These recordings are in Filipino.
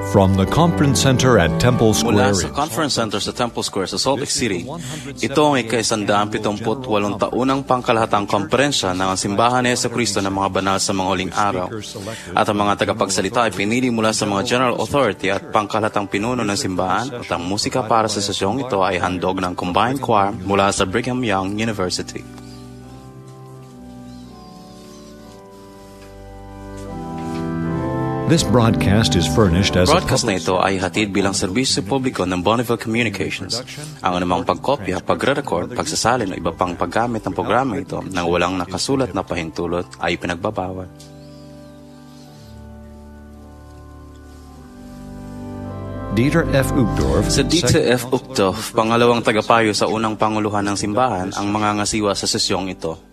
From the Conference Center at Temple Mula Square sa Conference Center sa Temple Square sa Salt Lake City, ito ang ika-178 taunang pangkalahatang komperensya ng Simbahan ni Jesucristo ng mga banal sa mga huling araw. At ang mga tagapagsalita ay pinili mula sa mga General Authority at pangkalahatang pinuno ng simbahan, at ang musika para sa sesyong ito ay handog ng Combined Choir mula sa Brigham Young University. This broadcast is furnished as Broadcast na ito ay hatid bilang serbisyo publiko ng Bonneville Communications. Ang anumang pagkopya, pagre-record, pagsasalin o iba pang paggamit ng programa ito nang walang nakasulat na pahintulot ay pinagbabawal. Dieter F. Uchtdorf. Sa Dieter F. Uchtdorf, pangalawang tagapayo sa unang panguluhan ng simbahan, ang mga ngasiwa sa sesyong ito.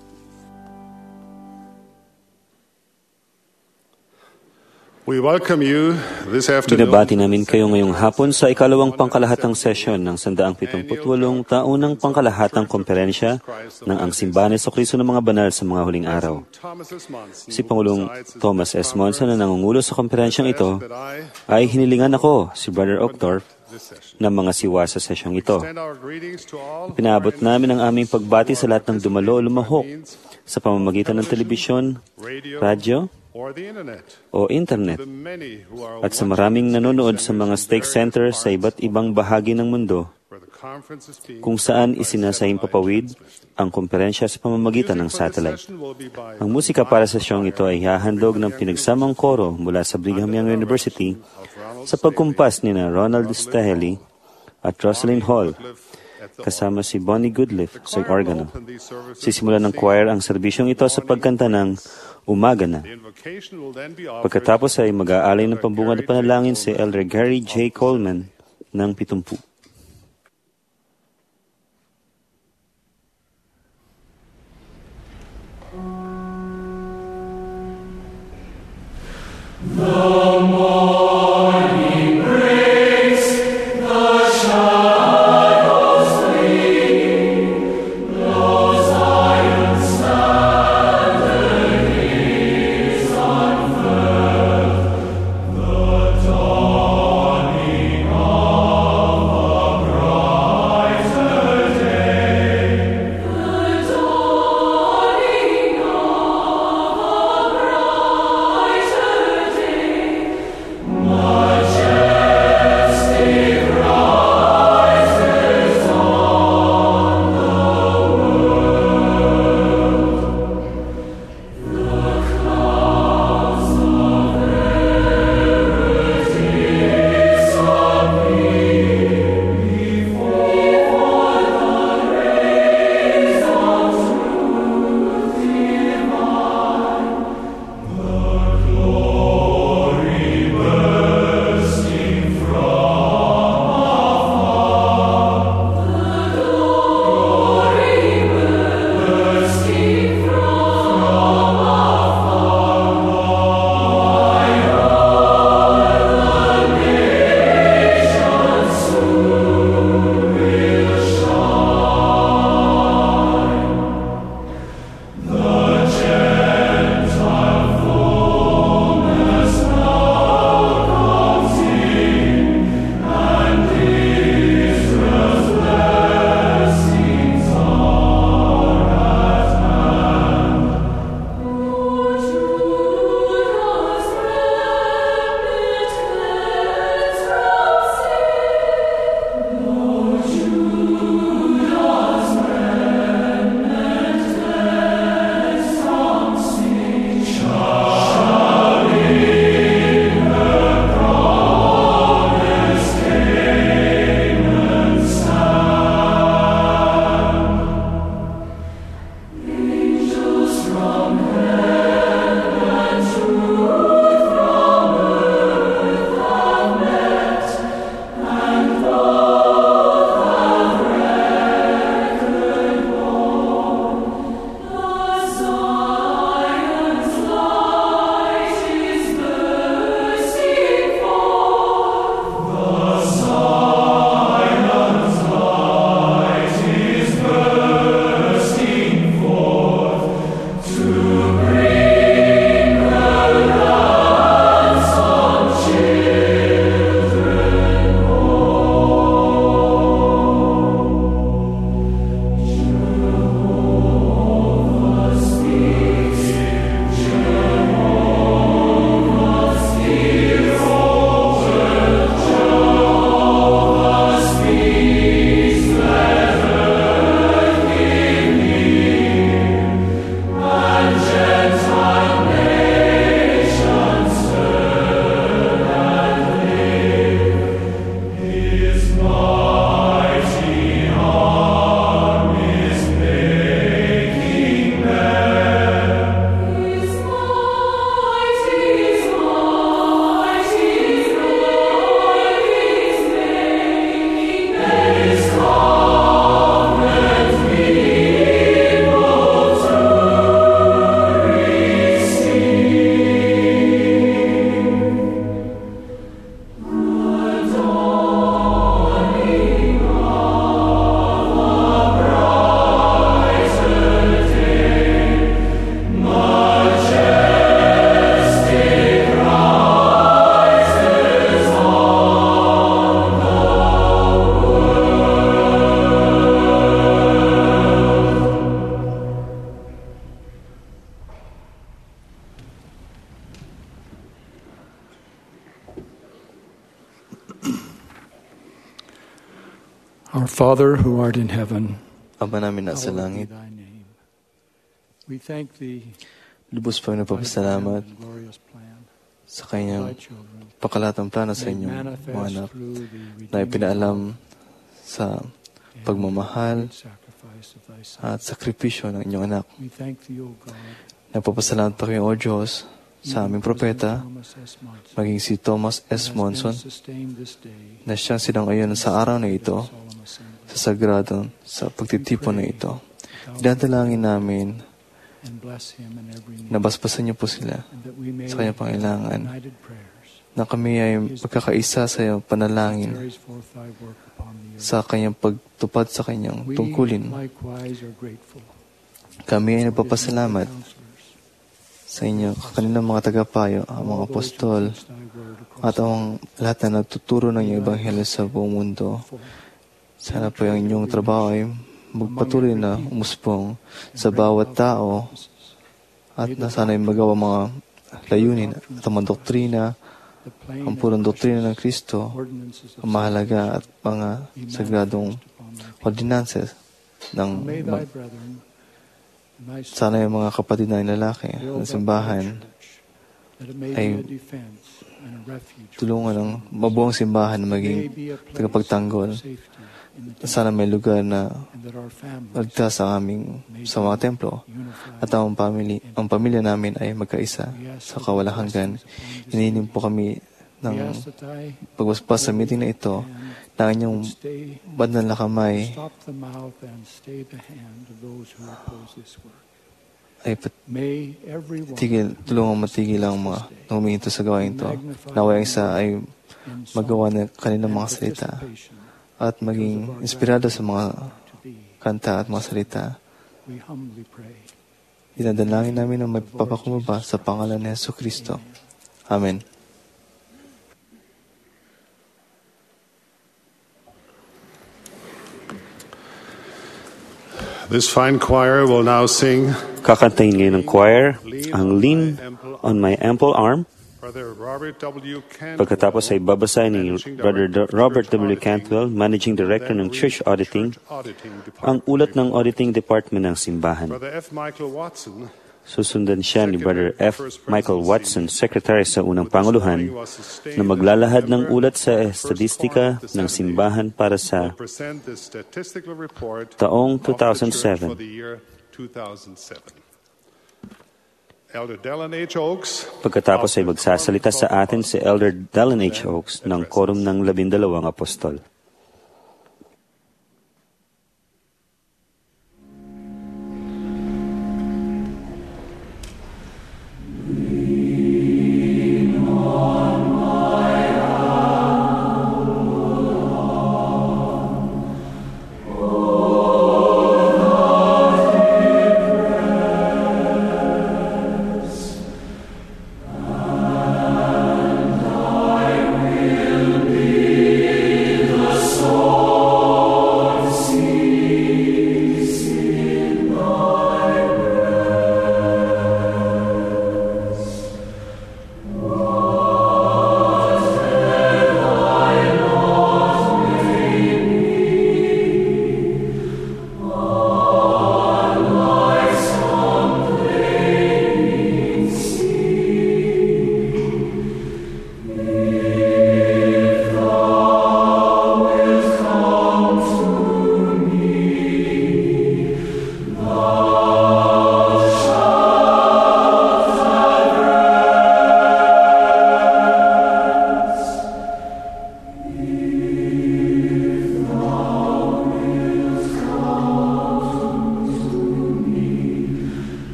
We welcome you this afternoon. Binabati namin kayo ngayong hapon sa ikalawang pangkalahatang sesyon ng 178 taunang pangkalahatang komperensya ng ang Simbahan ni Jesucristo ng mga banal sa mga huling araw. Si Pangulong Thomas S. Monson na nangungulo sa komperensyang ito ay hinilingan ako, si Brother Uchtdorf, ng mga siwa sa sesyong ito. Pinaabot namin ang aming pagbati sa lahat ng dumalo o lumahok sa pamamagitan ng telebisyon, radyo, o internet, at sa maraming nanonood sa mga stake centers sa iba't ibang bahagi ng mundo kung saan isinasahing papawid ang komperensya sa pamamagitan ng satellite. Ang musika para sa siyong ito ay hahandog ng pinagsamang koro mula sa Brigham Young University sa pagkumpas ni na Ronald Staheli at Rosalind Hall, kasama si Bonnie Goodliff sa organo. Sisimulan ng choir ang serbisyong ito sa pagkanta ng Umaga Na. Pagkatapos ay mag-aalay ng pambungad na panalangin si Elder Gary J. Coleman ng 70. Our Father who art in heaven, Ama namin nasa hallowed be langit, thy name. We thank thee lubos pa for thy nagpapasalamat grand and glorious plan sa for kanyang thy children, pakalatang plano sa made inyong mga manifest anak through the na redeeming ipinaalam sa and pagmamahal great sacrifice of thy Son. at sakripisyo ng inyong anak. We thank thee, O God, Nagpapasalamat pa kayo, O Diyos, sa aming propeta, maging si Thomas S. Monson, na siyang sinangayon sa araw na ito, sa sagrado, sa pagtitipon na ito. Dinadalangin namin na basbasan niyo po sila sa kanyang pangailangan, na kami ay magkakaisa sa iyong panalangin sa kanyang pagtupad sa kanyang tungkulin. Kami ay nagpapasalamat sa inyo, kanilang mga tagapayo, ang mga apostol, at ang lahat na nagtuturo ng iyong ebanghelyo sa buong mundo. Sana po ang inyong trabaho ay magpatuloy na umusbong sa bawat tao at na sana ay magawa mga layunin at ang mga doktrina, ang purong doktrina ng Kristo, ang mahalaga at mga sagradong ordinances ng sana yung mga kapatid na lalaki ng simbahan ay tulungan ng mabuong simbahan na maging tagapagtanggol. Sana may lugar na magtas sa mga templo at ang pamilya namin ay magkaisa sa kawalang hanggan. Hinihiling po kami ng pagbasbas sa meeting na ito na inyong banal na kamay ay tulungan matigil ang mga humihinto sa gawain ito. Naway ang isa ay magawa ng kanilang mga salita at maging inspirado sa mga kanta at mga salita. Dinadalangin namin na may papakumbaba sa pangalan ni Jesucristo. Amen. This fine choir will now sing Kakantahin ngayon ng choir ang Lean on My Ample Arm. Brother Robert W. Cantwell. Pagkatapos ay babasahin ni Brother Robert W. Cantwell, Managing Director ng Church Auditing, ang ulat ng Auditing Department ng simbahan. Brother F. Michael Watson, Susundan siya ni Brother F. Michael Watson, Secretary sa unang Panguluhan, na maglalahad ng ulat sa estadistika ng simbahan para sa present the statistical report taong of the church 2007. for the year 2007. Elder Dallin H. Oaks. Pagkatapos ay magsasalita sa atin si Elder Dallin H. Oaks ng Quorum ng 12 Apostol.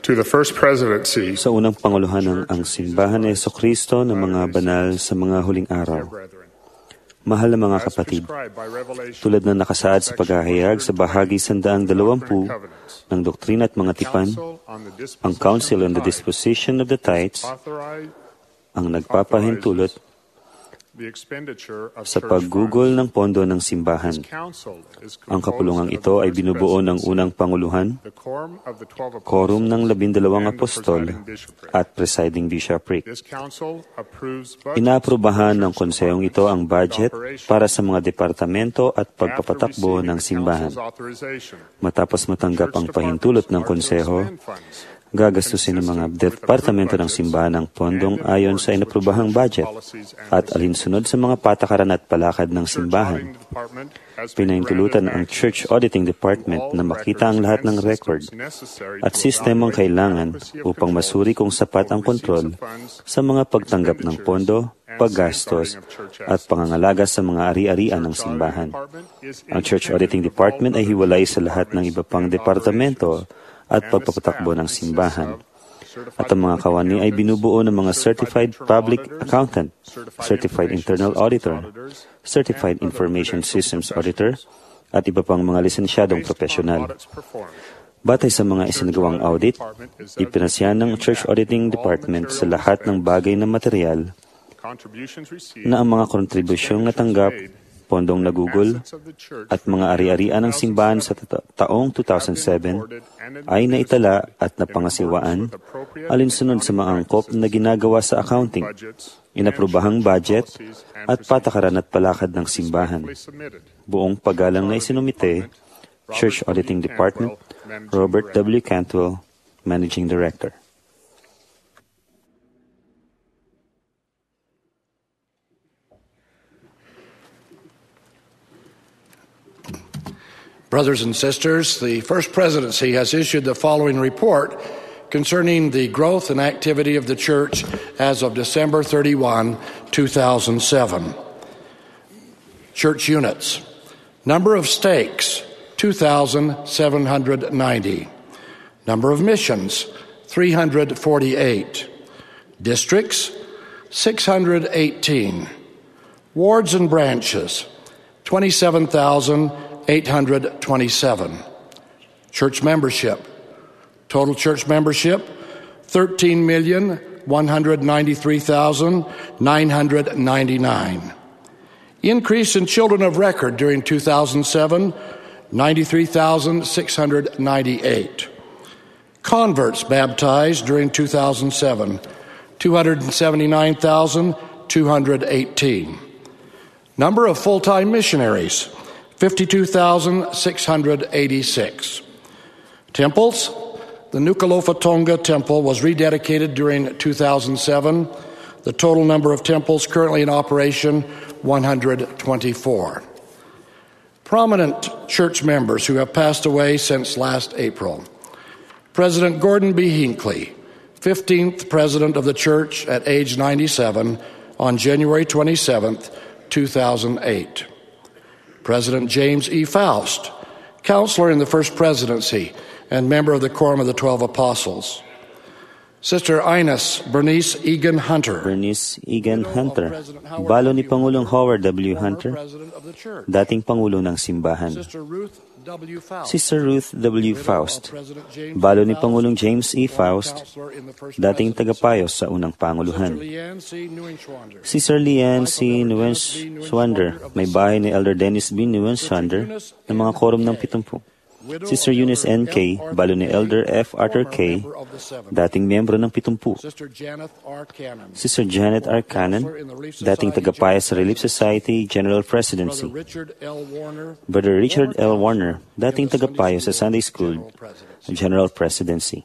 to the First Presidency, sa unang panguluhan ng ang simbahan ni Jesucristo ng mga banal sa mga huling araw. Mahal na mga kapatid, tulad ng nakasaad sa paghahayag sa bahagi 120 ng Doktrina at Mga Tipan, ang Council on the Disposition of the Tithes ang nagpapahintulot sa paggugol ng pondo ng simbahan. Ang kapulungang ito ay binubuo ng unang panguluhan, quorum ng 12 apostol at presiding bishopric. Inaaprubahan ng konsehong ito ang budget para sa mga departamento at pagpapatakbo ng simbahan. Matapos matanggap ang pahintulot ng konseho, gagastusin ng mga departamento ng simbahan ang pondong ayon sa inaprubahang budget at alinsunod sa mga patakaran at palakad ng simbahan. Pinahintulutan ang Church Auditing Department na makita ang lahat ng record at sistemang kailangan upang masuri kung sapat ang kontrol sa mga pagtanggap ng pondo, paggastos, at pangangalaga sa mga ari-arian ng simbahan. Ang Church Auditing Department ay hiwalay sa lahat ng iba pang departamento at pagpapatakbo ng simbahan. At ang mga kawani ay binubuo ng mga Certified Public Accountant, Certified Internal Auditor, Certified Information Systems Auditor, at iba pang mga lisensyadong profesional. Batay sa mga isinagawang audit, ipinasya ng Church Auditing Department sa lahat ng bagay na material na ang mga kontribusyong natanggap, pondong nagugol, at mga ari-arian ng simbahan sa taong 2007 ay naitala at napangasiwaan alinsunod sa mga angkop na ginagawa sa accounting, inaprubahang budget, at patakaran at palakad ng simbahan. Buong paggalang na isinumite, Church Auditing Department, Robert W. Cantwell, Managing Director. Brothers and sisters, the First Presidency has issued the following report concerning the growth and activity of the Church as of December 31, 2007. Church units. Number of stakes, 2,790. Number of missions, 348. Districts, 618. Wards and branches, 27,827. Church membership. Total church membership, 13,193,999. Increase in children of record during 2007, 93,698. Converts baptized during 2007, 279,218. Number of full-time missionaries, 52,686. Temples. The Nuku'alofa Tonga Temple was rededicated during 2007. The total number of temples currently in operation, 124. Prominent church members who have passed away since last April. President Gordon B. Hinckley, 15th President of the Church at age 97 on January 27th, 2008. President James E. Faust, counselor in the First Presidency and member of the Quorum of the 12 Apostles. Sister Ines Bernice Egan Hunter, balo ni Pangulong Howard W. Hunter, dating Pangulo ng Simbahan. Sister Ruth W. Faust, balo ni Pangulong James E. Faust, dating tagapayos sa unang Panguluhan. Sister Leanne C. Nguyen-Schwander, may bahay ni Elder Dennis B. Nguyen-Schwander ng mga quorum ng 70. Sister Eunice N. K., balo ni Elder F. Arthur K., dating miyembro ng 70. Sister Janet R. Cannon, dating tagapaya sa Relief Society General Presidency. Brother Richard L. Warner, dating tagapayo sa Sunday School General Presidency.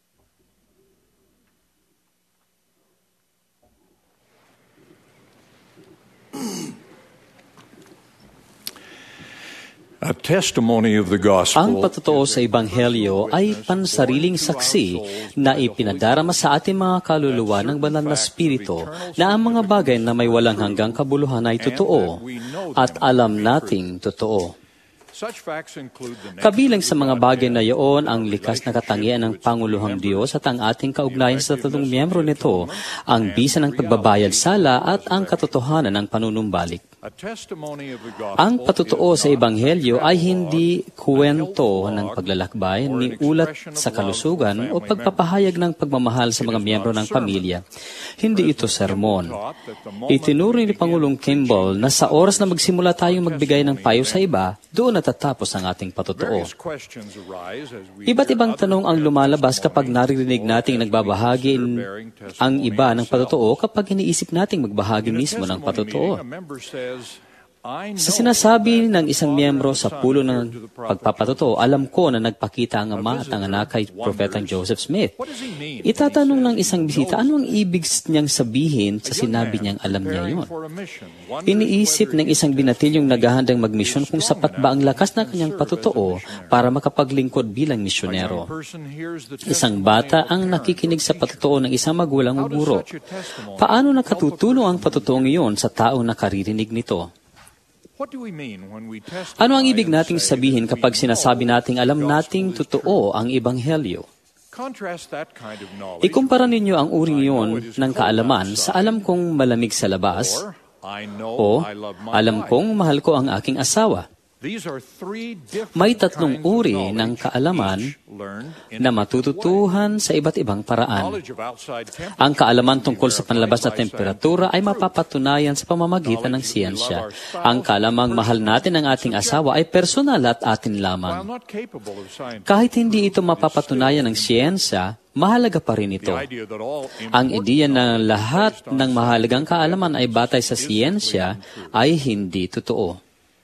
A testimony of the gospel. Ang patotoo sa Ebanghelyo ay pansariling saksi na ipinadarama sa ating mga kaluluwa ng banal na Espiritu na ang mga bagay na may walang hanggang kabuluhan ay totoo at alam nating totoo. Kabilang sa mga bagay na iyon ang likas na katangian ng Panguluhang Diyos at ang ating kaugnayan sa tatlong miyembro nito, ang bisa ng pagbabayad sala at ang katotohanan ng panunumbalik. Ang patotoo sa Ebanghelyo ay hindi kwento ng paglalakbay ni ulat sa kalusugan o pagpapahayag ng pagmamahal sa mga miyembro ng pamilya. Hindi ito sermon. Itinuro ni Pangulong Kimball na sa oras na magsimula tayong magbigay ng payo sa iba, doon natatapos ang ating patotoo. Iba't ibang tanong ang lumalabas kapag naririnig nating nagbabahagi ang iba ng patotoo kapag iniisip nating magbahagi mismo ng patotoo. Sa sinasabi ng isang miyembro sa pulo ng pagpapatotoo, alam ko na nagpakita ang ama at ang anak kay Propetang Joseph Smith. Itatanong ng isang bisita, ano ang ibig niyang sabihin sa sinabi niyang alam niya yun? Iniisip ng isang binatilyong naghahandang magmisyon kung sapat ba ang lakas ng kanyang patotoo para makapaglingkod bilang misyonero. Isang bata ang nakikinig sa patotoo ng isang magulang o guro. Paano nakatutulong ang patotoo iyon sa taong nakaririnig nito? Ano ang ibig nating sabihin kapag sinasabi nating alam nating totoo ang Ebanghelyo? Ikumpara ninyo ang uring iyon ng kaalaman sa alam kong malamig sa labas o alam kong mahal ko ang aking asawa. May tatlong uri ng kaalaman na matututuhan sa iba't ibang paraan. Ang kaalaman tungkol sa panlabas na temperatura ay mapapatunayan sa pamamagitan ng siyensya. Ang kaalamang mahal natin ang ating asawa ay personal at atin lamang. Kahit hindi ito mapapatunayan ng siyensya, mahalaga pa rin ito. Ang ideya na lahat ng mahalagang kaalaman ay batay sa siyensya ay hindi totoo.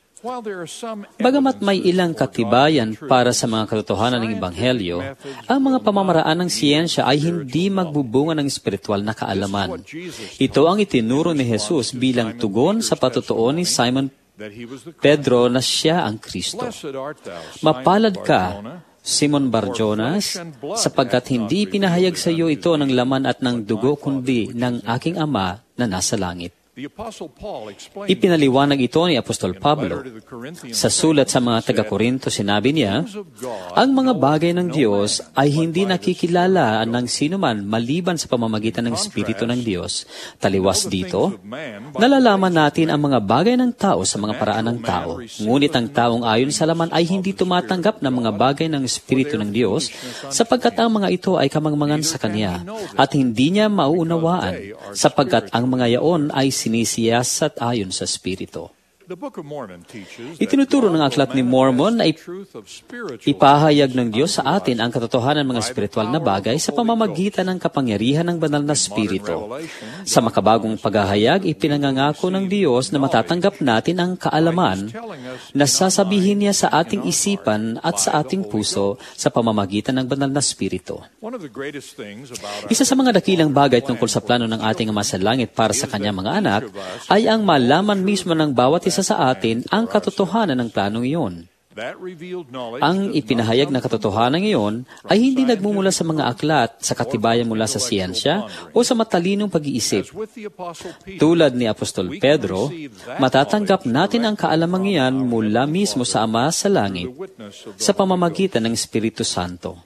Bagamat may ilang katibayan para sa mga katotohanan ng Ebanghelyo, ang mga pamamaraan ng siyensya ay hindi magbubunga ng espiritual na kaalaman. Ito ang itinuro ni Jesus bilang tugon sa patotoo ni Simon Pedro na siya ang Kristo. Mapalad ka, Simon Bar-Jonas, sapagkat hindi pinahayag sa iyo ito ng laman at ng dugo kundi ng aking Ama na nasa langit. Ipinaliwanag ito ni Apostol Pablo. Sa sulat sa mga taga-Korinto, sinabi niya, ang mga bagay ng Diyos ay hindi nakikilala ng sinuman maliban sa pamamagitan ng Espiritu ng Diyos. Taliwas dito, nalalaman natin ang mga bagay ng tao sa mga paraan ng tao. Ngunit ang taong ayon sa laman ay hindi tumatanggap ng mga bagay ng Espiritu ng Diyos sapagkat ang mga ito ay kamangmangan sa Kanya at hindi niya mauunawaan sapagkat ang mga yaon ay sinisiyasat ayon sa Espiritu. Itinuturo ng aklat ni Mormon na ipahayag ng Diyos sa atin ang katotohanan ng mga espiritual na bagay sa pamamagitan ng kapangyarihan ng banal na Espiritu. Sa makabagong paghahayag, ipinangangako ng Diyos na matatanggap natin ang kaalaman na sasabihin niya sa ating isipan at sa ating puso sa pamamagitan ng banal na Espiritu. Isa sa mga dakilang bagay tungkol sa plano ng ating Ama sa Langit para sa kanyang mga anak ay ang malaman mismo ng bawat isa sa atin ang katotohanan ng planong iyon. Ang ipinahayag na katotohanan iyon ay hindi nagmumula sa mga aklat sa katibayan mula sa siyensya o sa matalinong pag-iisip. Tulad ni Apostol Pedro, matatanggap natin ang kaalamang iyan mula mismo sa Ama sa Langit sa pamamagitan ng Espiritu Santo.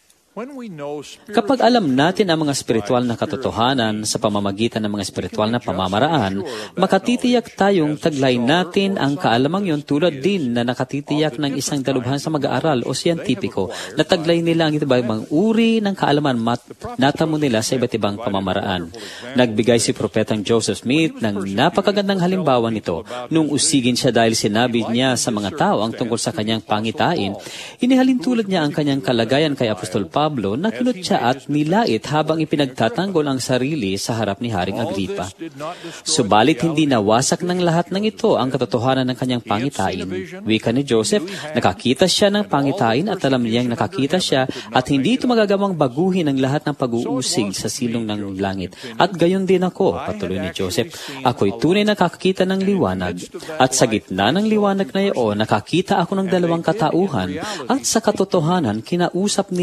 Kapag alam natin ang mga espiritual na katotohanan sa pamamagitan ng mga espiritual na pamamaraan, makatitiyak tayong taglay natin ang kaalamang yon tulad din na nakatitiyak ng isang dalubhang sa mag-aaral o siyentipiko na taglay nila ang iba-ibang uri ng kaalaman natamo nila sa iba't ibang pamamaraan. Nagbigay si Propetang Joseph Smith ng napakagandang halimbawa nito. Nung usigin siya dahil sinabi niya sa mga tao ang tungkol sa kanyang pangitain, inihalin tulad niya ang kanyang kalagayan kay Apostol Pablo na kinot siya at nilait habang ipinagtatanggol ang sarili sa harap ni Haring Agripa. Subalit hindi nawasak ng lahat ng ito ang katotohanan ng kanyang pangitain. Wika ni Joseph, nakakita siya ng pangitain at alam niyang nakakita siya at hindi ito magagawang baguhin ang lahat ng pag-uusig sa silong ng langit. At gayon din ako, patuloy ni Joseph, ako'y tunay nakakita ng liwanag. At sa gitna ng liwanag na iyon, nakakita ako ng dalawang katauhan at sa katotohanan, kinausap nila ako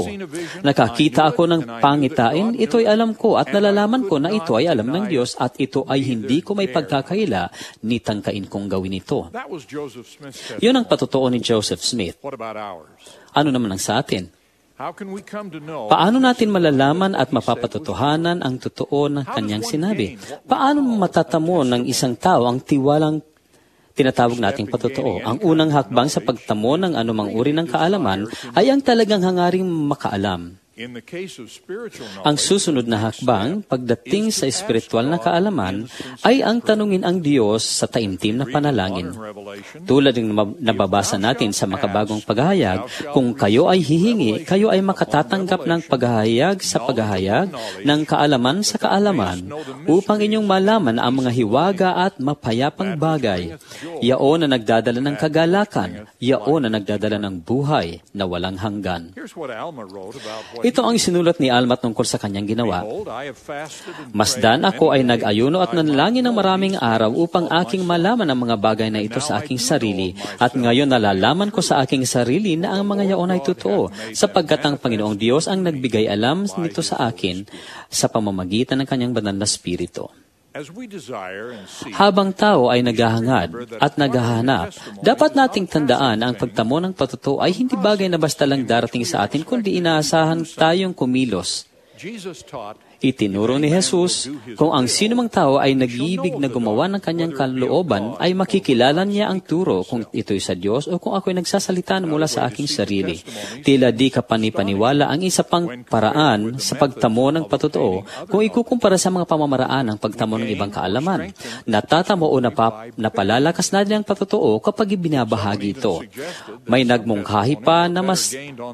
Nakakita ako ng pangitain, ito'y alam ko at nalalaman ko na ito ay alam ng Diyos at ito ay hindi ko may pagkakaila ni tangkain kong gawin ito. Yun ang patotoo ni Joseph Smith. Ano naman ang sa atin? Paano natin malalaman at mapapatotohanan ang totoo ng kanyang sinabi? Paano matatamo ng isang tao ang tiwalang tinatawag nating patotoo? Ang unang hakbang sa pagtamo ng anumang uri ng kaalaman ay ang talagang hangaring makaalam. Ang susunod na hakbang, pagdating sa espiritual na kaalaman, ay ang tanungin ang Diyos sa taimtim na panalangin. Tulad ng nababasa natin sa makabagong paghahayag, kung kayo ay hihingi, kayo ay makatatanggap ng paghahayag sa paghahayag, ng kaalaman sa kaalaman, upang inyong malaman ang mga hiwaga at mapayapang bagay. Yaon na nagdadala ng kagalakan, yaon na nagdadala ng buhay na walang hanggan. Ito ang sinulat ni Alma tungkol sa kanyang ginawa. Masdan, ako ay nag-ayuno at nanalangin ng maraming araw upang aking malaman ang mga bagay na ito sa aking sarili. At ngayon nalalaman ko sa aking sarili na ang mga yaon ay totoo, sapagkat ang Panginoong Diyos ang nagbigay alam nito sa akin sa pamamagitan ng kanyang banal na Espiritu. Habang tao ay naghahangad at naghahanap, dapat nating tandaan ang pagtamo ng patotoo ay hindi bagay na basta lang darating sa atin, kundi inaasahan tayong kumilos. Itinuro ni Jesus kung ang sinumang tao ay nag-iibig na gumawa ng kanyang kalooban ay makikilala niya ang turo kung ito'y sa Diyos o kung ako'y nagsasalita mula sa aking sarili. Tila di ka panipaniwala ang isa pang paraan sa pagtamo ng patotoo kung ikukumpara sa mga pamamaraan ng pagtamo ng ibang kaalaman. Natatamo o napalalakas na din ang patotoo kapag ibinabahagi ito. May nagmungkahi pa na mas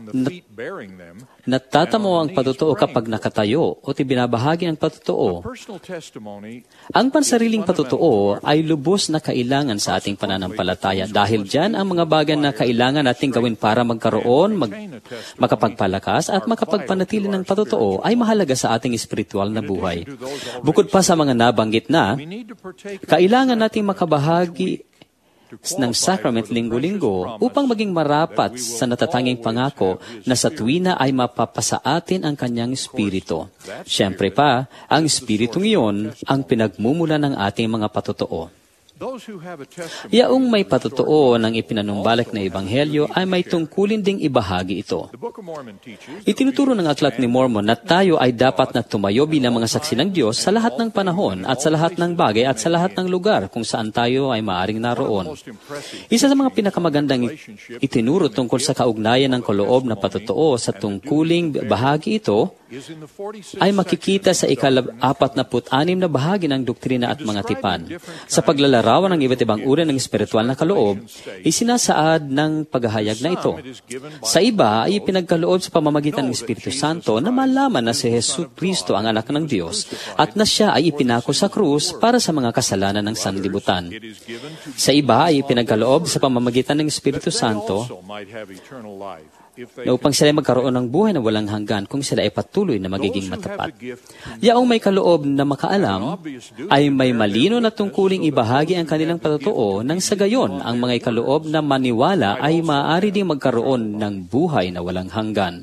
natatamo ang patotoo kapag nakatayo o binabahagi ang patotoo. Ang pansariling patotoo ay lubos na kailangan sa ating pananampalataya. Dahil dyan, ang mga bagay na kailangan nating gawin para magkaroon, makapagpalakas at makapagpanatili ng patotoo ay mahalaga sa ating espiritual na buhay. Bukod pa sa mga nabanggit na, kailangan nating makabahagi ng sacrament linggo-linggo upang maging marapat sa natatanging pangako na sa tuwina ay mapapasa atin ang kanyang espiritu. Siyempre pa, ang espiritong iyon ang pinagmumula ng ating mga patotoo. Yaong may patotoo ng ipinanumbalik na ebanghelyo ay may tungkulin ding ibahagi ito. Itinuturo ng aklat ni Mormon na tayo ay dapat na tumayo bilang mga saksi ng Diyos sa lahat ng panahon at sa lahat ng bagay at sa lahat ng lugar kung saan tayo ay maaring naroon. Isa sa mga pinakamagandang itinuro tungkol sa kaugnayan ng kaloob na patotoo sa tungkuling bahagi ito ay makikita sa ika-46 na bahagi ng doktrina at mga tipan. Sa paglalarawan ng iba't ibang uri ng espiritual na kaloob, isinasaad ng paghahayag na ito. Sa iba ay pinagkaloob sa pamamagitan ng Espiritu Santo na malaman na si Jesu Kristo ang anak ng Diyos at na siya ay ipinako sa krus para sa mga kasalanan ng sanlibutan. Sa iba ay pinagkaloob sa pamamagitan ng Espiritu Santo na upang sila ay magkaroon ng buhay na walang hanggan kung sila ay patuloy na magiging matapat. Yaong may kaloob na makaalam ay may malino na tungkuling ibahagi ang kanilang patotoo nang sa gayon ang mga kaloob na maniwala ay maaari ding magkaroon ng buhay na walang hanggan.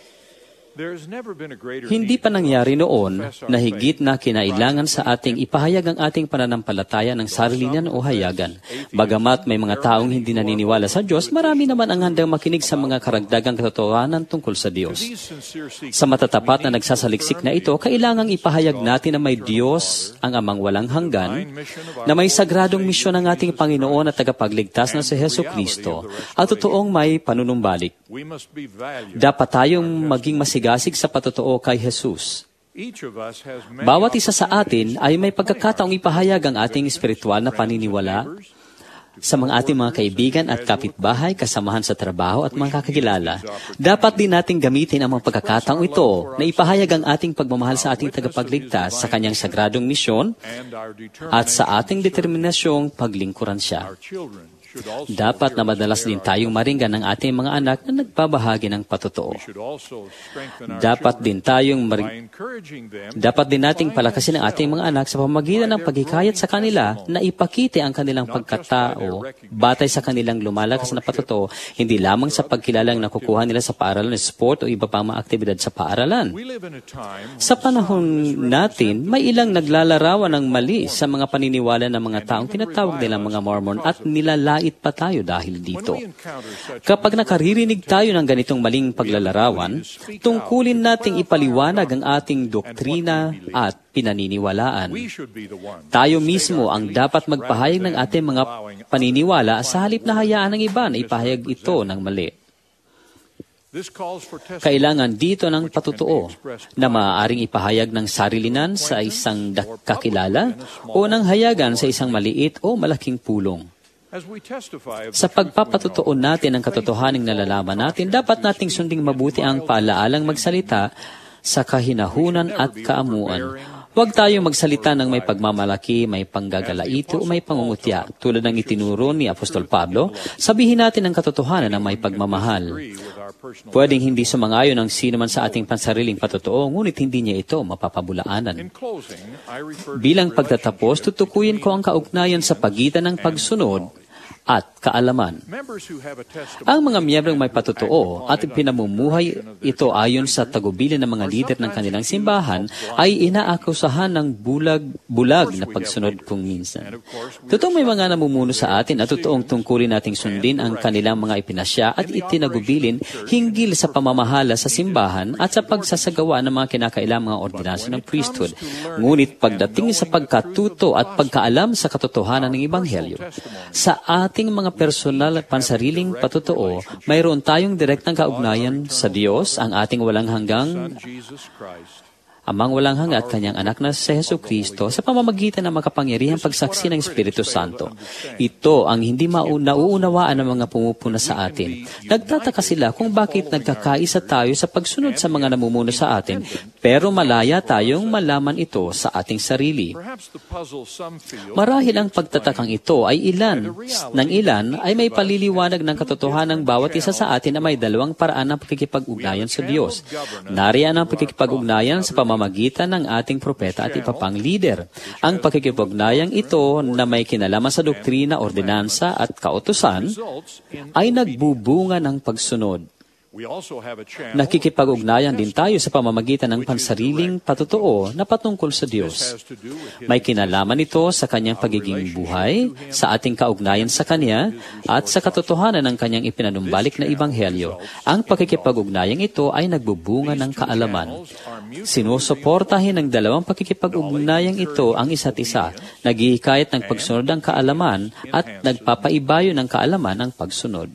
Hindi pa nangyari noon na higit na kinailangan sa ating ipahayag ang ating pananampalataya ng sarilinan o hayagan. Bagamat may mga taong hindi naniniwala sa Diyos, marami naman ang handang makinig sa mga karagdagang katotohanan tungkol sa Diyos. Sa matatapat na nagsasaliksik na ito, kailangang ipahayag natin na may Diyos ang amang walang hanggan, na may sagradong misyon ng ating Panginoon at tagapagligtas na si Jesu Kristo, at totoong may panunumbalik. Dapat tayong maging masigasig sa patotoo kay Jesus. Bawat isa sa atin ay may pagkakataong ipahayag ang ating espiritual na paniniwala sa mga ating mga kaibigan at kapitbahay, kasamahan sa trabaho at mga kakilala. Dapat din nating gamitin ang mga pagkakataong ito na ipahayag ang ating pagmamahal sa ating tagapagligtas sa kanyang sagradong misyon at sa ating determinasyong paglingkuran siya. Dapat na madalas din tayong maringgan ng ating mga anak na nagbabahagi ng patotoo. Dapat din nating palakasin ang ating mga anak sa pamamagitan ng paghikayat sa kanila na ipakita ang kanilang pagkatao batay sa kanilang lumalakas na patotoo, hindi lamang sa pagkilalang nakukuha nila sa paaralan, sport o iba pang mga aktibidad sa paaralan. Sa panahon natin, may ilang naglalarawan ng mali sa mga paniniwala ng mga taong tinatawag nilang mga Mormon at nilalait pa tayo dahil dito. Kapag nakaririnig tayo ng ganitong maling paglalarawan, tungkulin nating ipaliwanag ang ating doktrina at pinaniniwalaan. Tayo mismo ang dapat magpahayag ng ating mga paniniwala sa halip na hayaan ng iba na ipahayag ito ng mali. Kailangan dito ng patotoo na maaaring ipahayag ng sarilinan sa isang kakilala o ng hayagan sa isang maliit o malaking pulong. Sa pagpapatotoo natin ng katotohaning nalalaman natin, dapat nating sunding mabuti ang paalaalang magsalita sa kahinahunan at kaamuan. Huwag tayo magsalita ng may pagmamalaki, may panggagalaito o may pangungutya. Tulad ng itinuro ni Apostol Pablo, sabihin natin ang katotohanan ng may pagmamahal. Pwedeng hindi sumangayon ang sino man sa ating pansariling patotoo, ngunit hindi niya ito mapapabulaanan. Bilang pagtatapos, tutukuyin ko ang kaugnayan sa pagitan ng pagsunod at kaalaman. Ang mga miyembrong may patotoo at pinamumuhay ito ayon sa tagubilin ng mga lider ng kanilang simbahan ay inaakusahan ng bulag na pagsunod kung minsan. Totoong may mga namumuno sa atin at totoong tungkulin nating sundin ang kanilang mga ipinasya at itinagubilin hinggil sa pamamahala sa simbahan at sa pagsasagawa ng mga kinakailangang mga ordinasyon ng priesthood. Ngunit pagdating sa pagkatuto at pagkaalam sa katotohanan ng Ebanghelyo, sa ating mga personal at pansariling patotoo, mayroon tayong direktang kaugnayan sa Diyos, ang ating walang hanggang Amang walang hanggan at kanyang anak na si Jesucristo sa pamamagitan ng makapangyarihang pagsaksi ng Espiritu Santo. Ito ang hindi nauunawaan ng mga pumupuna sa atin. Nagtataka sila kung bakit nagkakaisa tayo sa pagsunod sa mga namumuno sa atin, pero malaya tayong malaman ito sa ating sarili. Marahil ang pagtatakang ito ay ilan ay may paliliwanag ng katotohanan ng bawat isa sa atin na may dalawang paraan ng pakikipag-ugnayan sa Diyos. Nariyan ang pakikipag-ugnayan sa pamamagitan ng ating propeta at iba pang lider. Ang pakikipag-ugnayang ito na may kinalaman sa doktrina, ordinansa at kautusan ay nagbubunga ng pagsunod. Nakikipag-ugnayan din tayo sa pamamagitan ng pansariling patotoo na patungkol sa Diyos. May kinalaman ito sa kanyang pagiging buhay, sa ating kaugnayan sa Kanya, at sa katotohanan ng kanyang ipinanumbalik na Ebanghelyo. Ang pakikipag-ugnayang ito ay nagbubunga ng kaalaman. Sinusuportahin ng dalawang pakikipag-ugnayang ito ang isa't isa, naghihikayat ng pagsunod ng kaalaman at nagpapaibayo ng kaalaman ang pagsunod.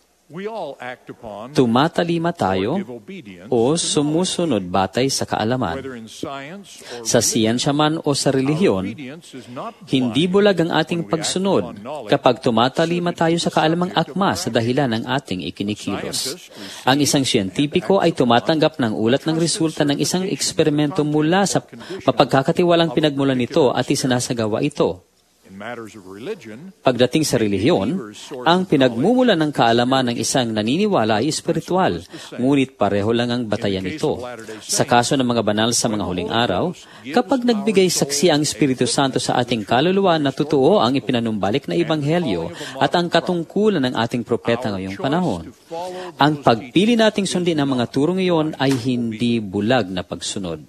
Tumatalima tayo o sumusunod batay sa kaalaman. Sa siyensya man o sa relihiyon, hindi bulag ang ating pagsunod kapag tumatalima tayo sa kaalamang akma sa dahilan ng ating ikinikilos. Ang isang siyentipiko ay tumatanggap ng ulat ng resulta ng isang eksperimento mula sa mapagkakatiwalang pinagmulan nito at isinasagawa ito. Pagdating sa relihiyon, ang pinagmumula ng kaalaman ng isang naniniwala ay espiritual, ngunit pareho lang ang batayan nito. Sa kaso ng mga banal sa mga huling araw, kapag nagbigay saksi ang Espiritu Santo sa ating kaluluwa na totoo ang ipinanumbalik na Ebanghelyo at ang katungkulan ng ating propeta ngayong panahon, ang pagpili nating sundin ang mga turong iyon ay hindi bulag na pagsunod.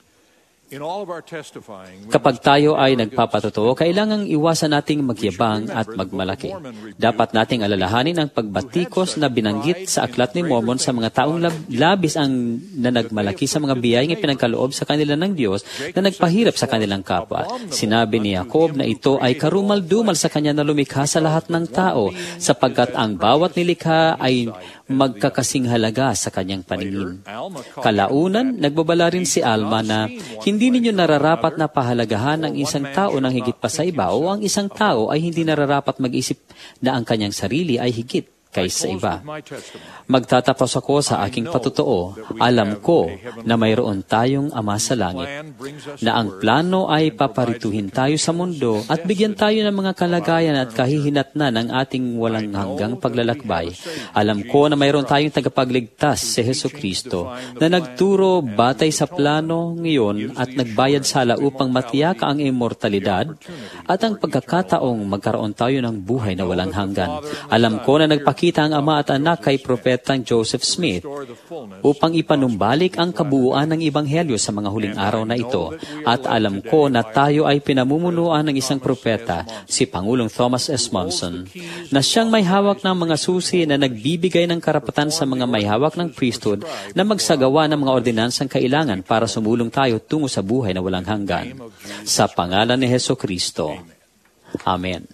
Kapag tayo ay nagpapatotoo, kailangang iwasan nating magyabang at magmalaki. Dapat nating alalahanin ang pagbatikos na binanggit sa Aklat ni Mormon sa mga taong labis ang nanagmalaki sa mga biyayang ipinagkaloob sa kanila ng Diyos na nagpahirap sa kanilang kapwa. Sinabi ni Jacob na ito ay karumal-dumal sa kanya na lumikha sa lahat ng tao, sapagkat ang bawat nilikha ay magkakasing halaga sa kanyang paningin. Kalaunan, nagbabala rin si Alma na hindi ninyo nararapat na pahalagahan ang isang tao ng higit pa sa iba o ang isang tao ay hindi nararapat mag-isip na ang kanyang sarili ay higit kaysa iba. Magtatapos ako sa aking patotoo. Alam ko na mayroon tayong Ama sa langit, na ang plano ay paparituhin tayo sa mundo at bigyan tayo ng mga kalagayan at kahihinatnan ng ating walang hanggang paglalakbay. Alam ko na mayroon tayong tagapagligtas si Jesucristo na nagturo batay sa plano ngayon at nagbayad sala upang matiyaka ang immortalidad at ang pagkakataong magkaroon tayo ng buhay na walang hanggan. Alam ko na nagpakita ang Ama at Anak kay Propetang Joseph Smith upang ipanumbalik ang kabuuan ng Ebanghelyo sa mga huling araw na ito. At alam ko na tayo ay pinamumunuan ng isang propeta, si Pangulong Thomas S. Monson, na siyang may hawak ng mga susi na nagbibigay ng karapatan sa mga may hawak ng priesthood na magsagawa ng mga ordinansang kailangan para sumulong tayo tungo sa buhay na walang hanggan. Sa pangalan ni Jesucristo. Amen.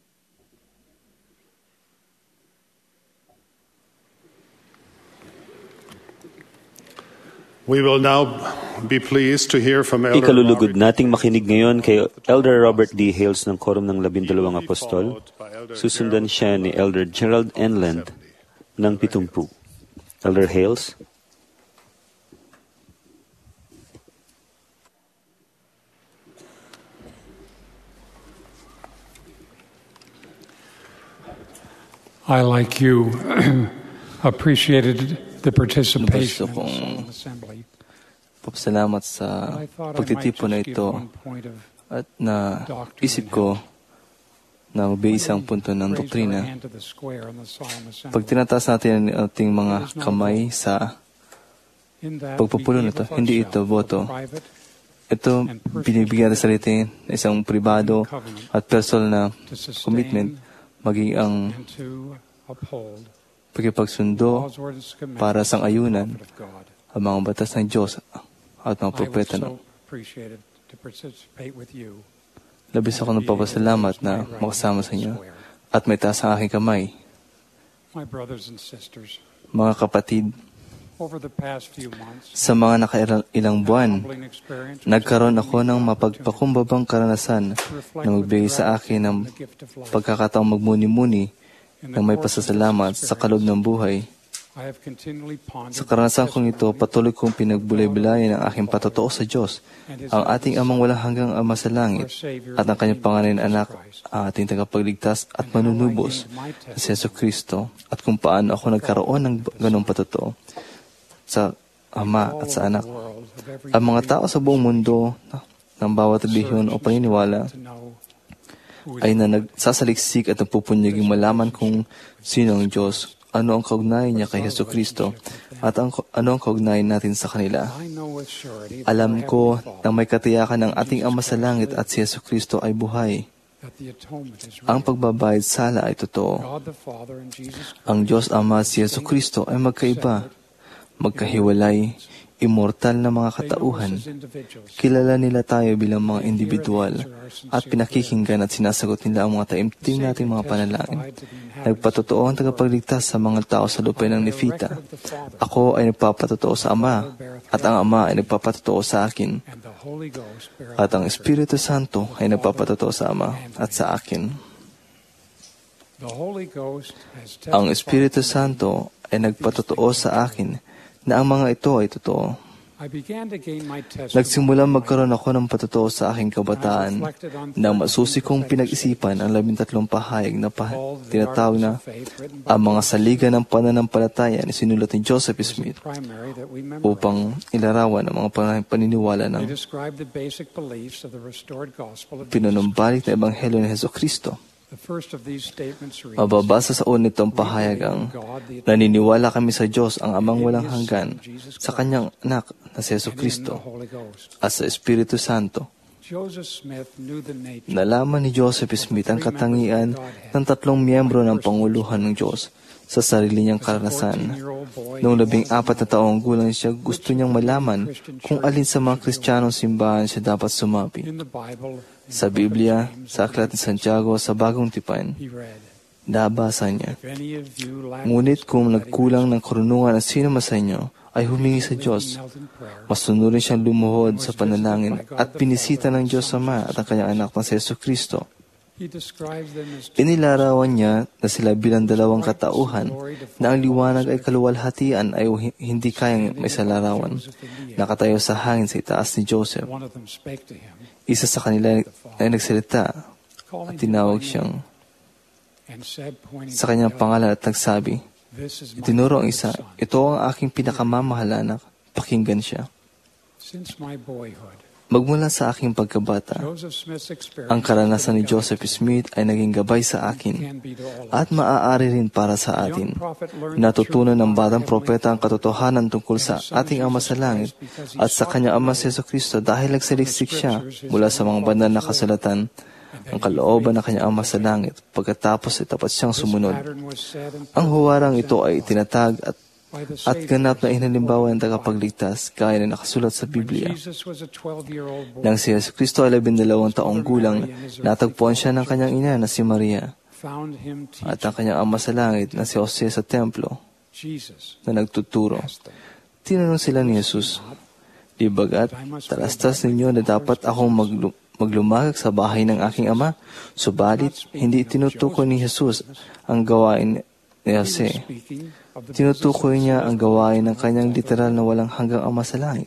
We will now be pleased to hear from Elder Ikalulugod nating makinig ngayon kay Elder Robert D. Hales ng Quorum ng 12 Apostol. Susundan siya ni Elder Gerald Enland ng 70. Elder Hales. I, like you, appreciated the participation in the Solemn Assembly. Papasalamat sa pagtitipon na ito at na isip ko na mabiisang punto ng doktrina. Pag tinataas natin ang ating mga kamay sa pagpupulo nito, hindi ito boto. Ito binibigyan natin sa litin na isang pribado at personal na commitment maging ang pagkipagsundo para sa ayunan ang mga batas ng Diyos at mga propeta. Labis ako ng papasalamat na makasama sa inyo at may taas ang aking kamay. Mga kapatid, sa mga nakailang buwan, nagkaroon ako ng mapagpakumbabang karanasan na magbigay sa akin ng pagkakataong magmuni-muni ng may pasasalamat sa kaloob ng buhay. Sa karanasan kong ito, patuloy kong pinagbulay-bulayan ang aking patotoo sa Diyos, ang ating amang walang hanggang Ama sa langit, at ang kanyang panganay na anak, ang ating tagapagligtas at manunubos, si Jesucristo, at kung paano ako nagkaroon ng ganong patotoo sa Ama at sa Anak. Ang mga tao sa buong mundo ng bawat relihiyon o paniniwala ay na nagsasaliksik at nagpupunyaging malaman kung sino ang Diyos, ano ang kaugnayan niya kay Jesucristo, at ano ang kaugnayan natin sa kanila. Alam ko na may katiyakan ng ating Ama sa langit at si Jesucristo ay buhay. Ang pagbabayad sala ay totoo. Ang Diyos Ama at si Jesucristo ay magkaiba, magkahiwalay, immortal na mga katauhan. Kilala nila tayo bilang mga individual at pinakikinggan at sinasagot nila ang mga taimtim nating mga panalangin. Nagpatotoo ang tagapagligtas sa mga tao sa lupain ng Nefita. Ako ay nagpapatotoo sa Ama at ang Ama ay nagpapatotoo sa akin. At ang Espiritu Santo ay nagpapatotoo sa Ama at sa akin. Ang Espiritu Santo ay nagpatotoo sa akin na ang mga ito ay totoo. Nagsimula magkaroon ako ng patotoo sa aking kabataan na masusi kong pinag-isipan ang 13 pahayag na tinatawag na ang mga saligan ng pananampalataya ni sinulat ni Joseph Smith upang ilarawan ang mga paniniwala ng pinunumbalik na Ebanghelyo ni Jesucristo. Mababasa sa unitong pahayagang, naniniwala kami sa Diyos ang Amang walang hanggan, sa Kanyang Anak na si Jesucristo, at sa Espiritu Santo. Nalaman ni Joseph Smith ang katangian ng 3 miyembro ng Panguluhan ng Diyos sa sarili niyang karanasan. Noong 14 na taong gulang siya, gusto niyang malaman kung alin sa mga Kristiyanong simbahan siya dapat sumapi. Sa Biblia, sa Aklat ni Santiago, sa Bagong Tipan, nabasa niya, ngunit kung nagkulang ng karunungan ang sino sa inyo, ay humingi sa Diyos. Masunurin siyang lumuhod sa panalangin at pinisita ng Diyos Ama at ang kanyang anak na si Jesucristo. Inilarawan niya na sila bilang dalawang katauhan na ang liwanag ay kaluwalhatian ay hindi kayang maisalarawan. Nakatayo sa hangin sa itaas ni Joseph. Isa sa kanila ay nagsalita at tinawag siyang sa kanyang pangalan at nagsabi, itinuro ang isa, ito ang aking pinakamamahal anak, pakinggan siya. Magmula sa aking pagkabata, ang karanasan ni Joseph Smith ay naging gabay sa akin at maaari rin para sa atin. Natutunan ng batang propeta ang katotohanan tungkol sa ating Ama sa Langit at sa kanyang Ama si Jesucristo dahil nagsaliksik siya mula sa mga banal na kasulatan, ang kalooban ng kanyang Ama sa Langit, pagkatapos ay tapat siyang sumunod. Ang huwarang ito ay itinatag at ganap na inalimbawa ng tagapagligtas gaya na nakasulat sa Biblia. Nang si Jesucristo ay 12 taong gulang, natagpuan siya ng kanyang ina na si Maria at ang kanyang Ama sa Langit na si Jose sa templo na nagtuturo. Tinanong sila ni Jesus, di bagat talastas ninyo na dapat akong maglumagak sa bahay ng aking ama? Subalit, hindi tinutukoy ni Jesus ang gawain ni Jose. Tinutukoy niya ang gawain ng kanyang literal na walang hanggang Ama sa Langit.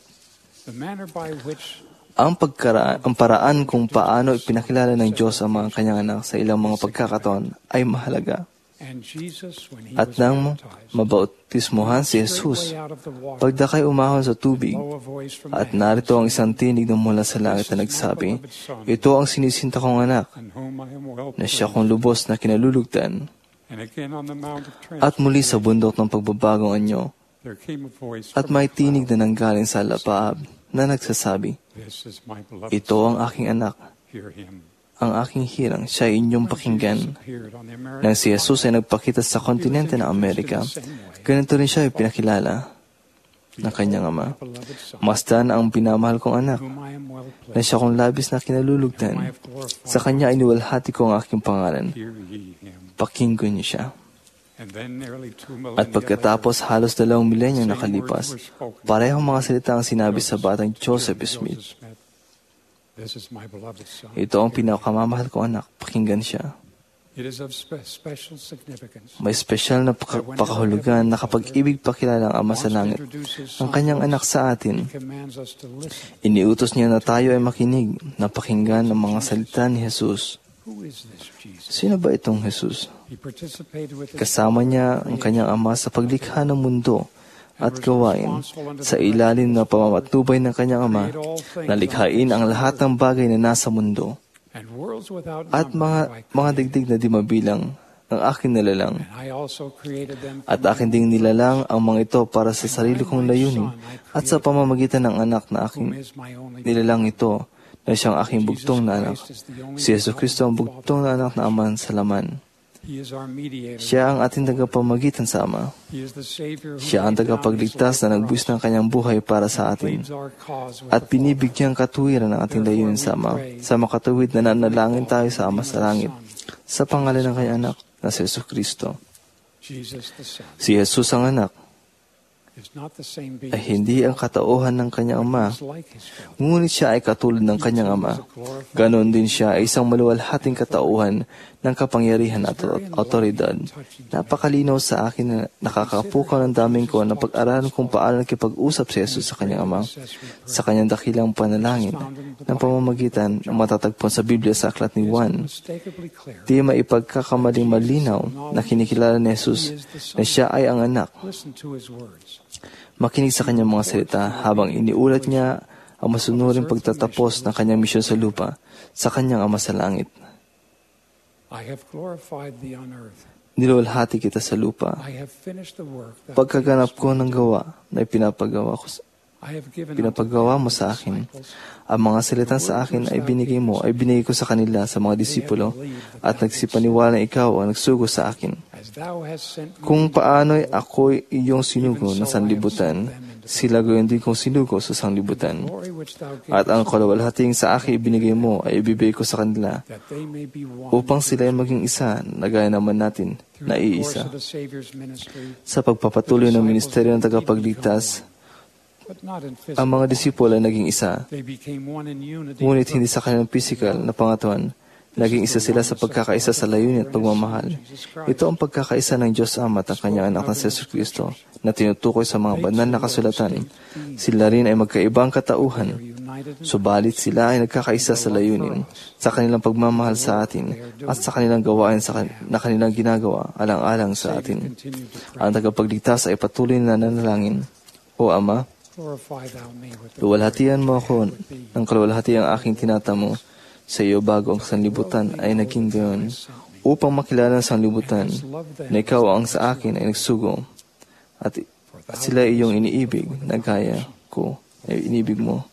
Ang paraan kung paano ipinakilala ng Diyos ang mga kanyang anak sa ilang mga pagkakataon ay mahalaga. At nang mabautismuhan si Jesus, pagdakay umahon sa tubig, at narito ang isang tinig na mula sa langit na nagsabi, ito ang sinisinta kong anak, na siya kong lubos na kinalulugdan. At muli sa bundok ng pagbabagong anyo, at may tinig na nanggaling sa lapaab na nagsasabi, ito ang aking anak, ang aking hirang, siya ay inyong pakinggan. Nang si Jesus ay nagpakita sa kontinente ng Amerika, ganito rin siya ay pinakilala ng kanyang Ama. Masdan ang pinamahal kong anak, na siya kong labis na kinalulugdan. Sa kanya ay niwalhati ko ang aking pangalan. Pakinggan niyo siya. At pagkatapos halos 2 milenyo nakalipas, parehong mga salita ang sinabi sa batang Joseph Smith. Ito ang pinakamamahal kong anak, pakinggan siya. May espesyal na pakahulugan na kapag ibig pakilala ang Ama sa Langit, ang kanyang anak sa atin. Iniutos niya na tayo ay makinig, na pakinggan ang mga salita ni Jesus. Sino ba itong Jesus? Kasama niya ang kanyang Ama sa paglikha ng mundo at gawain sa ilalim ng pamamatnubay ng kanyang Ama na likhain ang lahat ng bagay na nasa mundo at mga digdig na di mabilang ang aking nilalang. At akin ding nilalang ang mga ito para sa sarili kong layunin at sa pamamagitan ng anak na aking nilalang ito na siyang aking bugtong na anak. Si Jesucristo ang bugtong na anak na Ama sa laman. Siya ang ating tagapamagitan sa Ama. Siya ang tagapagligtas na nagbuwis ng kanyang buhay para sa atin at binibigyang katuwiran ng ating layunin sa Ama. Sa makatuwid na nanalangin tayo sa Ama sa langit sa pangalan ng kanyang anak na si Jesucristo. Si Jesus ang anak ay hindi ang katauhan ng kanyang Ama, ngunit siya ay katulad ng kanyang Ama. Ganon din siya ay isang maluwalhating katauhan ng kapangyarihan at autoridad. Napakalinaw sa akin na nakakapukaw ng daming ko na pag-aralan kung paano nakipag-usap si Jesus sa kanyang Ama, sa kanyang dakilang panalangin, ng pamamagitan ng matatagpon sa Biblia sa aklat ni Juan. Di maipagkakamaling malinaw na kinikilala ni Jesus na siya ay ang anak. Makinig sa kanyang mga salita habang iniulat niya ang masunuring pagtatapos ng kanyang misyon sa lupa sa kanyang Ama sa langit. Niluwalhati kita sa lupa. Pagkaganap ko ng gawa na pinapagawa mo sa akin. Ang mga salita sa akin ay binigay ko sa kanila sa mga disipulo at nagsipaniwala na ikaw ang nagsugo sa akin. Kung paano'y ako'y iyong sinugo na sanlibutan, sila gayon din kong sinugo sa sanlibutan. At ang kaluwalhating sa akin ibinigay mo ay ibibigay ko sa kanila upang sila ay maging isa na gaya naman natin na iisa. Sa pagpapatuloy ng ministeryo ng tagapagligtas, ang mga disipulo ay naging isa, ngunit hindi sa kanilang physical na pangatawan, Naging isa sila sa pagkakaisa sa layunin at pagmamahal. Ito ang pagkakaisa ng Diyos Ama at ang kanyang anak na si Yesu Kristo na tinutukoy sa mga banal na kasulatan. Sila rin ay magkaibang katauhan, subalit sila ay nagkakaisa sa layunin, sa kanilang pagmamahal sa atin at sa kanilang gawain na kanilang ginagawa alang-alang sa atin. Ang tagapagligtas ay patuloy na nanalangin, O Ama, luwalhatian mo ako ng kaluwalhati ang aking tinatamo sa iyo bago ang sanlibutan ay naging gayon, upang makilala ng sanlibutan na ikaw ang sa akin ay nagsugo at sila iyong iniibig na gaya ko ay inibig mo.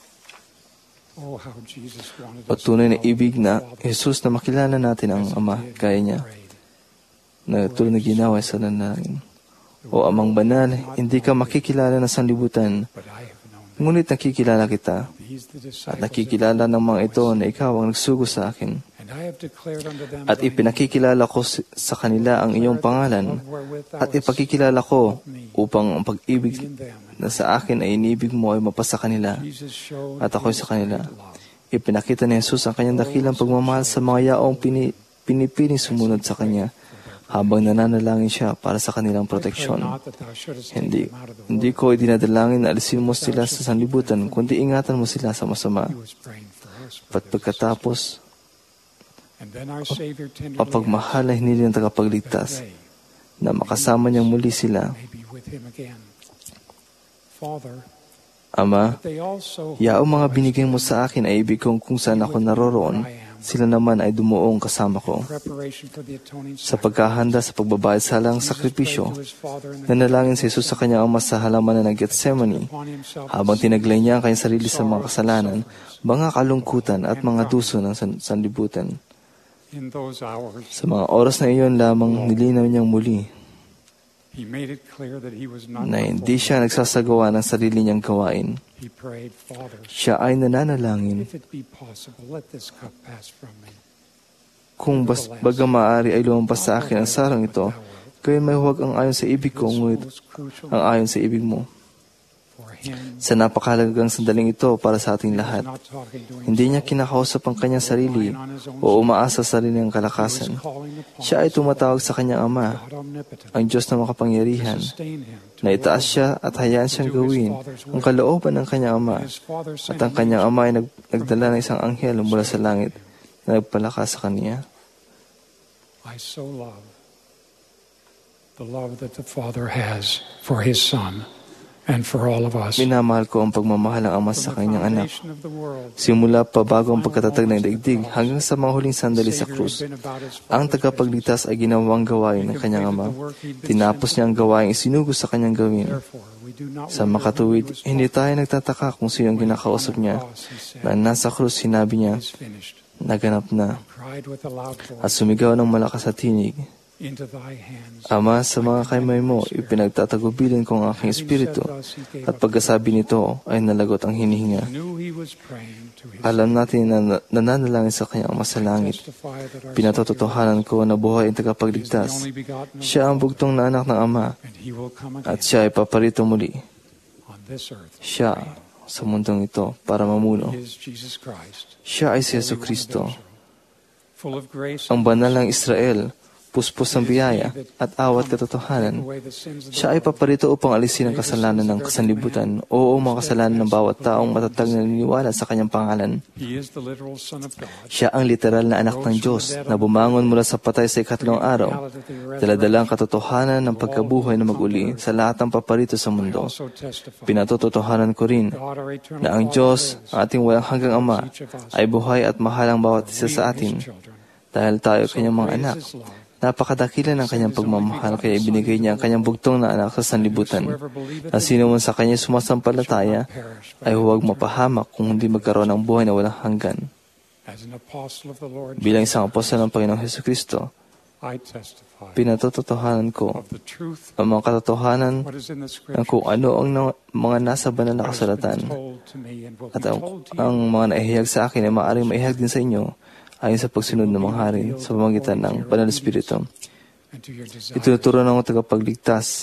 Patunay na ibig na Jesus na makilala natin ang Ama gaya niya na tulad na ginawa sa nanalangin. O Amang Banal, hindi ka makikilala ng sanlibutan, ngunit nakikilala kita at nakikilala ng mga ito na ikaw ang nagsugo sa akin. At ipinakikilala ko sa kanila ang iyong pangalan at ipakikilala ko upang ang pag-ibig na sa akin ay inibig mo ay mapasa kanila at ako'y sa kanila. Ipinakita ni Jesus ang kanyang dakilang pagmamahal sa mga yaong pinipiling sumunod sa kanya habang nananalangin siya para sa kanilang proteksyon. Hindi ko idinadalangin na alisin mo sila sa sanlibutan, kundi ingatan mo sila sa masama. Pagkatapos, papagmahal na hinili ng tagapagligtas na makasama niyang muli sila. Ama, yaong mga binigay mo sa akin ay ibig kong kung saan ako naroroon, sila naman ay dumuong kasama ko. Sa pagkahanda sa pagbabayad sa halang sakripisyo, nanalangin si Jesus sa kanyang Ama sa halaman na Gethsemane, habang tinaglay niya ang kanyang sarili sa mga kasalanan, mga kalungkutan at mga duso ng sanlibutan. Sa mga oras na iyon lamang nilinaw niyang muli na hindi siya nagsasagawa ng sarili niyang gawain. Siya ay nananalangin, kung baga maaari ay lumampas sa akin ang sarang ito, kaya may huwag ang ayon sa ibig ko, ngunit ang ayon sa ibig mo. Sa napakahalagang sandaling ito para sa ating lahat, hindi niya kinakausap ang kanyang sarili o umaasa sa sariling kalakasan. Siya ay tumatawag sa kanyang Ama, ang Diyos na makapangyarihan, na itaas siya at hayaan siyang gawin ang kalooban ng kanyang Ama. At ang kanyang Ama ay nagdala ng isang anghel mula sa langit na nagpalakas sa kanya. I so love the love that the Father has for His Son and for all of us. Minamahal ko ang pagmamahal ng Ama sa kanyang anak. Simula pa bago ang pagkatatag ng daigdig hanggang sa mga huling sandali sa krus, ang tagapagligtas ay ginawang gawain ng kanyang Ama. Tinapos niya ang gawain isinugo sa kanyang gawin. Sa makatuwid, hindi tayo nagtataka kung sino ang kinakausap niya. Na nasa krus, sinabi niya, naganap na. At sumigaw ng malakas sa tinig, Ama, sa mga kamay mo, ipinagtatagubilin ko ang aking espiritu. At pagkasabi nito ay nalagot ang hinihinga. Alam natin na nananalangin sa kanyang Ama sa langit. Pinatotohanan ko na buhay ang tagapagligtas. Siya ang bugtong na anak ng Ama. At siya ay paparito muli. Siya sa mundong ito para mamuno. Siya ay si Yesu Kristo, ang banal ng Israel, puspos ng biyaya at awat katotohanan. Siya ay paparito upang alisin ang kasalanan ng kasanlibutan o mga kasalanan ng bawat taong matatag na naniniwala sa kanyang pangalan. Siya ang literal na anak ng Diyos na bumangon mula sa patay sa ikatlong araw, daladalang katotohanan ng pagkabuhay na mag-uli sa lahat ng paparito sa mundo. Pinatotohanan ko rin na ang Diyos, ating walang hanggang Ama, ay buhay at mahal ang bawat isa sa atin. Dahil tayo kanyang mga anak, napakadakila ng kanyang pagmamahal, kaya ibinigay niya ang kanyang bugtong na anak sa sanlibutan. Na sino man sa kanya sumasampalataya ay huwag mapahamak kung hindi magkaroon ng buhay na walang hanggan. Bilang isang apostol ng Panginoong Jesucristo, pinatotohanan ko ang mga katotohanan ng kung ano ang mga nasa banal na kasulatan at ang mga naihayag sa akin ay maaaring maihayag din sa inyo ayon sa pagsunod ng mga hari sa pamamagitan ng Banal na Espiritu. Ituturo ng tagapagligtas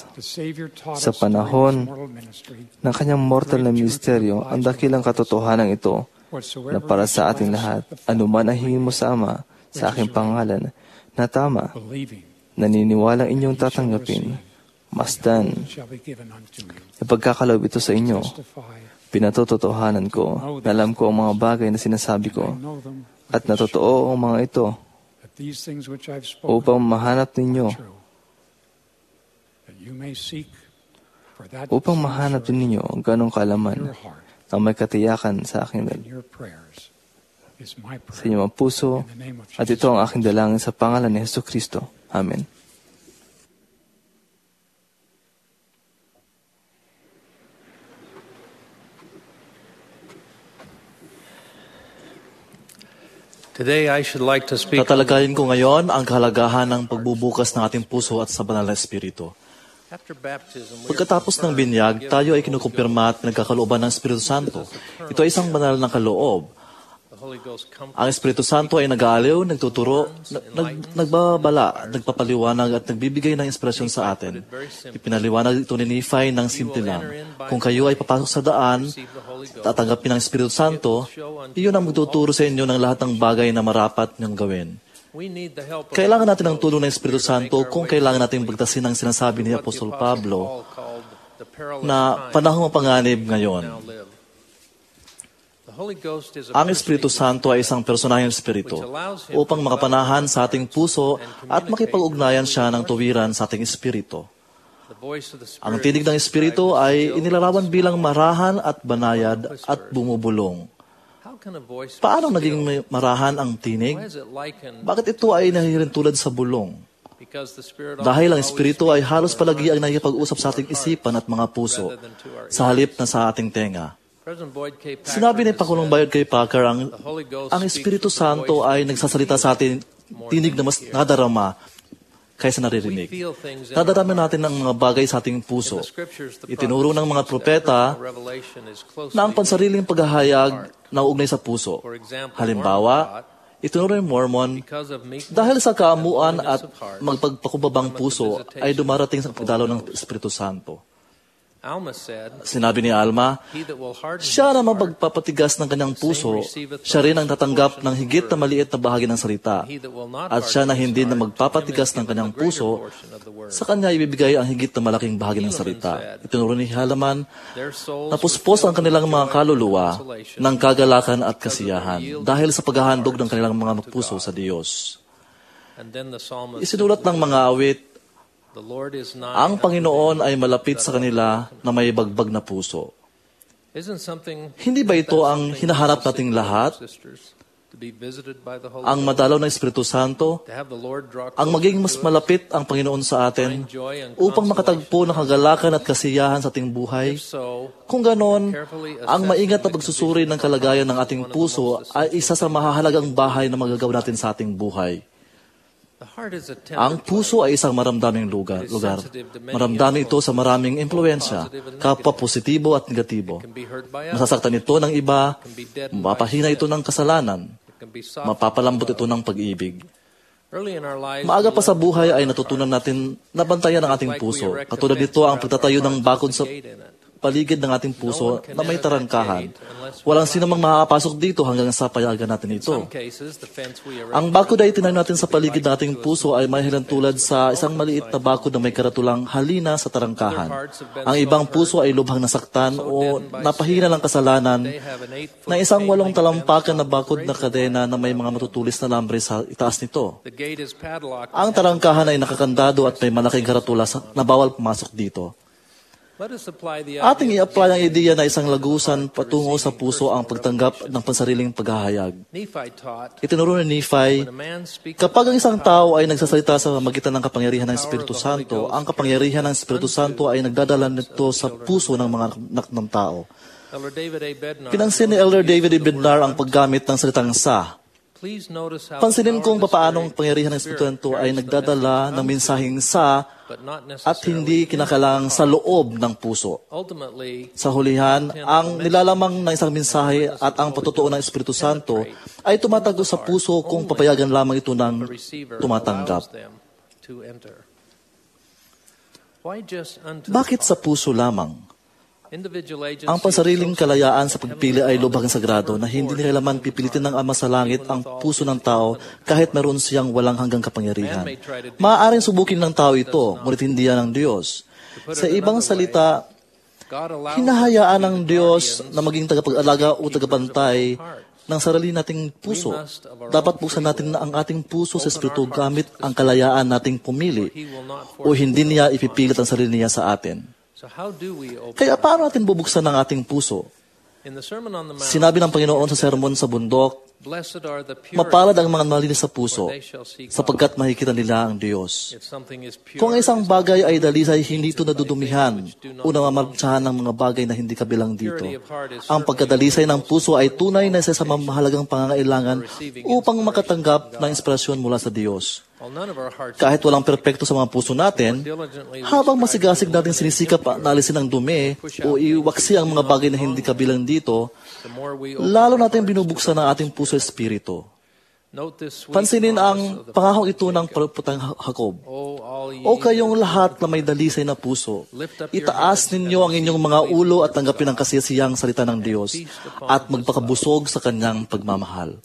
sa panahon ng kanyang mortal na ministeryo ang dakilang katotohanan ito na para sa ating lahat, anuman ang hingin mo sa Ama, sa aking pangalan, na tama, naniniwalang inyong tatanggapin, masdan, ipagkakaloob ito sa inyo. Pinatototohanan ko, na alam ko ang mga bagay na sinasabi ko, at natotoo ang mga ito, upang mahanap ninyo din ninyo ang ganong kaalaman na may katiyakan sa aking sa inyong mga puso, at ito ang aking dalangin sa pangalan ni Jesucristo. Amen. Tatalakayin ko ngayon ang kahalagahan ng pagbubukas ng ating puso at sa banal na Espiritu. Pagkatapos ng binyag, tayo ay kinukumpirma at pinagkakalooban ng Espiritu Santo. Ito ay isang banal na kaloob. Ang Espiritu Santo ay nag-aaliw, nagtuturo, nagbabala, nagpapaliwanag at nagbibigay ng inspirasyon sa atin. Ipinaliwanag ito ni Nephi ng simple lang. Kung kayo ay papasok sa daan, tatanggapin ng Espiritu Santo, iyon ang magtuturo sa inyo ng lahat ng bagay na marapat niyong gawin. Kailangan natin ng tulong ng Espiritu Santo kung kailangan natin bagtasin ang sinasabi ni Apostol Pablo na panahong panganib ngayon. Ang Espiritu Santo ay isang personaheng Espiritu upang makapanahan sa ating puso at makipag-ugnayan siya ng tuwiran sa ating Espiritu. Ang tinig ng Espiritu ay inilarawan bilang marahan at banayad at bumubulong. Paano naging marahan ang tinig? Bakit ito ay nahihirin tulad sa bulong? Dahil ang Espiritu ay halos palagi ang nakikipag-usap sa ating isipan at mga puso sa halip na sa ating tenga. Sinabi ni Pangulong Bayard K. Packer, ang Espiritu Santo ay nagsasalita sa atin tinig na mas nadarama kaysa naririnig. Nadarama natin ang mga bagay sa ating puso. Itinuro ng mga propeta na ang pansariling paghahayag na ugnay sa puso. Halimbawa, itinuro ng Mormon, dahil sa kaamuan at magpagpakubabang puso ay dumarating sa pagdalo ng Espiritu Santo. Sinabi ni Alma, siya na mapagpapatigas ng kanyang puso, siya rin ang tatanggap ng higit na maliit na bahagi ng salita. At siya na hindi na magpapatigas ng kanyang puso, sa kanya ibibigay ang higit na malaking bahagi ng salita. Itinuro ni Halaman, napuspos ang kanilang mga kaluluwa ng kagalakan at kasiyahan dahil sa paghahandog ng kanilang mga puso sa Diyos. Isinulat ng mga awit, ang Panginoon ay malapit sa kanila na may bagbag na puso. Hindi ba ito ang hinahanap nating lahat? Ang madalaw ng Espiritu Santo, ang maging mas malapit ang Panginoon sa atin upang makatagpo ng kagalakan at kasiyahan sa ating buhay. Kung ganon, ang maingat na pagsusuri ng kalagayan ng ating puso ay isa sa mahahalagang bahay na magagawa natin sa ating buhay. Ang puso ay isang maramdaming lugar. Maramdami ito sa maraming impluensya, kapwa positibo at negatibo. Masasaktan ito ng iba, mapapahina ito ng kasalanan, mapapalambot ito ng pag-ibig. Maaga pa sa buhay ay natutunan natin na bantayan ang ating puso. Katulad nito ang pagtatayo ng bakod sa paligid ng ating puso na may tarangkahan. Walang sinumang makakapasok dito hanggang sa payagan natin ito. Ang bakod ay tinayo natin sa paligid ng ating puso ay mahilan tulad sa isang maliit na bakod na may karatulang halina sa tarangkahan. Ang ibang puso ay lubhang nasaktan o napahina ng kasalanan na isang 8 talampakan na bakod na kadena na may mga matutulis na lambre sa itaas nito. Ang tarangkahan ay nakakandado at may malaking karatula na bawal pumasok dito. Ating i-apply ang ideya na isang lagusan patungo sa puso ang pagtanggap ng pansariling paghahayag. Itinuro ni Nephi, kapag ang isang tao ay nagsasalita sa magitan ng kapangyarihan ng Espiritu Santo, ang kapangyarihan ng Espiritu Santo ay nagdadala nito sa puso ng mga anak ng tao. Pinansin ni Elder David A. Bednar ang paggamit ng salitang sa. Pansinin kung paano ang pangyarihan ng Espiritu Santo ay nagdadala ng mensaheng sa at hindi kinakalang sa loob ng puso. Sa hulihan, ang nilalamang ng isang mensahe at ang patutuo ng Espiritu Santo ay tumatago sa puso kung papayagan lamang ito ng tumatanggap. Bakit sa puso lamang? Ang pansariling kalayaan sa pagpili ay lubhang sagrado na hindi nilalaman pipilitin ng Ama sa langit ang puso ng tao kahit meron siyang walang hanggang kapangyarihan. Maaaring subukin ng tao ito, ngunit hindi yan ng Diyos. Sa ibang salita, hinahayaan ng Diyos na maging tagapag-alaga o tagapantay ng sarili nating puso. Dapat buksan natin na ang ating puso sa Espiritu gamit ang kalayaan nating pumili o hindi niya ipipilit ang sarili niya sa atin. Kaya paano natin bubuksan ang ating puso? Sinabi ng Panginoon sa sermon sa bundok, mapalad ang mga malinis sa puso, sapagkat makikita nila ang Diyos. Kung isang bagay ay dalisay, hindi ito nadudumihan o namamantsahan ng mga bagay na hindi kabilang dito. Ang pagkadalisay ng puso ay tunay na isa sa mahalagang pangangailangan upang makatanggap ng inspirasyon mula sa Diyos. Kahit walang perpekto sa mga puso natin, habang masigasig natin sinisikap na alisin ang dumi o iwaksi ang mga bagay na hindi kabilang dito, lalo natin binubuksan ang ating puso espiritu. Pansinin ang pangahong ito ng palputang Jacob. O kayong lahat na may dalisay na puso, itaas ninyo ang inyong mga ulo at tanggapin ang kasiyasiyang salita ng Diyos at magpakabusog sa kanyang pagmamahal.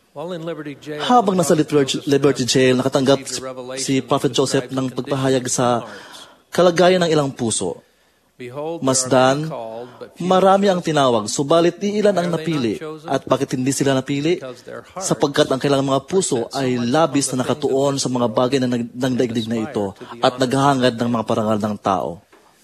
Habang nasa Liberty Jail, nakatanggap si Prophet Joseph ng pagpahayag sa kalagayan ng ilang puso. Masdan, marami ang tinawag, subalit iilan ang napili. At bakit hindi sila napili? Sapagkat ang kailangang mga puso ay labis na nakatuon sa mga bagay ng daigdig na ito at naghahangad ng mga parangal ng tao.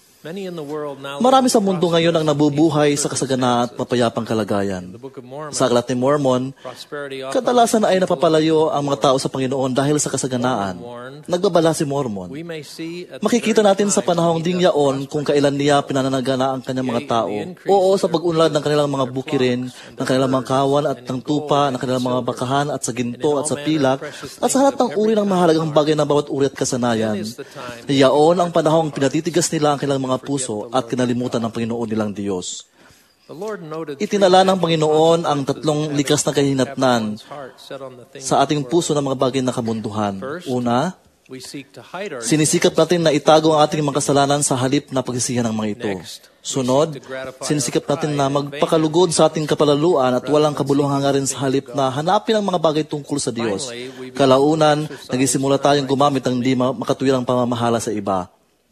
Marami sa mundo ngayon ang nabubuhay sa kasaganaan at mapayapang kalagayan. Sa Aklat ni Mormon, kadalasan ay napapalayo ang mga tao sa Panginoon dahil sa kasaganaan. Nagbabala si Mormon. Makikita natin sa panahong ding yaon kung kailan niya pinananagana ang kanyang mga tao. Oo, sa pag-unlad ng kanilang mga bukirin, ng kanilang mga kawan at ng tupa, ng kanilang mga bakahan at sa ginto at sa pilak, at sa lahat ng uri ng mahalagang bagay na bawat uri at kasanayan. Yaon ang panahong pinatitigas nila ang kanilang mga puso at kinalimutan ng Panginoon nilang Diyos. Itinala ng Panginoon ang tatlong likas na kahinatnan sa ating puso ng mga bagay na kabunduhan. Una, sinisikap natin na itago ang ating mga kasalanan sa halip na pagsisihan ng mga ito. Sunod, sinisikap natin na magpakalugod sa ating kapalaluan at walang kabuluhang hangarin sa halip na hanapin ang mga bagay tungkol sa Diyos. Kalaunan, nagsisimula tayong gumamit ng hindi makatuwirang pamamahala sa iba.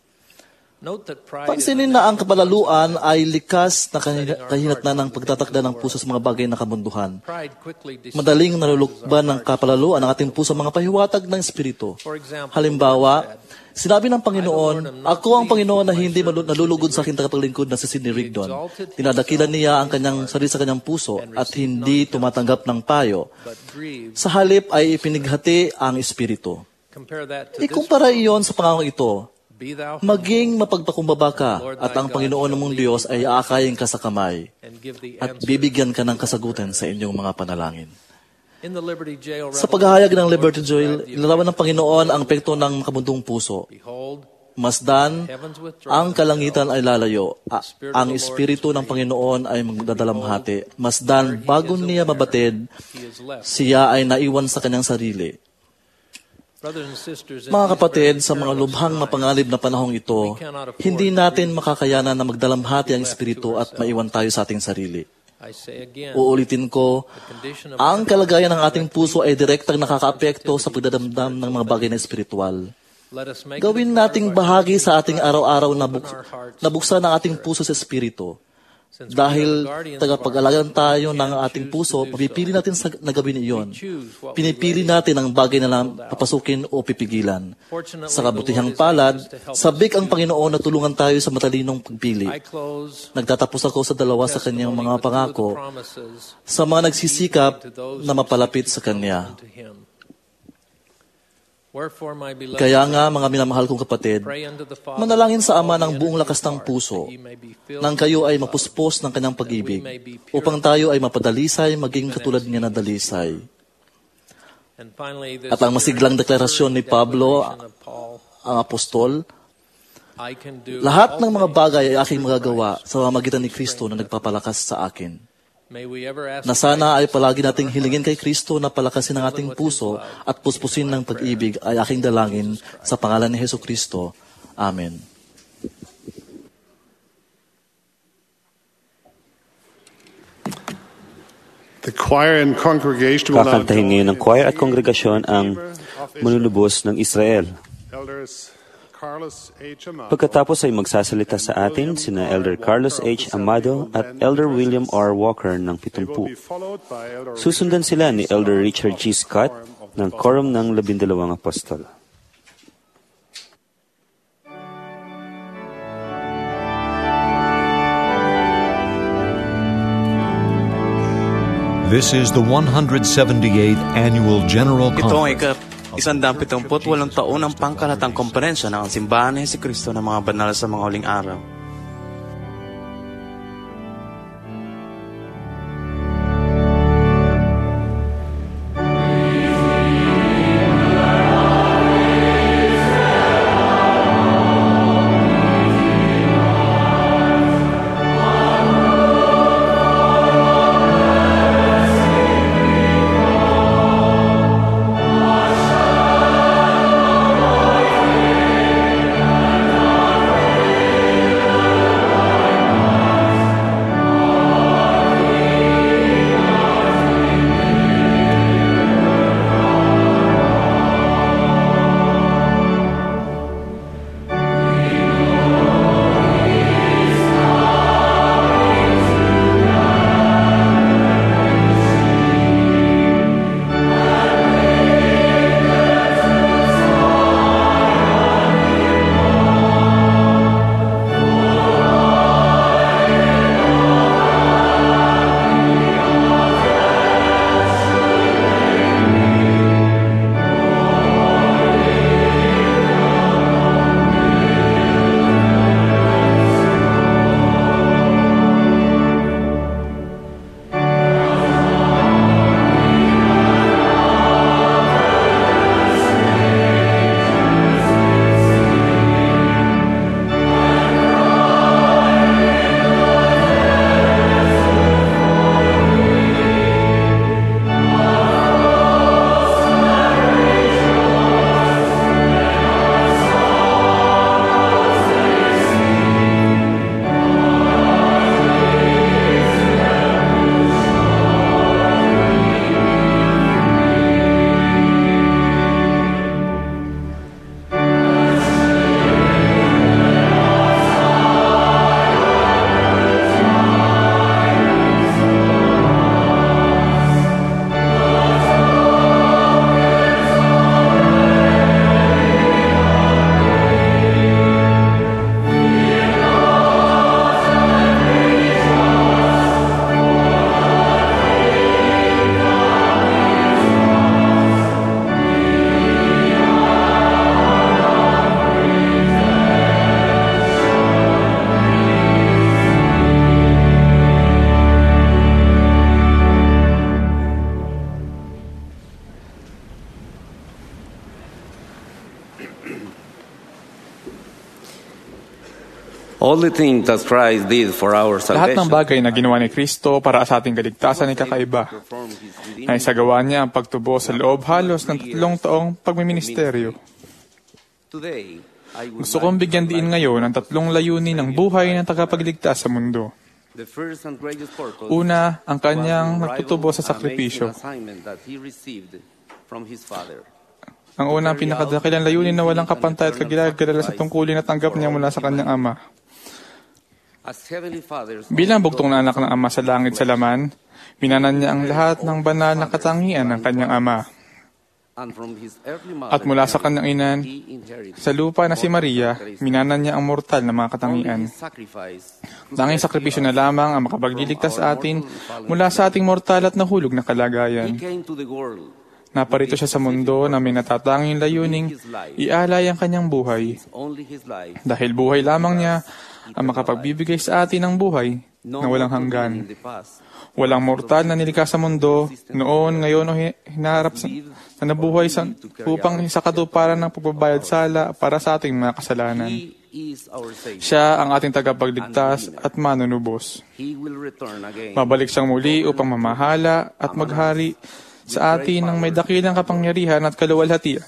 Pansinin na ang kapalaluan ay likas na kahinatnan ng pagtatakda ng puso sa mga bagay na kabunduhan. Madaling nalulukban ng kapalaluan ang ating puso sa mga pahiwatag ng Espiritu. Halimbawa, sinabi ng Panginoon, "Ako ang Panginoon na hindi nalulugod sa aking tagapaglingkod na si Sidney Rigdon." Tinadakilan niya ang kanyang sarili sa kanyang puso at hindi tumatanggap ng payo. Sa halip ay ipinighati ang Espiritu. Ikumpara iyon sa pangangong ito. Maging mapagpakumbaba ka at ang Panginoon mong Diyos ay aakayin ka sa kamay at bibigyan ka ng kasagutan sa inyong mga panalangin. Sa paghahayag ng Liberty Jail, ilarawan ng Panginoon ang epekto ng makabundong puso. Masdan, ang kalangitan ay lalayo. Ang Espiritu ng Panginoon ay magdadalamhati. Masdan, bago niya mabatid, siya ay naiwan sa kanyang sarili. Mga kapatid, sa mga lubhang mapangalib na panahong ito, hindi natin makakayanan na magdalamhati ang Espiritu at maiwan tayo sa ating sarili. Uulitin ko, ang kalagayan ng ating puso ay direktang nakakaapekto sa pagdadamdam ng mga bagay na espiritual. Gawin nating bahagi sa ating araw-araw na buksan ang ating puso sa Espiritu. Dahil tagapag-alagan tayo ng ating puso, mapipili natin na gawin iyon. Pinipili natin ang bagay na papasukin o pipigilan. Sa kabutihang palad, sabik ang Panginoon na tulungan tayo sa matalinong pagpili. Nagtatapos ako sa dalawa sa kanyang mga pangako sa mga nagsisikap na mapalapit sa Kanya. Kaya nga, mga minamahal kong kapatid, manalangin sa Ama ng buong lakas ng puso, nang kayo ay mapuspos ng kanyang pag-ibig, upang tayo ay mapadalisay maging katulad niya na dalisay. At ang masiglang deklarasyon ni Pablo, ang apostol, lahat ng mga bagay ay aking magagawa sa pamamagitan ni Kristo na nagpapalakas sa akin. Na sana ay palagi nating hilingin kay Kristo na palakasin ang ating puso at puspusin ng pag-ibig ay aking dalangin sa pangalan ni Hesus Kristo. Amen. The choir and congregation will now Kakantahin ngayon ng choir at kongregasyon ang Manlulubos ng Israel. Elders Carlos H. Amado, Pagkatapos ay magsasalita sa atin sina Elder Carlos H. Amado at Elder William R. Walker ng They will 70. be followed by Elder Susundan sila ni Elder Richard G. Scott ng Quorum ng 12 Apostol. This is the 178th Annual General Ito ang Conference. ika-178 taon ng pangkalatang komperensya ng Simbahan ni Jesucristo ng mga banal sa mga huling araw. All the things that Christ did for our Lahat ng salvation, bagay na ginawa ni Kristo para sa ating kaligtasan ay kakaiba. Naisagawa niya ang pagtubo sa loob halos ng 3 taong pagmiministeryo. today, I would Gusto kong bigyan diin ngayon ang 3 layunin ng buhay ng tagapagligtas sa mundo. the first and greatest purpose Una, ang kanyang was the nagtutubo sa rival sakripisyo. amazing assignment that he received from his Father. Ang unang pinakadakilang layunin na walang kapantay at kagilala sa tungkulin na tanggap niya mula sa kanyang Ama. As Heavenly Father, Bilang bugtong na anak ng Ama sa langit sa laman, minanan niya ang lahat ng banal na katangian ng kanyang Ama. and from his earthly mother, At mula sa kanyang inan, he inherited sa lupa na si Maria, minanan niya ang mortal na mga katangian. only his sacrifice. Tanging sakripisyo na lamang ang makapagliligtas sa atin mula sa ating mortal at nahulog na He kalagayan. came to the world. Naparito siya sa mundo na may natatanging layuning ialay ang kanyang buhay. Only his life. Dahil buhay lamang niya ang makapagbibigay sa atin ng buhay na walang hanggan. In the past, Walang mortal na nilikha sa mundo noon, ngayon o hinaharap na nabuhay upang sa katuparan ng pagbabayad sala para sa ating mga kasalanan. he is our Savior. Siya ang ating tagapagligtas at manunubos. He will return again. Mabalik siyang muli upang mamahala at maghari sa atin ng may dakilang kapangyarihan at kaluwalhatian.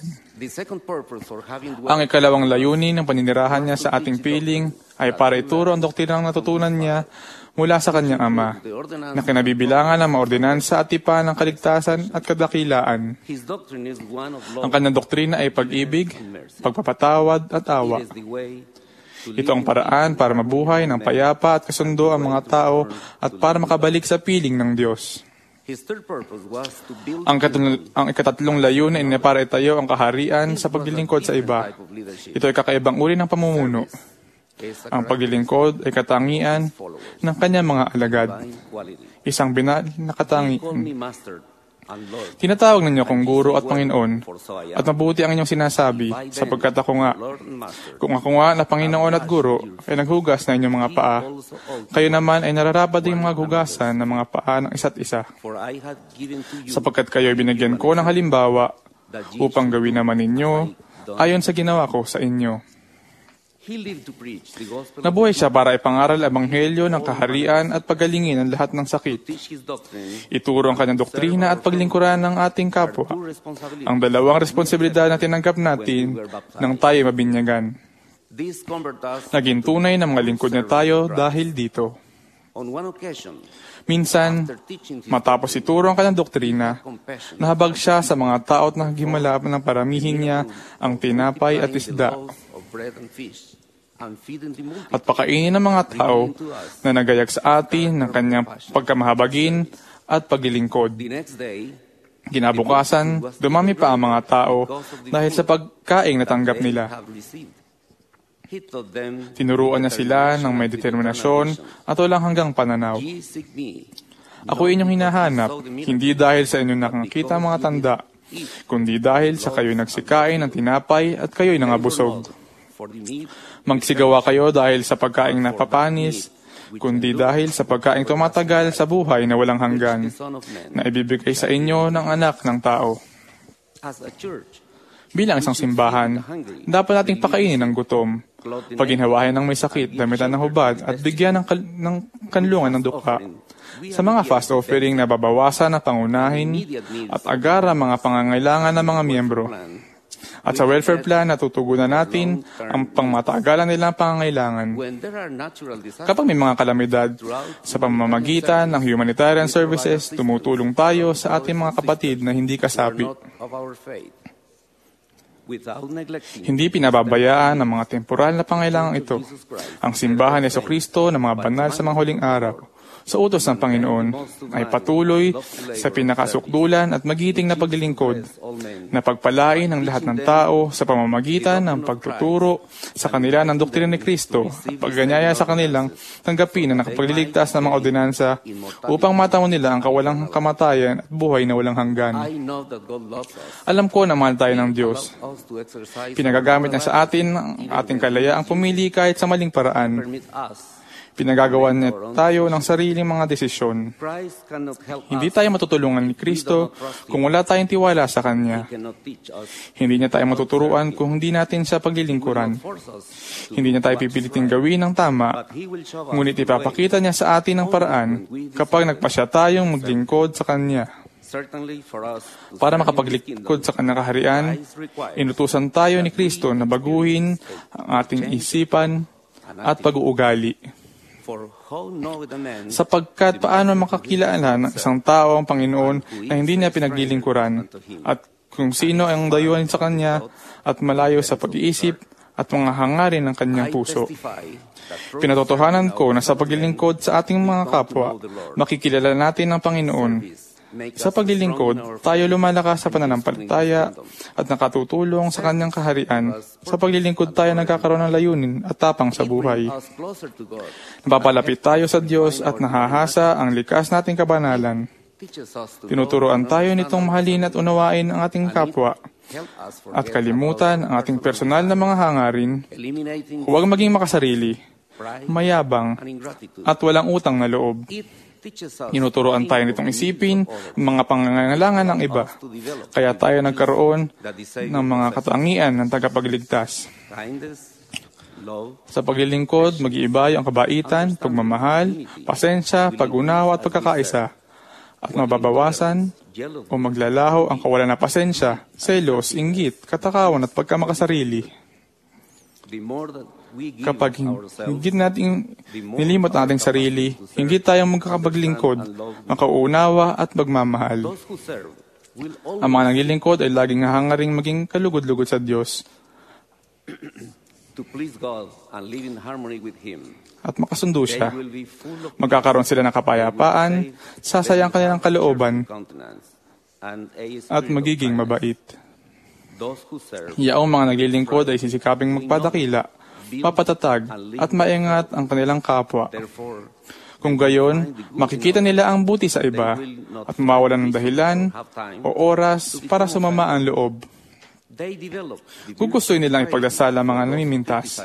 Ang ikalawang layunin ng paninirahan niya sa ating piling ay para ituro ang doktrinang natutunan niya mula sa kanyang Ama, na kinabibilangan ng mga ordinansa at tipan ng kaligtasan at kadakilaan. Ang kanyang doktrina ay pag-ibig, pagpapatawad at awa. Ito ang paraan para mabuhay ng payapa at kasundo ang mga tao at para makabalik sa piling ng Diyos. Ang ikatatlong layunin ay para itayo ang kaharian sa paglilingkod sa iba. Ito ay kakaibang uri ng pamumuno. Ang paglilingkod ay katangian ng kanyang mga alagad. Isang binal na katangian. Tinatawag ninyo akong Guro at Panginoon, at mabuti ang inyong sinasabi, sapagkat ako nga. Kung ako nga na Panginoon at Guro, ay naghugas na inyong mga paa, kayo naman ay nararapat din mga hugasan ng mga paa ng isa't isa. Sapagkat kayo ay binigyan ko ng halimbawa, upang gawin naman ninyo, ayon sa ginawa ko sa inyo. Nabuhay siya para ipangaral ang ebanghelyo ng kaharian at pagalingin ang lahat ng sakit. Ituro ang kanyang doktrina at paglingkuran ng ating kapwa. Ang dalawang responsibilidad na tinanggap natin nang tayo mabinyagan. Naging tunay na mga lingkod niya tayo dahil dito. Minsan, matapos ituro ang kanyang doktrina, nahabag siya sa mga tao at naghimala ng paramihin niya ang tinapay at isda. At pakainin ng mga tao na nagayag sa atin ng kanyang pagkamahabagin at paglilingkod. Kinabukasan, dumami pa ang mga tao dahil sa pagkaing natanggap nila. Tinuruan niya sila ng may determinasyon at walang hanggang pananaw. Ako inyong hinahanap, hindi dahil sa inyong nakakita mga tanda, kundi dahil sa kayo'y nagsikain ng tinapay at kayo'y nangabusog. Magsigawa kayo dahil sa pagkaing napapanis, kundi dahil sa pagkaing tumatagal sa buhay na walang hanggan, na ibibigay sa inyo ng anak ng tao. Bilang isang simbahan, dapat nating pakainin ang gutom, paginhawahin ng may sakit, damitan ng hubad, at bigyan ng kanlungan ng dukha. Sa mga fast offering na babawasan ang pangunahin at agara mga pangangailangan ng mga miyembro. At sa welfare plan, natutugunan natin ang pangmatagalan nilang pangangailangan. Kapag may mga kalamidad, sa pamamagitan ng humanitarian services, tumutulong tayo sa ating mga kapatid na hindi kasapi. Hindi pinababayaan ang mga temporal na pangailangan ito. Ang simbahan ni Jesucristo ng mga banal sa mga huling araw, sa utos ng Panginoon, ay patuloy sa pinakasukdulan at magiting na paglilingkod, na pagpalain ang lahat ng tao sa pamamagitan ng pagtuturo sa kanila ng doktrina ni Kristo at pagganyaya sa kanilang tanggapin ang nakapagliligtas ng mga ordinansa upang matamo nila ang kawalang kamatayan at buhay na walang hanggan. Alam ko na mahal tayo ng Diyos. Pinagagamit niya sa atin ang ating kalayaang pumili kahit sa maling paraan. Pinagagawan niya tayo ng sariling mga desisyon. Hindi tayo matutulungan ni Kristo kung wala tayong tiwala sa Kanya. Hindi niya tayo matuturuan kung hindi natin siya paglilingkuran. Hindi niya tayo pipiliting gawin ng tama, ngunit ipapakita niya sa atin ang paraan kapag nagpasya tayong maglingkod sa Kanya. Para makapaglingkod sa Kanyang kaharian, inutusan tayo ni Kristo na baguhin ang ating isipan at pag-uugali. Sapagkat paano makakilala ng isang tao ang Panginoon na hindi niya pinaglilingkuran, at kung sino ang dayuhan sa Kanya at malayo sa pag-iisip at mga hangarin ng Kanyang puso. Pinatotohanan ko na sa paglilingkod sa ating mga kapwa, makikilala natin ang Panginoon. Sa paglilingkod, tayo lumalakas sa pananampalataya at nakatutulong sa Kanyang kaharian. Sa paglilingkod tayo nagkakaroon ng layunin at tapang sa buhay. Napapalapit tayo sa Diyos at nahahasa ang likas nating kabanalan. Tinuturoan tayo nitong mahalin at unawain ang ating kapwa at kalimutan ang ating personal na mga hangarin. Huwag maging makasarili, mayabang, at walang utang na loob. Tinuturoan tayo nitong isipin ang mga pangangailangan ng iba. Kaya tayo nagkaroon ng mga katangian ng tagapagligtas. Sa paglilingkod, mag-iibay ang kabaitan, pagmamahal, pasensya, pag-unawa at pagkakaisa. At mababawasan o maglalaho ang kawalan ng pasensya, selos, inggit, katakawan at pagkamakasarili. Kapag hinggit natin nilimot ang ating sarili, hinggit tayong magkakapaglingkod, makauunawa at magmamahal. Ang mga naglilingkod ay laging hahangaring maging kalugod-lugod sa Diyos at makasundo siya. Magkakaroon sila ng kapayapaan, sasayang kanilang kalooban, at magiging mabait. Yaong mga naglilingkod ay sisikaping magpadakila, mapatatag, at maingat ang kanilang kapwa. Kung gayon, makikita nila ang buti sa iba at mawalan ng dahilan o oras para sumama ang loob. Gugustuhin nilang ipagdasal ang mga namimintas.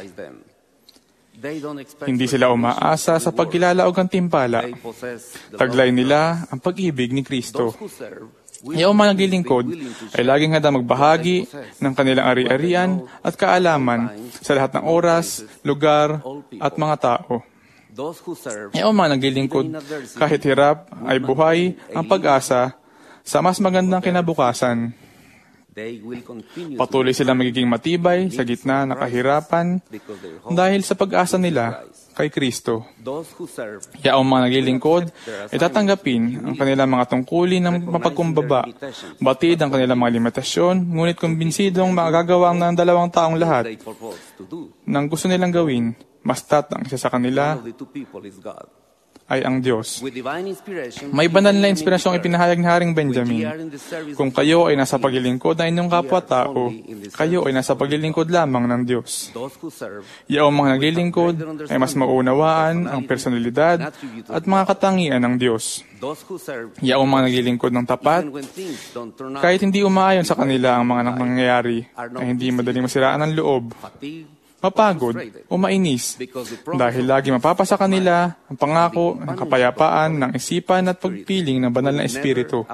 Hindi sila umaasa sa pagkilala o gantimpala. Taglay nila ang pag-ibig ni Kristo. Yaong mga naglilingkod ay laging handa magbahagi ng kanilang ari-arian at kaalaman sa lahat ng oras, lugar, at mga tao. Yaong mga naglilingkod kahit hirap ay buhay ang pag-asa sa mas magandang kinabukasan. Patuloy silang magiging matibay sa gitna ng kahirapan dahil sa pag-asa nila kay Kristo. Yaong mga naglilingkod ay tatanggapin ang kanilang mga tungkulin ng mapagkumbaba, batid ang kanilang mga limitasyon, ngunit kumbinsidong magagawa ng dalawang taong lahat ng gusto nilang gawin, basta't ang isa sa kanila ay ang Diyos. May banal na inspirasyong ipinahayag ni Haring Benjamin. Kung kayo ay nasa paglilingkod ng inyong kapwa-tao, kayo ay nasa paglilingkod lamang ng Diyos. Yaong mga naglilingkod ay mas maunawaan ang personalidad at mga katangian ng Diyos. Yaong mga naglilingkod ng tapat, kahit hindi umaayon sa kanila ang mga nangyayari, ay hindi madaling masiraan ng loob, mapagod o mainis dahil lagi mapapasa kanila ang pangako ng kapayapaan ng isipan at pagpiling ng banal na espiritu.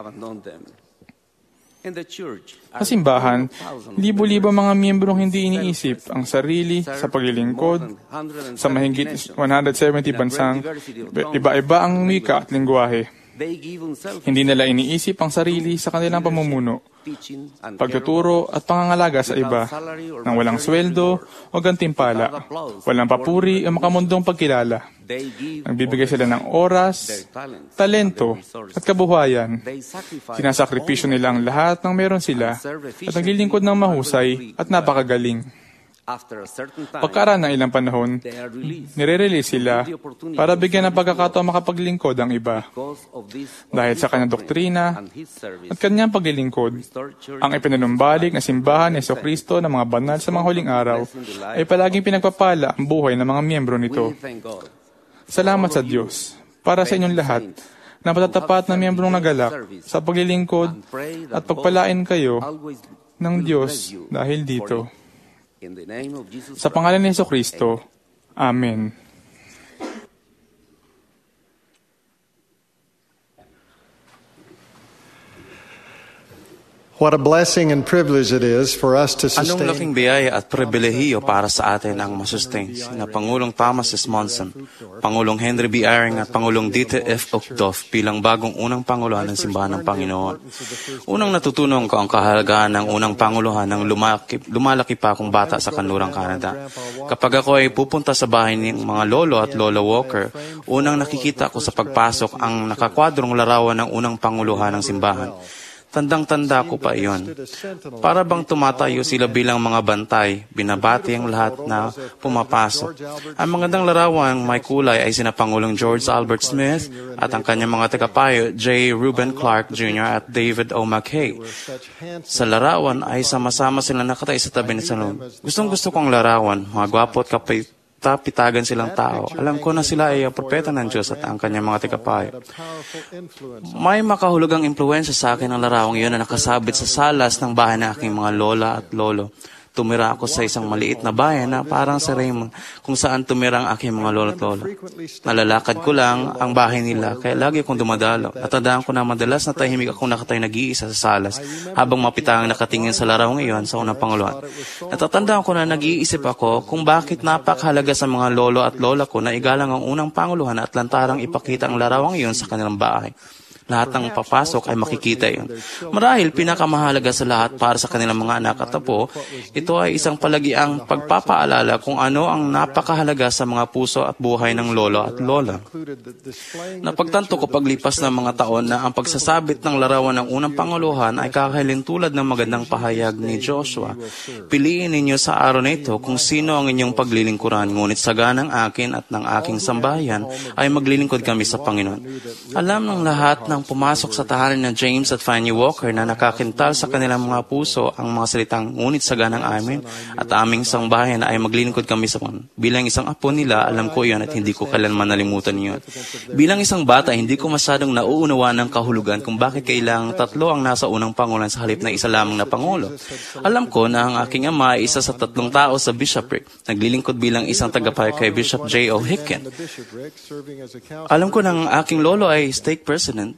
Sa simbahan, libo-libo mga miyembrong hindi iniisip ang sarili sa paglilingkod sa mahigit 170 bansang iba-iba ang wika at lingwahe. Hindi nila iniisip ang sarili sa kanilang pamumuno, pagtuturo at pangangalaga sa iba nang walang sweldo o gantimpala, walang papuri o makamundong pagkilala. Nagbibigay sila ng oras, talento at kabuhayan. Sinasakripisyo nila ang lahat ng meron sila at naglilingkod ng mahusay at napakagaling. Pagkaraan ng ilang panahon, nire-release sila para bigyan ng pagkakataon makapaglingkod ang iba. Dahil sa kanyang doktrina at kanyang paglilingkod, ang ipinanumbalik na simbahan ni Jesucristo ng mga banal sa mga huling araw ay palaging pinagpapala ang buhay ng mga miyembro nito. Salamat sa Diyos para sa inyong lahat na matatapat na miyembrong nagalak sa paglilingkod at pagpalain kayo ng Diyos dahil dito. Sa pangalan ni Jesucristo, Amen. What a blessing and privilege it is for us to sustain. Anong laking biyaya at pribilehiyo para sa atin ang masustain sina Pangulong Thomas S. Monson, Pangulong Henry B. Eyring at Pangulong Dieter F. Uchtdorf bilang bagong unang panguluhan ng Simbahan ng Panginoon. Unang natutunan ko ang kahalagahan ng unang panguluhan ng lumalaki pa akong bata sa kanlurang Canada. Kapag ako ay pupunta sa bahay ng mga lolo at lola Walker, unang nakikita ko sa pagpasok ang nakakwadrong larawan ng unang panguluhan ng simbahan. Tandang-tanda ko pa iyon. Para bang tumatayo sila bilang mga bantay, binabati ang lahat na pumapasok. Ang magandang larawang may kulay ay sina Pangulong George Albert Smith at ang kanyang mga tagapayo, J. Reuben Clark Jr. at David O. McKay. Sa larawan ay sama-sama sila nakatay sa tabi ni Salon. Gustong-gusto kong larawan, mga gwapo at kapitagan silang tao. Alam ko na sila ay propeta ng Diyos at ang kanyang mga tagapayo. May makahulugang impluwensya sa akin ang larawang iyon na nakasabit sa salas ng bahay ng aking mga lola at lolo. Tumira ako sa isang maliit na bayan na parang sa Raymond, kung saan tumira ang aking mga lola at lola. Nalalakad ko lang ang bahay nila, kaya lagi akong dumadalo. Natandaan ko na madalas na tahimik akong nakatay nag-iisa sa salas, habang mapitang nakatingin sa larawang iyon sa unang panguluhan. Natatandaan ko na nag-iisip ako kung bakit napakahalaga sa mga lolo at lola ko na igalang ang unang panguluhan at lantarang ipakita ang larawang iyon sa kanilang bahay. lahat ng papasok ay makikita yun. Marahil pinakamahalaga sa lahat para sa kanilang mga anak at apo, ito ay isang palagiang pagpapaalala kung ano ang napakahalaga sa mga puso at buhay ng lolo at lola. Napagtanto ko paglipas ng mga taon na ang pagsasabit ng larawan ng unang panguluhan ay kakailin tulad ng magandang pahayag ni Joshua. Piliin ninyo sa araw na ito kung sino ang inyong paglilingkuran, ngunit saga ng akin at ng aking sambahayan ay maglilingkod kami sa Panginoon. Alam ng lahat ng pumasok sa tahanan ng James at Fanny Walker na nakakintal sa kanilang mga puso ang mga salitang ngunit saga ng amin at aming sambahayan ay maglilingkod kami sa Panginoon. Bilang isang apo nila, alam ko iyon at hindi ko kailanman nalimutan iyon. Bilang isang bata, hindi ko masyadong nauunawaan ng kahulugan kung bakit kailangang tatlo ang nasa unang pangulan sa halip na isa lamang na pangulo. Alam ko na ang aking ama ay isa sa 3 tao sa bishopric. Naglilingkod bilang isang tagapayo kay Bishop J.O. Hicken. Alam ko na ang aking lolo ay stake president.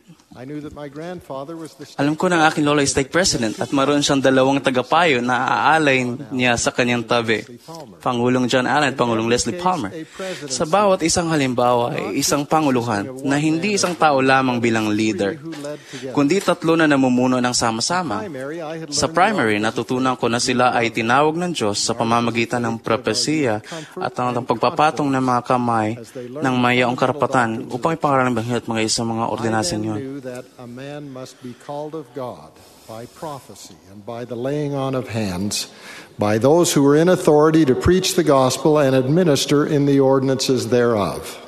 Alam ko na ang aking lolo ay stake president at maroon siyang 2 tagapayo na aalay niya sa kanyang tabi. Pangulong John Allen at Pangulong Leslie Palmer. Sa bawat isang halimbawa ay isang panguluhan na hindi isang tao lamang bilang leader, kundi 3 na namumuno ng sama-sama. Sa primary, natutunan ko na sila ay tinawag ng Diyos sa pamamagitan ng propesiya at ang pagpapatong ng mga kamay ng mayaong karapatan upang ipangaralan ng Ebanghelyo at mga isang mga ordinasyon yun. That a man must be called of God by prophecy and by the laying on of hands, by those who are in authority to preach the gospel and administer in the ordinances thereof.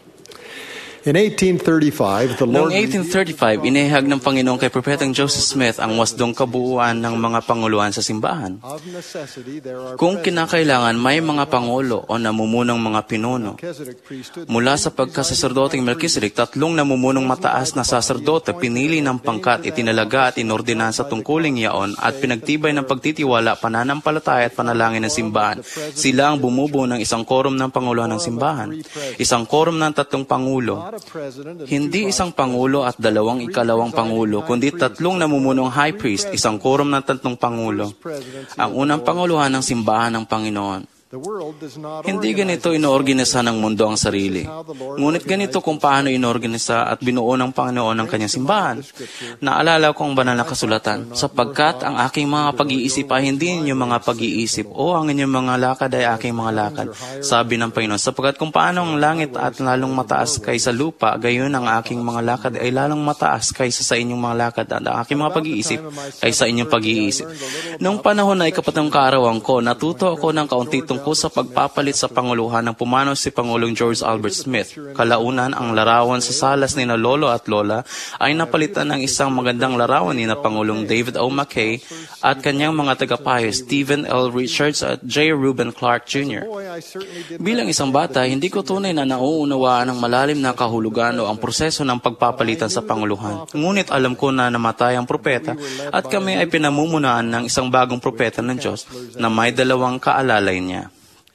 In 1835, Noong 1835, inihayag ng Panginoon kay Propetang Joseph Smith ang wasdong kabuuan ng mga panguluhan sa simbahan. Kung kinakailangan, may mga pangulo o namumunong mga pinuno. Mula sa pagkasaserdoteng Melchizedek, 3 namumunong mataas na saserdote pinili ng pangkat, itinalaga at inordinahan sa tungkuling yaon at pinagtibay ng pagtitiwala, pananampalataya at panalangin ng simbahan. Sila ang bumubuo ng isang quorum ng panguluhan ng simbahan. Isang quorum ng 3 pangulo. Hindi isang pangulo at 2 ikalawang pangulo, kundi 3 namumunong high priest, isang quorum ng 3 pangulo. Ang unang panguluhan ng simbahan ng Panginoon. Hindi ganito inoorganisa ng mundo ang sarili. Ngunit ganito kung paano inoorganisa at binuo ng Panginoon ang kanyang simbahan. Naalala ko ang banal na kasulatan, sapagkat ang aking mga pag-iisip ay hindi inyong mga pag-iisip o ang inyong mga lakad ay aking mga lakad. Sabi ng Panginoon, sapagkat kung paano ang langit at lalong mataas kaysa lupa, gayon ang aking mga lakad ay lalong mataas kaysa sa inyong mga lakad at ang aking mga pag-iisip kaysa inyong pag-iisip. Noong panahon na 4 kaarawan ko, natuto ako ng kaunti tungkol sa pagpapalit sa panguluhan ng pumanaw si Pangulong George Albert Smith. Kalaunan, ang larawan sa salas ni na Lolo at Lola ay napalitan ng isang magandang larawan ni na Pangulong David O. McKay at kanyang mga tagapayo Stephen L. Richards at J. Reuben Clark Jr. Bilang isang bata, hindi ko tunay na nauunawaan ang malalim na kahulugan o ang proseso ng pagpapalitan sa panguluhan. Ngunit alam ko na namatay ang propeta at kami ay pinamumunuan ng isang bagong propeta ng Diyos na may 2 kaalalay niya.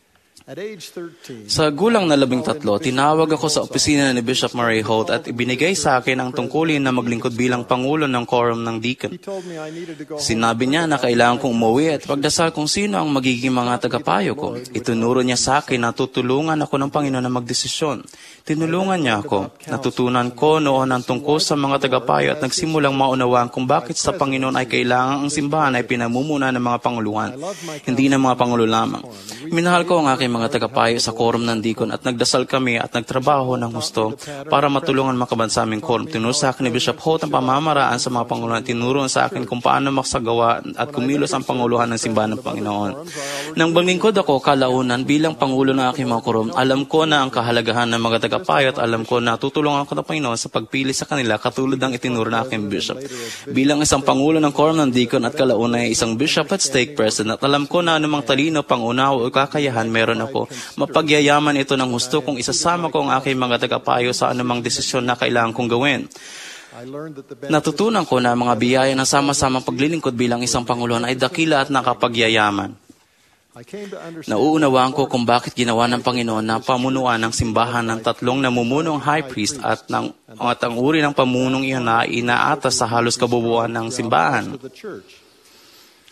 Sa gulang na 13, tinawag ako sa opisina ni Bishop Murray Holt at ibinigay sa akin ang tungkulin na maglingkod bilang pangulo ng quorum ng deacon. Sinabi niya na kailangan kong umuwi at pagdasal kung sino ang magiging mga tagapayo ko. Itunuro niya sa akin na tutulungan ako ng Panginoon na magdesisyon. Tinulungan niya ako. Natutunan ko noon ang tungkol sa mga tagapayo at nagsimulang maunawaan kung bakit sa Panginoon ay kailangan ang simbahan ay pinamumuna ng mga panguluhan, hindi ng mga pangulo lamang. Minahal ko ang aking mga tagapayo sa quorum ng deacon at nagdasal kami at nagtrabaho ng gusto para matulungan makaban sa aming quorum. Tinuro sa akin ni Bishop Holt ang pamamaraan sa mga panguluhan. Tinuro sa akin kung paano maksagawa at kumilos ang panguluhan ng simbahan ng Panginoon. Nang maglingkod ako kalaunan bilang pangulo ng aking mga quorum, alam ko na ang kahalagahan ng mga tagapayo at alam ko na tutulungan ko ng Panginoon sa pagpili sa kanila katulad ng itinuro ng aking bishop. Bilang isang pangulo ng quorum ng deacon at kalaunan ay isang bishop at stake president, at alam ko na anumang talino, pangunawa o kakayahan meron ako, mapagyayaman ito ng gusto kung isasama ko ang aking mga tagapayo sa anumang desisyon na kailangan kong gawin. Natutunan ko na mga biyaya ng sama-samang paglilingkod bilang isang panguluhan ay dakila at nakapagyayaman. Nauunawaan ko kung bakit ginawa ng Panginoon na pamunuan ng simbahan ng 3 namumunong high priest at ang uri ng pamunong iyon na inaatas sa halos kabubuan ng simbahan.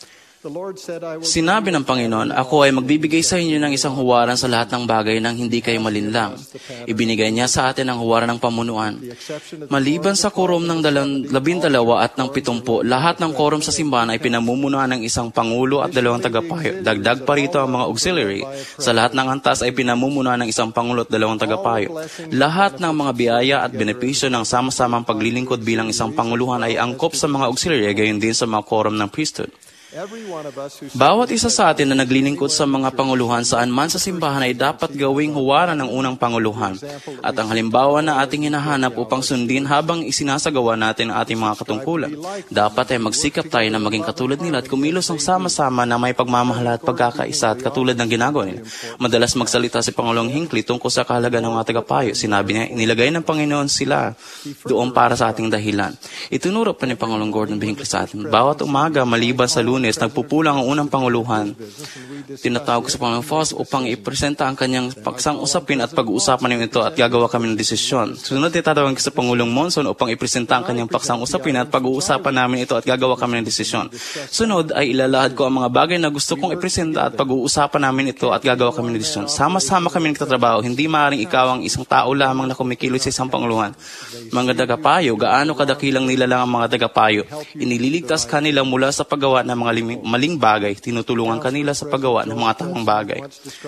Sinabi ng Panginoon, ako ay magbibigay sa inyo ng isang huwaran sa lahat ng bagay nang hindi kayo malinlang. Ibinigay niya sa atin ang huwaran ng pamunuan. Maliban sa quorum ng 12 at ng 70, lahat ng quorum sa simbahan ay pinamumunuan ng isang pangulo at 2 tagapayo. Dagdag pa rito ang mga auxiliary. Sa lahat ng antas ay pinamumunuan ng isang pangulo at 2 tagapayo. Lahat ng mga biyaya at benepisyo ng sama-samang paglilingkod bilang isang panguluhan ay angkop sa mga auxiliary, gayon din sa mga quorum ng priesthood. Bawat isa sa atin na naglilingkod sa mga panguluhan saan man sa simbahan ay dapat gawing huwaran ng unang panguluhan. At ang halimbawa na ating hinahanap upang sundin habang isinasagawa natin ang ating mga katungkulan. Dapat ay magsikap tayo na maging katulad nila at kumilos ang sama-sama na may pagmamahal at pagkakaisa at katulad ng ginagawa nila. Madalas magsalita si Pangulong Hinckley tungkol sa kahalagan ng mga tagapayo. Sinabi niya, inilagay ng Panginoon sila doon para sa ating dahilan. Itunuro pa ni Pangulong Gordon B. Hinckley sa atin. Bawat umaga maliban sa Lunes, nagpupulang ang unang panguluhan. Tinatawag ko sa Pangulong Foss upang ipresenta ang kanyang paksang usapin at pag-uusapan namin ito at gagawa kami ng desisyon. Sunod, itatawag ko sa Pangulong Monson upang ipresenta ang kanyang paksang usapin at pag-uusapan namin ito at gagawa kami ng desisyon. Sunod ay ilalahad ko ang mga bagay na gusto kong ipresenta at pag-uusapan namin ito at gagawa kami ng desisyon. Sama-sama kami nagtatrabaho. Hindi maaaring ikaw ang isang tao lamang na kumikilos sa isang panguluhan. Mga tagapayo, gaano kadakilang nila lang ang mga tagapayo. Inililigtas kanila mula sa paggawa ng mga maling bagay, tinutulungan kanila sa paggawa ng mga tamang bagay.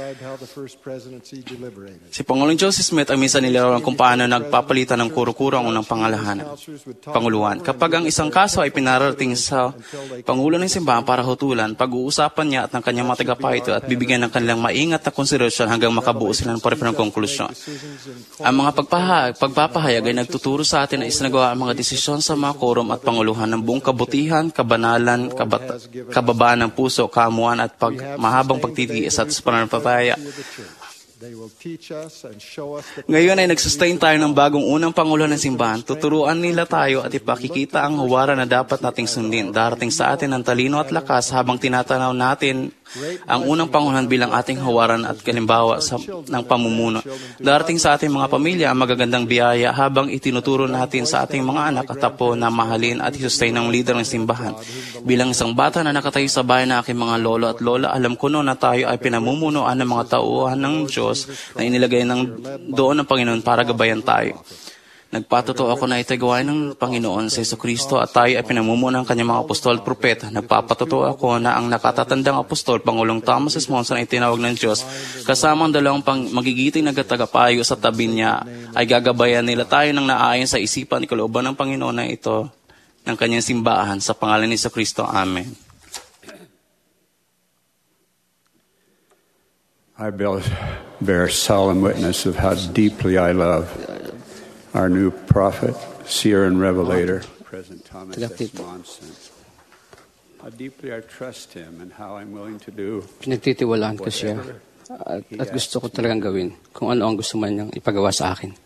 Si Pangulong Joseph Smith ay minsan nilarawan kung paano nagpapalitan ng kuro-kuro ang unang panguluhan. Kapag ang isang kaso ay pinarating sa Pangulo ng Simbahan para hutulan, pag-uusapan niya at ng kanyang mga tagapayo ito at bibigyan ng kanilang maingat na konsiderasyon hanggang makabuo sila ng pare-parehong konklusyon. Ang mga pagpapahayag ay nagtuturo sa atin na isinagawa ang mga desisyon sa mga quorum at panguluhan ng buong kabutihan, kabanalan, kababaan ng puso, kaamuan at mahabang pagtitiis at pananampalataya. Ngayon ay nagsustain tayo ng bagong unang pangulo ng simbahan. Tuturuan nila tayo at ipakikita ang huwaran na dapat nating sundin. Darating sa atin ang talino at lakas habang tinatanaw natin ang unang pangunahan bilang ating hawaran at kalimbawa ng pamumuno. Darating sa ating mga pamilya ang magagandang biyaya habang itinuturo natin sa ating mga anak at apo na mahalin at isustain ng leader ng simbahan. Bilang isang bata na nakatayo sa bahay ng aking mga lolo at lola, alam ko noon na tayo ay pinamumunuan ng mga tauhan ng Diyos na inilagay doon ng Panginoon para gabayan tayo. Nagpatotoo ako na ito'y gawain ng Panginoon sa Jesucristo at tayo ay pinamumuno ng kanyang mga apostol at propeta. Nagpapatotoo ako na ang nakatatandang apostol, Pangulong Thomas S. Monson, ay tinawag ng Diyos. Kasama ang dalawang magigiting na tagapayo sa tabi niya ay gagabayan nila tayo ng naayon sa isipan at kalooban ng Panginoon na ito ng kanyang simbahan. Sa pangalan ni Jesucristo. Amen. I bear solemn witness of how deeply I love our new prophet, seer, and revelator, President Thomas S. Monson. How deeply I trust him and how I'm willing to do pinagtitiwalaan ko siya at gusto ko talagang gawin kung ano ang gusto man niyang ipagawa sa akin.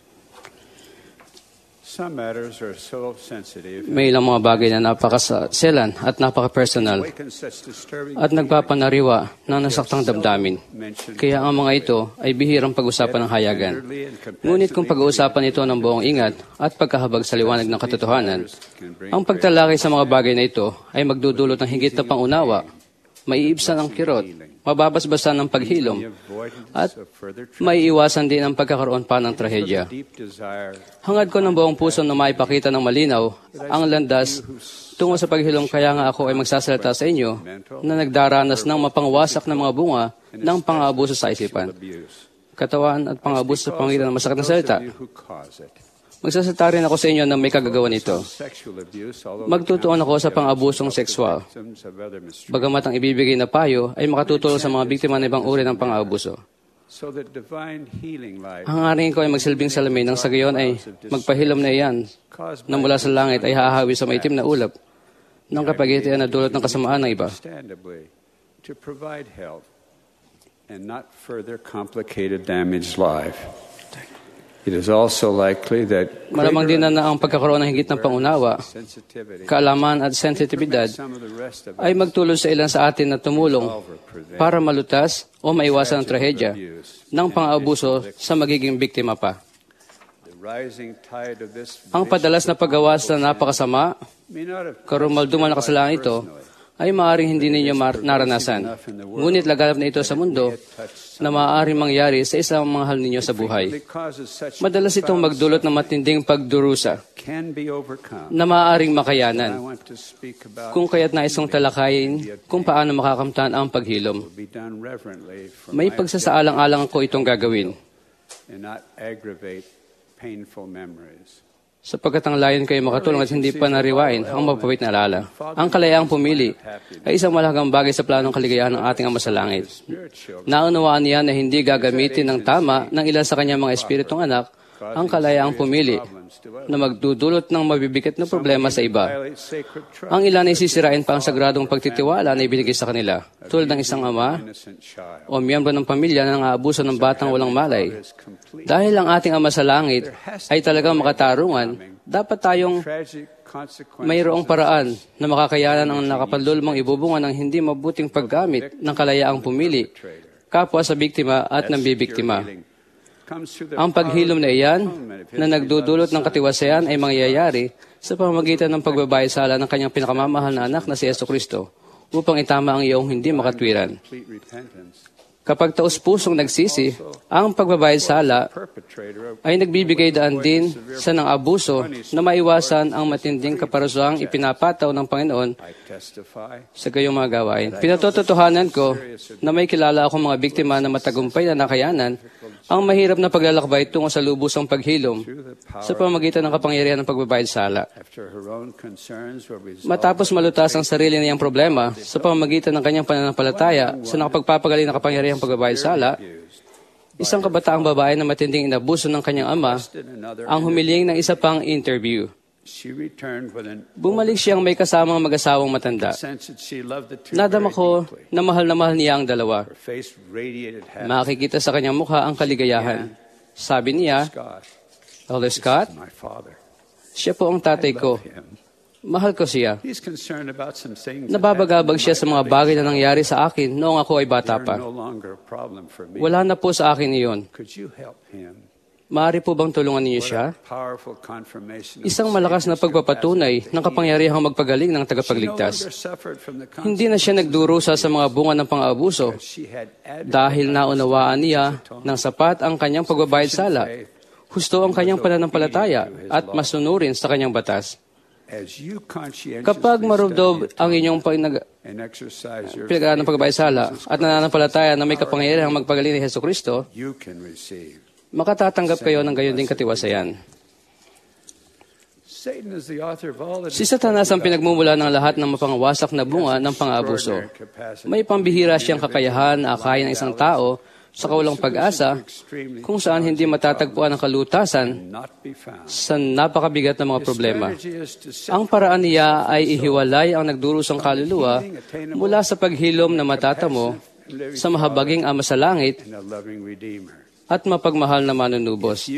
May ilang mga bagay na napakaselan at napaka-personal at nagpapanariwa ng nasaktang damdamin. Kaya ang mga ito ay bihirang pag-usapan ng hayagan. Ngunit kung pag-uusapan ito ng buong ingat at pagkahabag sa liwanag ng katotohanan, ang pagtalakay sa mga bagay na ito ay magdudulot ng higit na pangunawa, maiibsan ang kirot, mababasbasan ng paghilom, at maiiwasan din ang pagkakaroon pa ng trahedya. Hangad ko ng buong puso na maipakita ng malinaw ang landas tungo sa paghilom, kaya nga ako ay magsasalita sa inyo na nagdaranas ng mapangwasak na mga bunga ng pang-aabuso sa isipan, katawan at pang-aabuso sa pangitan ng masakit na salita. Magsasalita rin ako sa inyo na may kagagawa nito. Magtutuon ako sa pang-abusong sexual. Bagamat ang ibibigay na payo ay makatutulong sa mga biktima ng ibang uri ng pang-abuso. Hangarin ko ay magsilbing salamin nang sa gayon ay magpahilom na iyan na mula sa langit ay hahawi sa maitim na ulap nang kapag ito ay nadulot ng kasamaan ng iba. To provide help and not further complicated damaged life. It is also likely that malamang din na ang pagkakaroon ng higit ng pangunawa, kaalaman at sensitibidad ay magtulong sa ilan sa atin na tumulong para malutas o maiwasan ang trahedya ng pang-aabuso sa magiging biktima pa. Ang padalas na paggawa sa napakasama, karumalduman na kasalanan ito, ay maaaring hindi ninyo naranasan. Ngunit laganap na ito sa mundo na maaaring mangyari sa isang mahal ninyo sa buhay. Madalas itong magdulot ng matinding pagdurusa na maaaring makayanan. Kung kaya't nais kong talakayin kung paano makakamtan ang paghilom. May pagsasaalang-alang ko itong gagawin. Sapagkat ang layon kayo makatulong at hindi pa nariwain ang mapapait na alala. Ang kalayaang pumili ay isang malagang bagay sa planong kaligayahan ng ating Ama sa Langit. Naunawaan niya na hindi gagamitin ng tama ng ilan sa kanyang mga espiritong anak ang kalayaang pumili na magdudulot ng mabibigat na problema sa iba. Ang ilan ay sisirain pa ang sagradong pagtitiwala na ibinigay sa kanila, tulad ng isang ama o miyembro ng pamilya na nang-aabuso ng batang walang malay. Dahil ang ating Ama sa Langit ay talagang makatarungan, dapat tayong mayroong paraan na makakayanan ang nakapanlulmang ibubunga ng hindi mabuting paggamit ng kalayaang pumili, kapwa sa biktima at nambibiktima. Ang paghilom na iyan na nagdudulot ng katiwasayan ay mangyayari sa pamamagitan ng pagbabayad sala ng kanyang pinakamamahal na anak na si Jesucristo upang itama ang iyong hindi makatwiran. Kapag taus-pusong nagsisi, ang pagbabayad sala ay nagbibigay daan din sa nang-abuso na maiwasan ang matinding kaparusaang ipinapataw ng Panginoon sa gayong mga gawain. Pinatotohanan ko na may kilala akong mga biktima na matagumpay na nakayanan ang mahirap na paglalakbay tungo sa lubusang paghilom sa pamamagitan ng kapangyarihan ng pagbabayad sala. Matapos malutas ang sarili niyang problema sa pamamagitan ng kanyang pananampalataya sa nakapagpapagaling na kapangyarihan ng pagbabayad sala, isang kabataang babae na matinding inabuso ng kanyang ama ang humiling ng isa pang interview. Bumalik siyang may kasamang mag-asawang matanda. Nadama ko na mahal niya ang dalawa. Makikita sa kanyang mukha ang kaligayahan. Sabi niya, Elder Scott, siya po ang tatay ko. Mahal ko siya. Nababagabag siya sa mga bagay na nangyari sa akin noong ako ay bata pa. Wala na po sa akin iyon. Maaari po bang tulungan niyo siya? Isang malakas na pagpapatunay ng kapangyarihang magpagaling ng tagapagligtas. Hindi na siya nagdurusa sa mga bunga ng pang-aabuso dahil naunawaan niya ng sapat ang kanyang pagbabayad sala, husto ang kanyang pananampalataya at masunurin sa kanyang batas. Kapag marubdob ang inyong pinag-aaral ng pagbabayad sala at nananampalataya na may kapangyarihang magpagaling ni Jesucristo, makatatanggap kayo ng gayon ding katiwasayan. Si Satanas ang pinagmumula ng lahat ng mapangwasak na bunga ng pang-aabuso. May pambihira siyang kakayahan na akayin ng isang tao sa kawalang pag-asa kung saan hindi matatagpuan ang kalutasan sa napakabigat na mga problema. Ang paraan niya ay ihiwalay ang nagdurusang kaluluwa mula sa paghilom na matatamo sa mahabaging Ama sa Langit at mapagmahal na manunubos.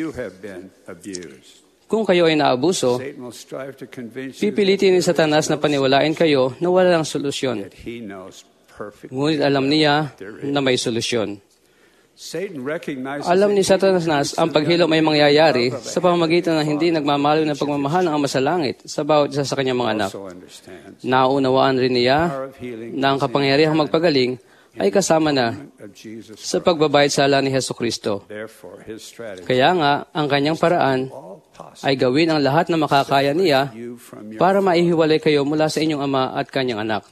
Kung kayo ay naabuso, pipilitin ni Satanas na paniwalain kayo na walang solusyon. Ngunit alam niya na may solusyon. Alam ni Satanas ang paghilom ay mangyayari sa pamamagitan ng hindi nagmamaliw ng pagmamahal ng Ama sa Langit sa bawat isa sa kanyang mga anak. Naunawaan rin niya na ang kapangyarihang magpagaling ay kasama na sa pagbabayad sala ni Jesucristo. Kaya nga, ang kanyang paraan ay gawin ang lahat na makakaya niya para maihiwalay kayo mula sa inyong ama at kanyang anak.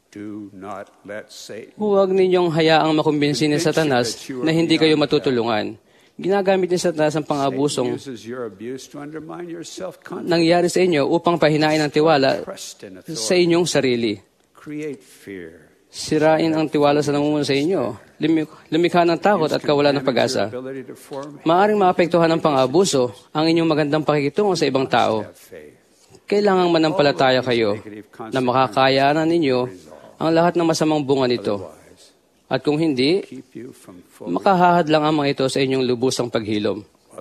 Huwag ninyong hayaang makumbinsi ni Satanas na hindi kayo matutulungan. Ginagamit ni Satanas ang pang-abusong nangyari sa inyo upang pahinain ang tiwala sa inyong sarili. Sirain ang tiwala sa namumuno sa inyo. Lumikha ng takot at kawalan ng pag-asa. Maaring maapektuhan ng pang-abuso ang inyong magandang pakikitungo sa ibang tao. Kailangang manampalataya kayo na makakayanan ninyo ang lahat ng masamang bunga nito. At kung hindi, makahahad lang ang mga ito sa inyong lubusang paghilom.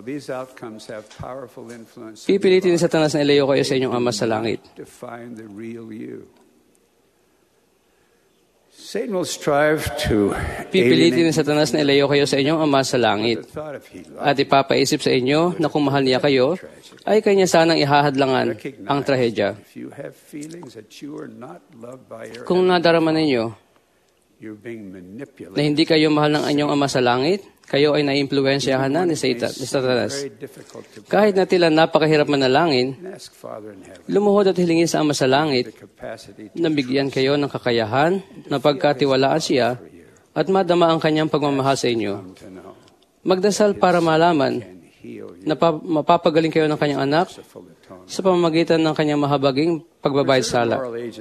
Pipilitin ni Satanas na ilayo kayo sa inyong Ama sa Langit. Satan will strive to Pipilitin ni Satanas na ilayo kayo sa inyong Ama sa langit at ipapaisip sa inyo na kung mahal niya kayo, ay kanya sanang ihahadlangan ang trahedya. Kung nadarama ninyo na hindi kayo mahal ng inyong Ama sa langit, kayo ay naiimpluwensyahan na ni Satanas. Kahit na tila napakahirap manalangin, lumuhod at hilingin sa Ama sa langit na bigyan kayo ng kakayahan na pagkatiwalaan siya at madama ang kanyang pagmamahal sa inyo. Magdasal para malaman na mapapagaling kayo ng kanyang anak sa pamamagitan ng kanyang mahabaging pagbabayad sala.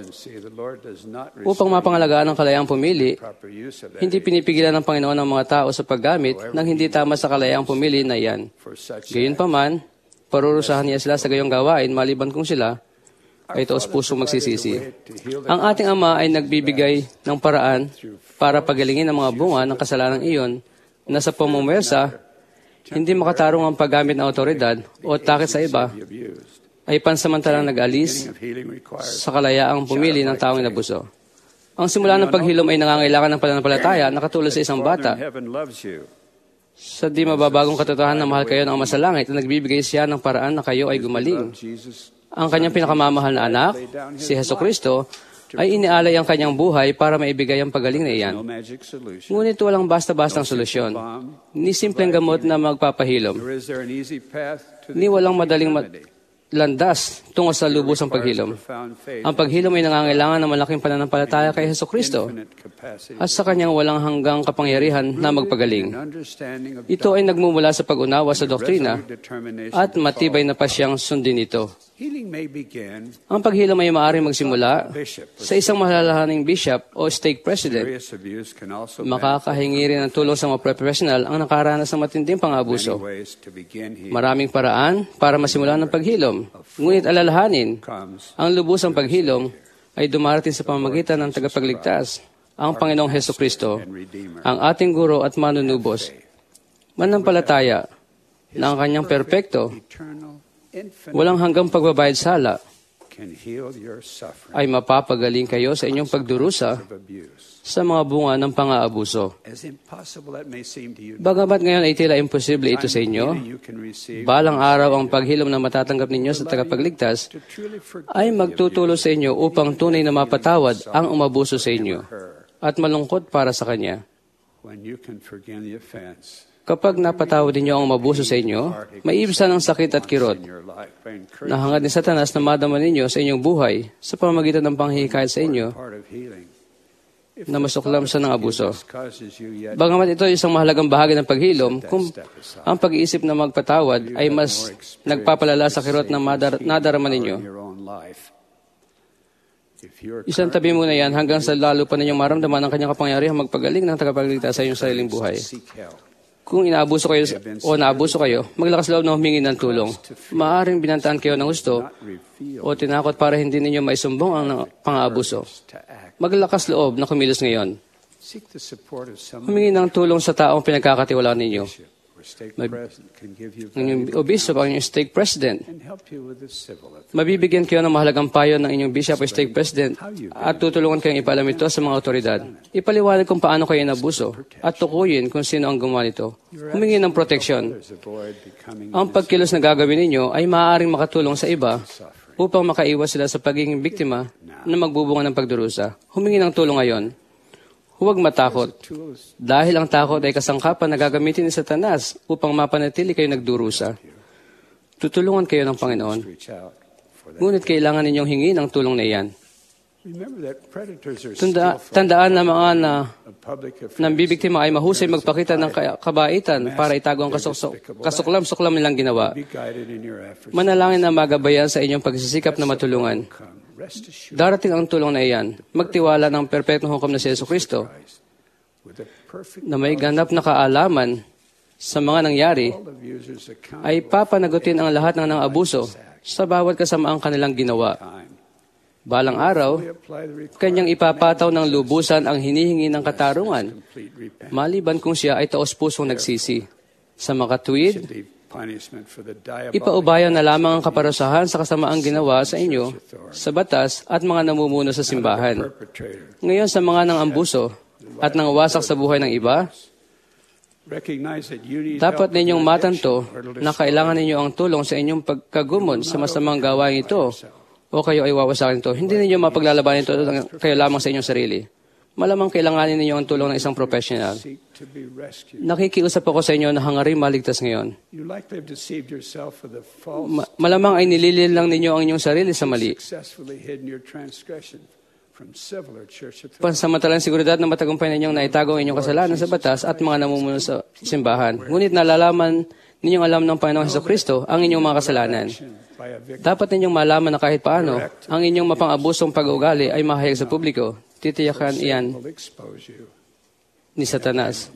Upang mapangalagaan ang kalayaang pumili, hindi pinipigilan ng Panginoon ang mga tao sa paggamit ng hindi tama sa kalayaang pumili na iyan. Gayunpaman, parurusahan niya sila sa gayong gawain maliban kung sila ay taos pusong magsisisi. Ang ating Ama ay nagbibigay ng paraan para pagalingin ang mga bunga ng kasalanang iyon na sa pamumuwersa, hindi makatarong ang paggamit ng autoridad o takot sa iba ay pansamantalang nag-alis sa kalayaang pumili ng taong inabuso. Ang simula ng paghilom ay nangangailangan ng pananampalataya na katulad sa isang bata. Sa di mababagong katotohanan na mahal kayo ng Ama sa langit na nagbibigay siya ng paraan na kayo ay gumaling. Ang kanyang pinakamamahal na anak, si Jesucristo, ay inialay ang kanyang buhay para maibigay ang pagaling na iyan. Ngunit walang basta-bastang solusyon, ni simpleng gamot na magpapahilom, ni walang madaling landas tungo sa lubusang paghilom. Ang paghilom ay nangangailangan ng malaking pananampalataya kay Jesucristo at sa kanyang walang hanggang kapangyarihan na magpagaling. Ito ay nagmumula sa pag-unawa sa doktrina at matibay na pasyang sundin ito. Ang paghilom ay maaaring magsimula sa isang malalahaning bishop o stake president. Makakahingi rin ng tulong sa mga professional ang nakaranas ng matinding pang-abuso. Maraming paraan para masimulan ng paghilom. Ngunit alalahanin, ang lubusang paghilom ay dumarating sa pamamagitan ng tagapagligtas, ang Panginoong Jesucristo, ang ating guro at manunubos. Manampalataya na ang kanyang perpekto, walang hanggang pagbabayad sala, ay mapapagaling kayo sa inyong pagdurusa sa mga bunga ng pang-aabuso. Bagamat ngayon ay tila imposible ito sa inyo, balang araw ang paghilom na matatanggap ninyo sa tagapagligtas ay magtutulong sa inyo upang tunay na mapatawad ang umabuso sa inyo at malungkot para sa Kanya. Kapag napatawad ninyo ang umabuso sa inyo, maiibsan ang sakit at kirot na hangad ni Satanas na madama ninyo sa inyong buhay sa pamamagitan ng panghihikayat sa inyo na masuklam sa ng abuso. Bagamat ito ay isang mahalagang bahagi ng paghilom, kung ang pag-iisip na magpatawad ay mas nagpapalala sa kirot na nadarama ninyo. Isang tabi muna yan hanggang sa lalo pa ninyong maramdaman ang kanyang kapangyarihan magpagaling ng tagapagligtas sa inyong sariling buhay. Kung inaabuso kayo o naabuso kayo, maglakas loob na humingi ng tulong. Maaaring binantaan kayo ng gusto o tinakot para hindi ninyo maisumbong ang pang-aabuso. Maglakas loob na kumilos ngayon. Humingi ng tulong sa taong pinagkakatiwalaan ninyo. Ang inyong obispo, ang inyong stake president. Mabibigyan kayo ng mahalagang payo ng inyong bishop o stake president at tutulungan kayong ipalam ito sa mga otoridad. Ipaliwanag kung paano kayo inabuso at tukuyin kung sino ang gumawa nito. Humingi ng proteksyon. Ang pagkilos na gagawin ninyo ay maaaring makatulong sa iba upang makaiwas sila sa pagiging biktima na magbubunga ng pagdurusa. Humingi ng tulong ngayon. Huwag matakot, dahil ang takot ay kasangkapan na gagamitin ni Satanas upang mapanatili kayo nagdurusa. Tutulungan kayo ng Panginoon, ngunit kailangan ninyong hingin ang tulong na iyan. Tandaan na mga nambibiktima ay mahusay magpakita ng kabaitan para itago ang kasuklam-suklam nilang ginawa. Manalangin na magabayan sa inyong pagsisikap na matulungan. Darating ang tulong na iyan. Magtiwala ng perpektong hukom na si Jesucristo na may ganap na kaalaman sa mga nangyari ay papanagutin ang lahat ng abuso sa bawat kasamaang kanilang ginawa. Balang araw, kanyang ipapataw ng lubusan ang hinihingi ng katarungan, maliban kung siya ay taos-pusong nagsisi. Sa makatuwid, Ipaubayan na lamang ang kaparusahan sa kasamaang ginawa sa inyo, sa batas at mga namumuno sa simbahan. Ngayon sa mga nang-ambuso at nangwasak sa buhay ng iba, dapat ninyong matanto na kailangan ninyo ang tulong sa inyong pagkagumon sa masamang gawain ito o kayo ay wawasakin ito. Hindi ninyo mapaglalabanan ito kayo lamang sa inyong sarili. Malamang kailanganin ninyo ang tulong ng isang professional. Nakikiusap ako sa inyo na hangarin maligtas ngayon. Malamang ay nililin lang ninyo ang inyong sarili sa mali. Pansamantalang seguridad na matagumpay ninyong naitago ang inyong kasalanan sa batas at mga namumuno sa simbahan. Ngunit nalalaman ninyong alam ng Panginoong Hesukristo ang inyong mga kasalanan. Dapat ninyong malaman na kahit paano, ang inyong mapang-abusong pag-uugali ay mahayag sa publiko. Titiyakan iyan ni Satanas.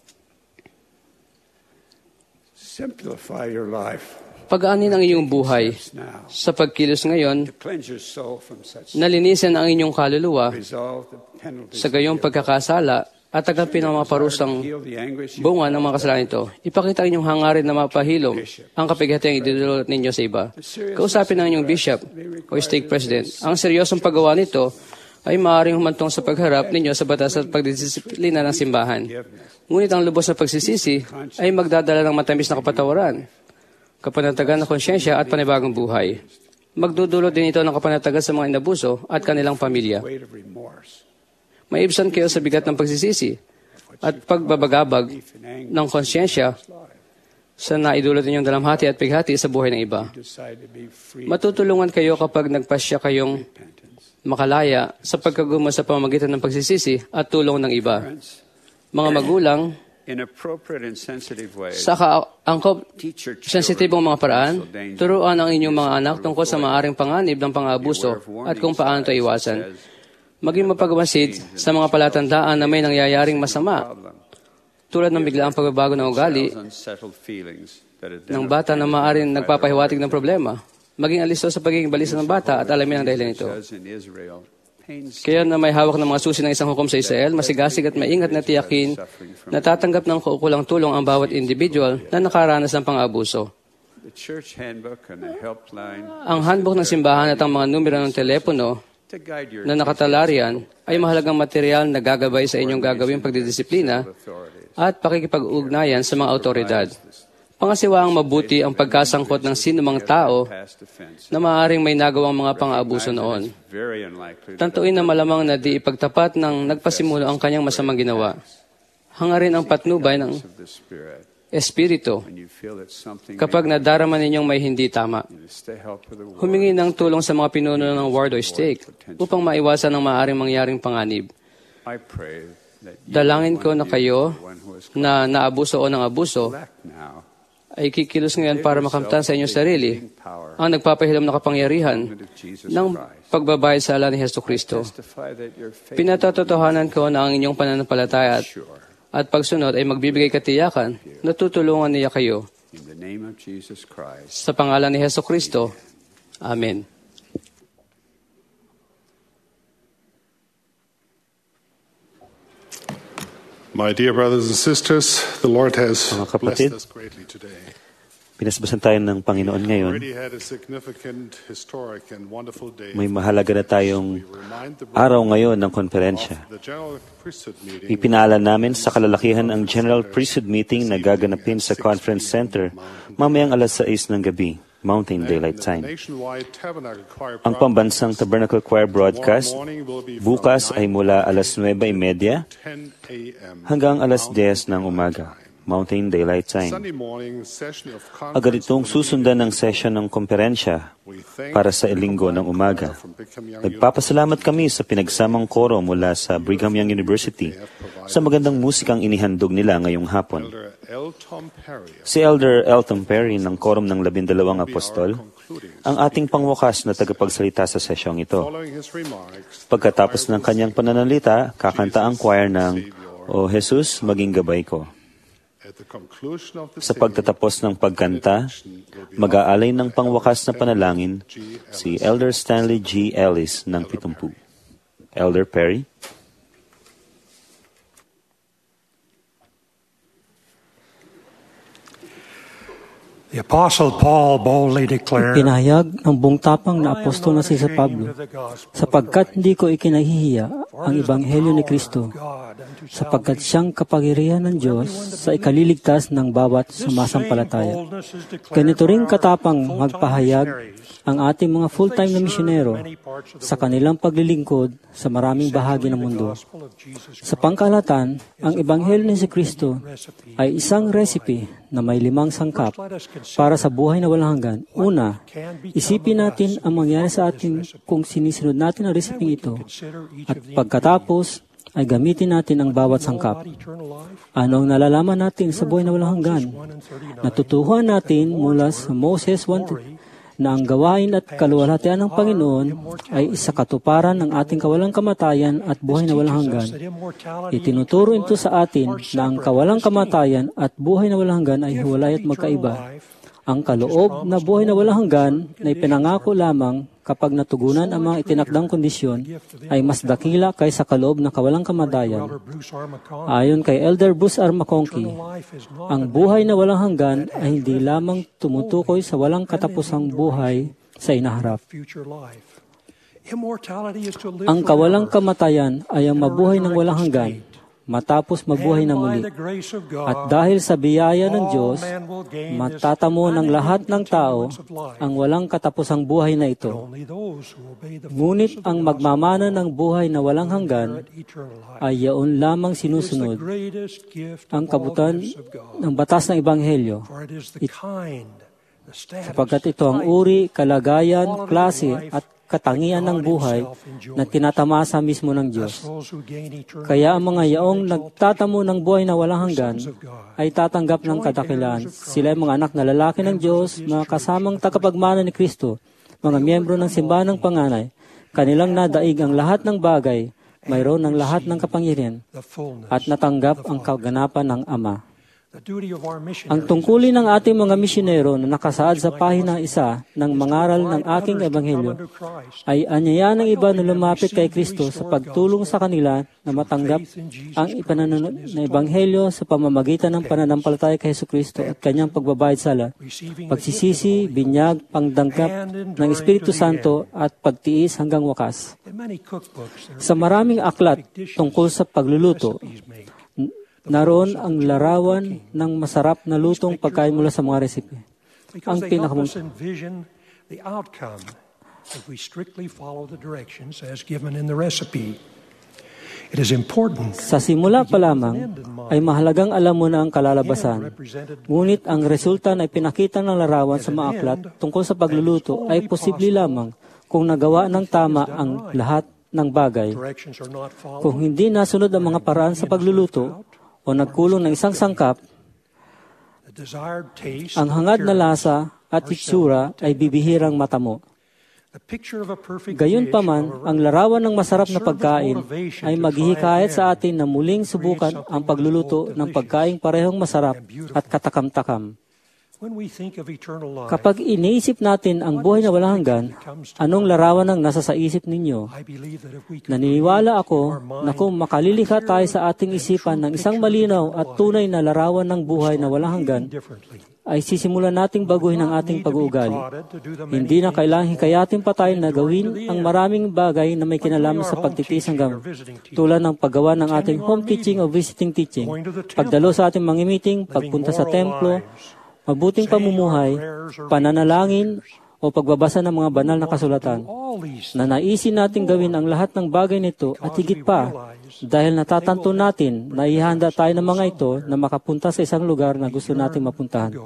Pag-aanin ang iyong buhay sa pagkilos ngayon, nalinisin ang inyong kaluluwa sa gayong pagkakasala at tagapin ang mga parusang bunga ng mga kasalanan ito. Ipakita ang inyong hangarin na mapahilom ang kapighatiang idudulot ninyo sa iba. Kausapin ang inyong bishop o stake president. Ang seryosong paggawa nito ay maaaring humantong sa pagharap ninyo sa batas at pagdisiplina ng simbahan. Ngunit ang lubos na pagsisisi ay magdadala ng matamis na kapatawaran, kapanatagan ng konsyensya at panibagong buhay. Magdudulot din ito ng kapanatagan sa mga inabuso at kanilang pamilya. Maibsan kayo sa bigat ng pagsisisi at pagbabagabag ng konsyensya sa naidulot ninyong dalamhati at pighati sa buhay ng iba. Matutulungan kayo kapag nagpasya kayong makalaya sa pagkagumon sa pamamagitan ng pagsisisi at tulong ng iba. Mga magulang, sa kaangkop, sensitibong mga paraan, turuan ang inyong mga anak tungkol sa maaaring panganib ng pang-aabuso at kung paano ito iwasan. Maging mapagmasid sa mga palatandaan na may nangyayaring masama, tulad ng biglaang pagbabago ng ugali ng bata na maaaring nagpapahiwatig ng problema. Maging alisto sa pagiging balisa ng bata at alamin ang dahilan nito. Kaya na may hawak ng mga susi ng isang hukom sa Israel, masigasig at maingat na tiyakin na tatanggap ng kaukulang tulong ang bawat individual na nakaranas ng pang-abuso. Ang handbook ng simbahan at ang mga numero ng telepono na nakatalarian ay mahalagang material na gagabay sa inyong gagawing pagdidisiplina at pakikipag-ugnayan sa mga autoridad. Pangasiwaang mabuti ang pagkasangkot ng sinumang tao na maaaring may nagawang mga pang-aabuso noon. Tantuin na malamang na di ipagtapat ng nagpasimulo ang kanyang masamang ginawa. Hangarin ang patnubay ng Espiritu kapag nadarama ninyong may hindi tama. Humingi ng tulong sa mga pinuno ng ward o stake upang maiwasan ang maaaring mangyaring panganib. Dalangin ko na kayo na naabuso o nang-abuso ay kikilos ngayon para makamtan sa inyong sarili ang nagpapahilam na kapangyarihan ng pagbabayad sa ala ni Hesukristo. Pinatotohanan ko na ang inyong pananampalataya at pagsunod ay magbibigay katiyakan na tutulungan niya kayo. Sa pangalan ni Hesukristo, Amen. My dear brothers and sisters, the Lord has blessed us greatly today. Pinasbasan tayo ng Panginoon ngayon. May mahalaga na tayong araw ngayon ng konferensya. Ipinaalam namin sa kalalakihan ang General Priesthood Meeting na gaganapin sa Conference Center mamayang alas 6 ng gabi, Mountain Daylight Time. Ang pambansang Tabernacle Choir broadcast bukas ay mula alas 9:30 hanggang alas 10 ng umaga, Mountain Daylight Time. Agad itong susundan ng session ng komperensya para sa linggo ng umaga. Nagpapasalamat kami sa pinagsamang koro mula sa Brigham Young University sa magandang musikang inihandog nila ngayong hapon. Si Elder Elton Perry ng Quorum ng 12 Apostol, ang ating pangwakas na tagapagsalita sa sesyong ito. Pagkatapos ng kanyang pananalita, kakanta ang choir ng O Jesus, maging gabay ko. Sa pagtatapos ng pagkanta, mag-aalay ng pangwakas na panalangin si Elder Stanley G. Ellis ng 70. Elder Perry. The Apostle Paul boldly declared, Pinahayag ng buong tapang na apostol na si Pablo, sapagkat hindi ko ikinahihiya ang Ebanghelyo ni Kristo, sapagkat siyang kapangyarihan ng Diyos sa ikaliligtas ng bawat sumasampalataya. Ganito ring katapang magpahayag ang ating mga full-time na misyonero sa kanilang paglilingkod sa maraming bahagi ng mundo. Sa pangkalahatan, ang Ebanghelyo ni Kristo ay isang recipe na may 5 sangkap para sa buhay na walang hanggan. Una, isipin natin ang mangyari sa atin kung sinisunod natin ang resepeng ito. At pagkatapos, ay gamitin natin ang bawat sangkap. Ano ang nalalaman natin sa buhay na walang hanggan? Natutuhan natin mula sa Moses 1 na ang gawain at kaluwalhatian ng Panginoon ay isa katuparan ng ating kawalang kamatayan at buhay na walang hanggan. Itinuturo ito sa atin na ang kawalang kamatayan at buhay na walang hanggan ay hiwalay at magkaiba. Ang kaloob na buhay na walang hanggan na ipinangako lamang kapag natugunan ang mga itinakdang kondisyon ay mas dakila kaysa kaloob na kawalang kamatayan. Ayon kay Elder Bruce R. McConkie, ang buhay na walang hanggan ay hindi lamang tumutukoy sa walang katapusang buhay sa inaharap. Ang kawalang kamatayan ay ang mabuhay ng walang hanggan, matapos mabuhay na muli. At dahil sa biyaya ng Diyos, matatamo ng lahat ng tao ang walang katapusang buhay na ito. Ngunit ang magmamana ng buhay na walang hanggan ay yaon lamang sinusunod ang kabutan ng batas ng Ebanghelyo. Sapagkat ito ang uri, kalagayan, klase at katangian ng buhay na tinatamasa mismo ng Diyos. Kaya ang mga yaong nagtatamo ng buhay na walang hanggan ay tatanggap ng kadakilaan. Sila ay mga anak na lalaki ng Diyos, mga kasamang tagapagmana ni Kristo, mga miyembro ng simbahan ng panganay. Kanilang nadaig ang lahat ng bagay, mayroon ng lahat ng kapangyarihan, at natanggap ang kaganapan ng Ama. Ang tungkulin ng ating mga misyonero na nakasaad sa pahina 1 ng mangaral ng aking Ebanghelyo ay anyayahan ng iba na lumapit kay Kristo sa pagtulong sa kanila na matanggap ang ipananunod na Ebanghelyo sa pamamagitan ng pananampalataya kay Jesucristo at kanyang pagbabayad sala, pagsisisi, binyag, pangdangkap ng Espiritu Santo at pagtiis hanggang wakas. Sa maraming aklat tungkol sa pagluluto, naroon ang larawan ng masarap na lutong pagkain mula sa mga resipe. Ang sa simula pa lamang ay mahalagang alam mo na ang kalalabasan. Ngunit ang resulta na ipinakita ng larawan sa mga aklat tungkol sa pagluluto ay posible lamang kung nagawa ng tama ang lahat ng bagay. Kung hindi nasunod ang mga paraan sa pagluluto, o nagkulong ng isang sangkap, ang hangad na lasa at itsura ay bibihirang matamo. Gayunpaman, ang larawan ng masarap na pagkain ay maghihikayat sa atin na muling subukan ang pagluluto ng pagkaing parehong masarap at katakam-takam. Kapag iniisip natin ang buhay na walang hanggan, anong larawan ang nasa sa isip ninyo? Naniniwala ako na kung makalilikha tayo sa ating isipan ng isang malinaw at tunay na larawan ng buhay na walang hanggan, ay sisimulan nating baguhin ang ating pag-uugali. Hindi na kailangang hikayatin pa tayo na gawin ang maraming bagay na may kinalaman sa pagtitiis hanggang tulad ng paggawa ng ating home teaching o visiting teaching, pagdalo sa ating mga meeting, pagpunta sa templo, mabuting pamumuhay, pananalangin, o pagbabasa ng mga banal na kasulatan. Na naisin natin gawin ang lahat ng bagay nito at higit pa dahil natatanto natin na ihanda tayo ng mga ito na makapunta sa isang lugar na gusto nating mapuntahan.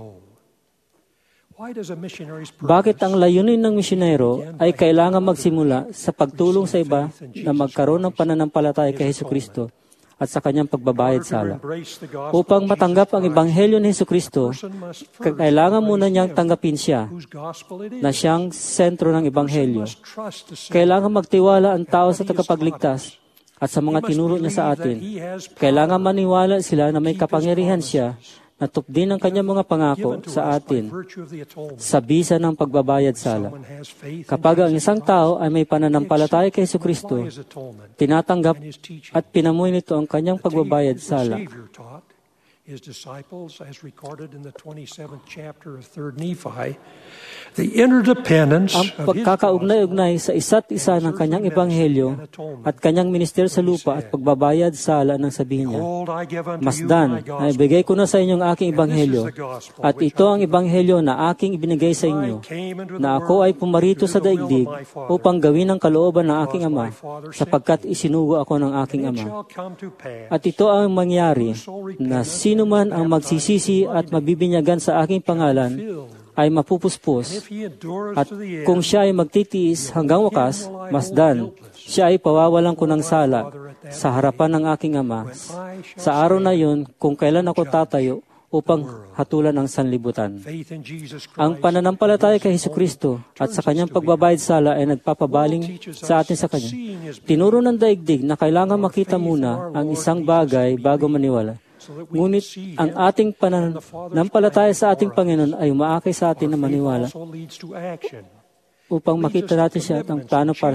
Bakit ang layunin ng misyonero ay kailangan magsimula sa pagtulong sa iba na magkaroon ng pananampalataya kay Jesucristo at sa kanyang pagbabayad sala? Upang matanggap ang Ebanghelyo ni Jesucristo, kailangan muna niyang tanggapin siya, na siyang sentro ng Ebanghelyo. Kailangan magtiwala ang tao sa tagapagligtas at sa mga tinuro niya sa atin. Kailangan maniwala sila na may kapangyarihan siya na tupdin ang kanyang mga pangako sa atin sa bisa ng pagbabayad sala. Kapag ang isang tao ay may pananampalataya kay tinatanggap at pinamuhay nito ang kanyang pagbabayad sala. his disciples, as recorded in the 27th chapter of 3 Nephi, the interdependence ang of his pagkakaugnay-ugnay sa isa't isa ng kanyang ebanghelyo at kanyang ministeryo sa lupa at pagbabayad sala ng sabihin niya, Masdan, na ibigay ko na sa inyo ang aking ebanghelyo, at ito ang ebanghelyo na aking ibinigay sa inyo, na ako ay pumarito sa daigdig upang gawin ang kalooban ng aking Ama, sapagkat isinugo ako ng aking Ama. At ito ang mangyari, na sino man ang magsisisi at mabibinyagan sa aking pangalan ay mapupuspos, at kung siya ay magtitiis hanggang wakas, Masdan, siya ay pawawalan ko ng sala sa harapan ng aking Ama sa araw na yun kung kailan ako tatayo upang hatulan ang sanlibutan. Ang pananampalataya kay Hesukristo at sa kanyang pagbabayad sala ay nagpapabaling sa atin sa kanya. Tinuro ng daigdig na kailangan makita muna ang isang bagay bago maniwala. Ngunit ang ating pananampalataya sa ating Panginoon ay umaakay sa atin na maniwala upang makita natin siya at ang plano para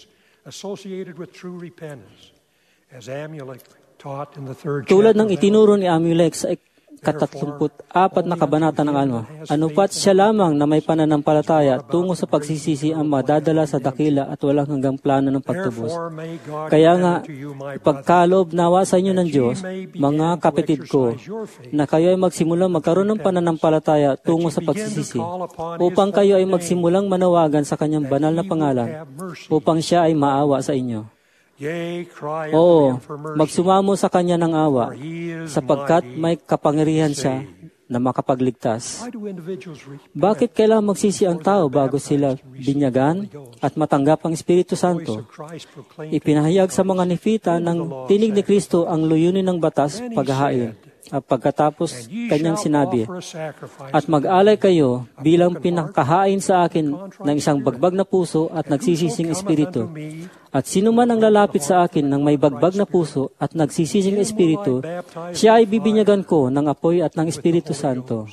tulad ng itinuro ni Amulek sa 34 na kabanata ng Alma. Anupat siya lamang na may pananampalataya tungo sa pagsisisi ang madadala sa dakila at walang hanggang plano ng pagtubos. Kaya nga, ipagkaloob nawa sa inyo ng Diyos, mga kapatid ko, na kayo ay magsimulang magkaroon ng pananampalataya tungo sa pagsisisi, upang kayo ay magsimulang manawagan sa kanyang banal na pangalan, upang siya ay maawa sa inyo. Oo, magsumamo sa kanya ng awa, sapagkat may kapangyarihan siya na makapagligtas. Bakit kailangan magsisi ang tao bago sila binyagan at matanggap ang Espiritu Santo? Ipinahayag sa mga nefita ng tinig ni Kristo ang layunin ng batas paghahain. At pagkatapos kanyang sinabi, at mag-alay kayo bilang pinakahain sa akin ng isang bagbag na puso at nagsisising espiritu. At sino man ang lalapit sa akin ng may bagbag na puso at nagsisising espiritu, siya ay bibinyagan ko ng apoy at ng Espiritu Santo.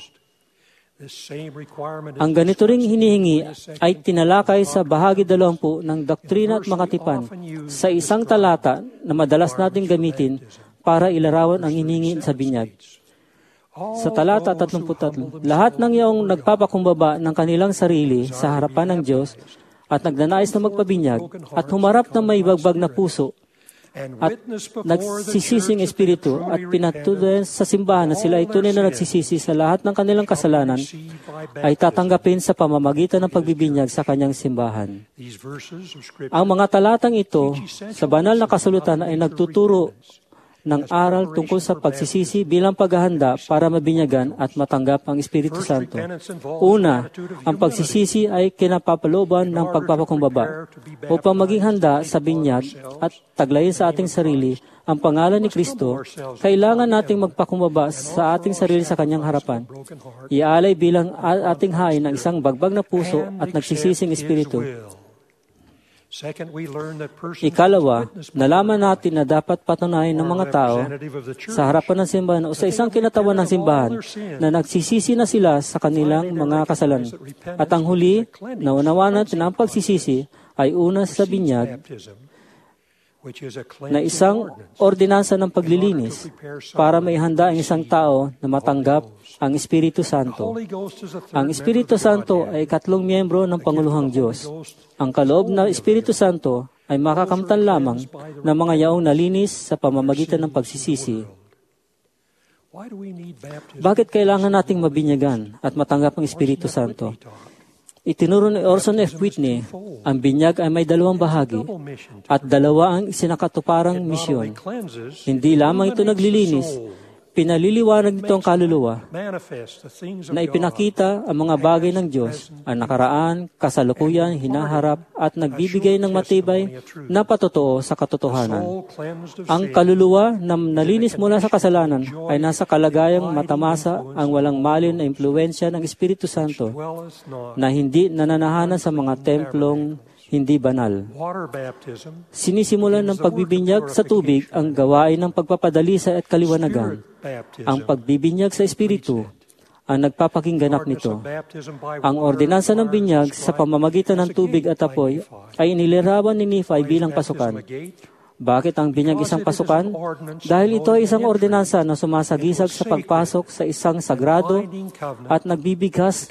Ang ganito ring hinihingi ay tinalakay sa bahagi 20 ng Doktrina at Mga Tipan sa isang talata na madalas nating gamitin para ilarawan ang hinihingi sa binyag. Sa talata 33, lahat ng iyong nagpapakumbaba ng kanilang sarili sa harapan ng Diyos at nagnanais na magpabinyag at humarap ng may bagbag na puso at nagsisising espiritu at pinatuloy sa simbahan na sila ay tunay na nagsisisi sa lahat ng kanilang kasalanan ay tatanggapin sa pamamagitan ng pagbibinyag sa kanyang simbahan. Ang mga talatang ito sa banal na kasulutan ay nagtuturo ng aral tungkol sa pagsisisi bilang paghahanda para mabinyagan at matanggap ang Espiritu Santo. Una, ang pagsisisi ay kinapapalooban ng pagpapakumbaba upang maging handa sa binyag at taglayin sa ating sarili ang pangalan ni Kristo. Kailangan nating magpakumbaba sa ating sarili sa kanyang harapan. Ialay bilang ating hain ng isang bagbag na puso at nagsisising Espiritu. Ikalawa, nalaman natin na dapat patunayan ng mga tao sa harapan ng simbahan o sa isang kinatawan ng simbahan na nagsisisi na sila sa kanilang mga kasalanan. At ang huli, naunawanan natin ang pagsisisi ay una sa binyag na isang ordinansa ng paglilinis para maihanda ang isang tao na matanggap ang Espiritu Santo. Ang Espiritu Santo ay ikatlong miyembro ng Panguluhang Diyos. Ang kaloob na Espiritu Santo ay makakamtan lamang ng mga yaong nalinis sa pamamagitan ng pagsisisi. Bakit kailangan nating mabinyagan at matanggap ang Espiritu Santo? Itinuro ni Orson F. Whitney, ang binyag ay may dalawang bahagi at dalawa ang isinakatuparang misyon. Hindi lamang ito naglilinis, pinaliliwanag nito ang kaluluwa na ipinakita ang mga bagay ng Diyos, ang nakaraan, kasalukuyan, hinaharap, at nagbibigay ng matibay na patotoo sa katotohanan. Ang kaluluwa na nalinis mula sa kasalanan ay nasa kalagayang matamasa ang walang malin na impluwensya ng Espiritu Santo na hindi nananahanan sa mga templong hindi banal. Sinisimulan ng pagbibinyag sa tubig ang gawain ng pagpapadalisay at kaliwanagan. Ang pagbibinyag sa Espiritu ang nagpapakingganap nito. Ang ordinansa ng binyag sa pamamagitan ng tubig at apoy ay inilarawan ni Nephi bilang pasukan. Bakit ang binyag isang pasukan? Dahil ito ay isang ordinansa na sumasagisag sa pagpasok sa isang sagrado at nagbibigkis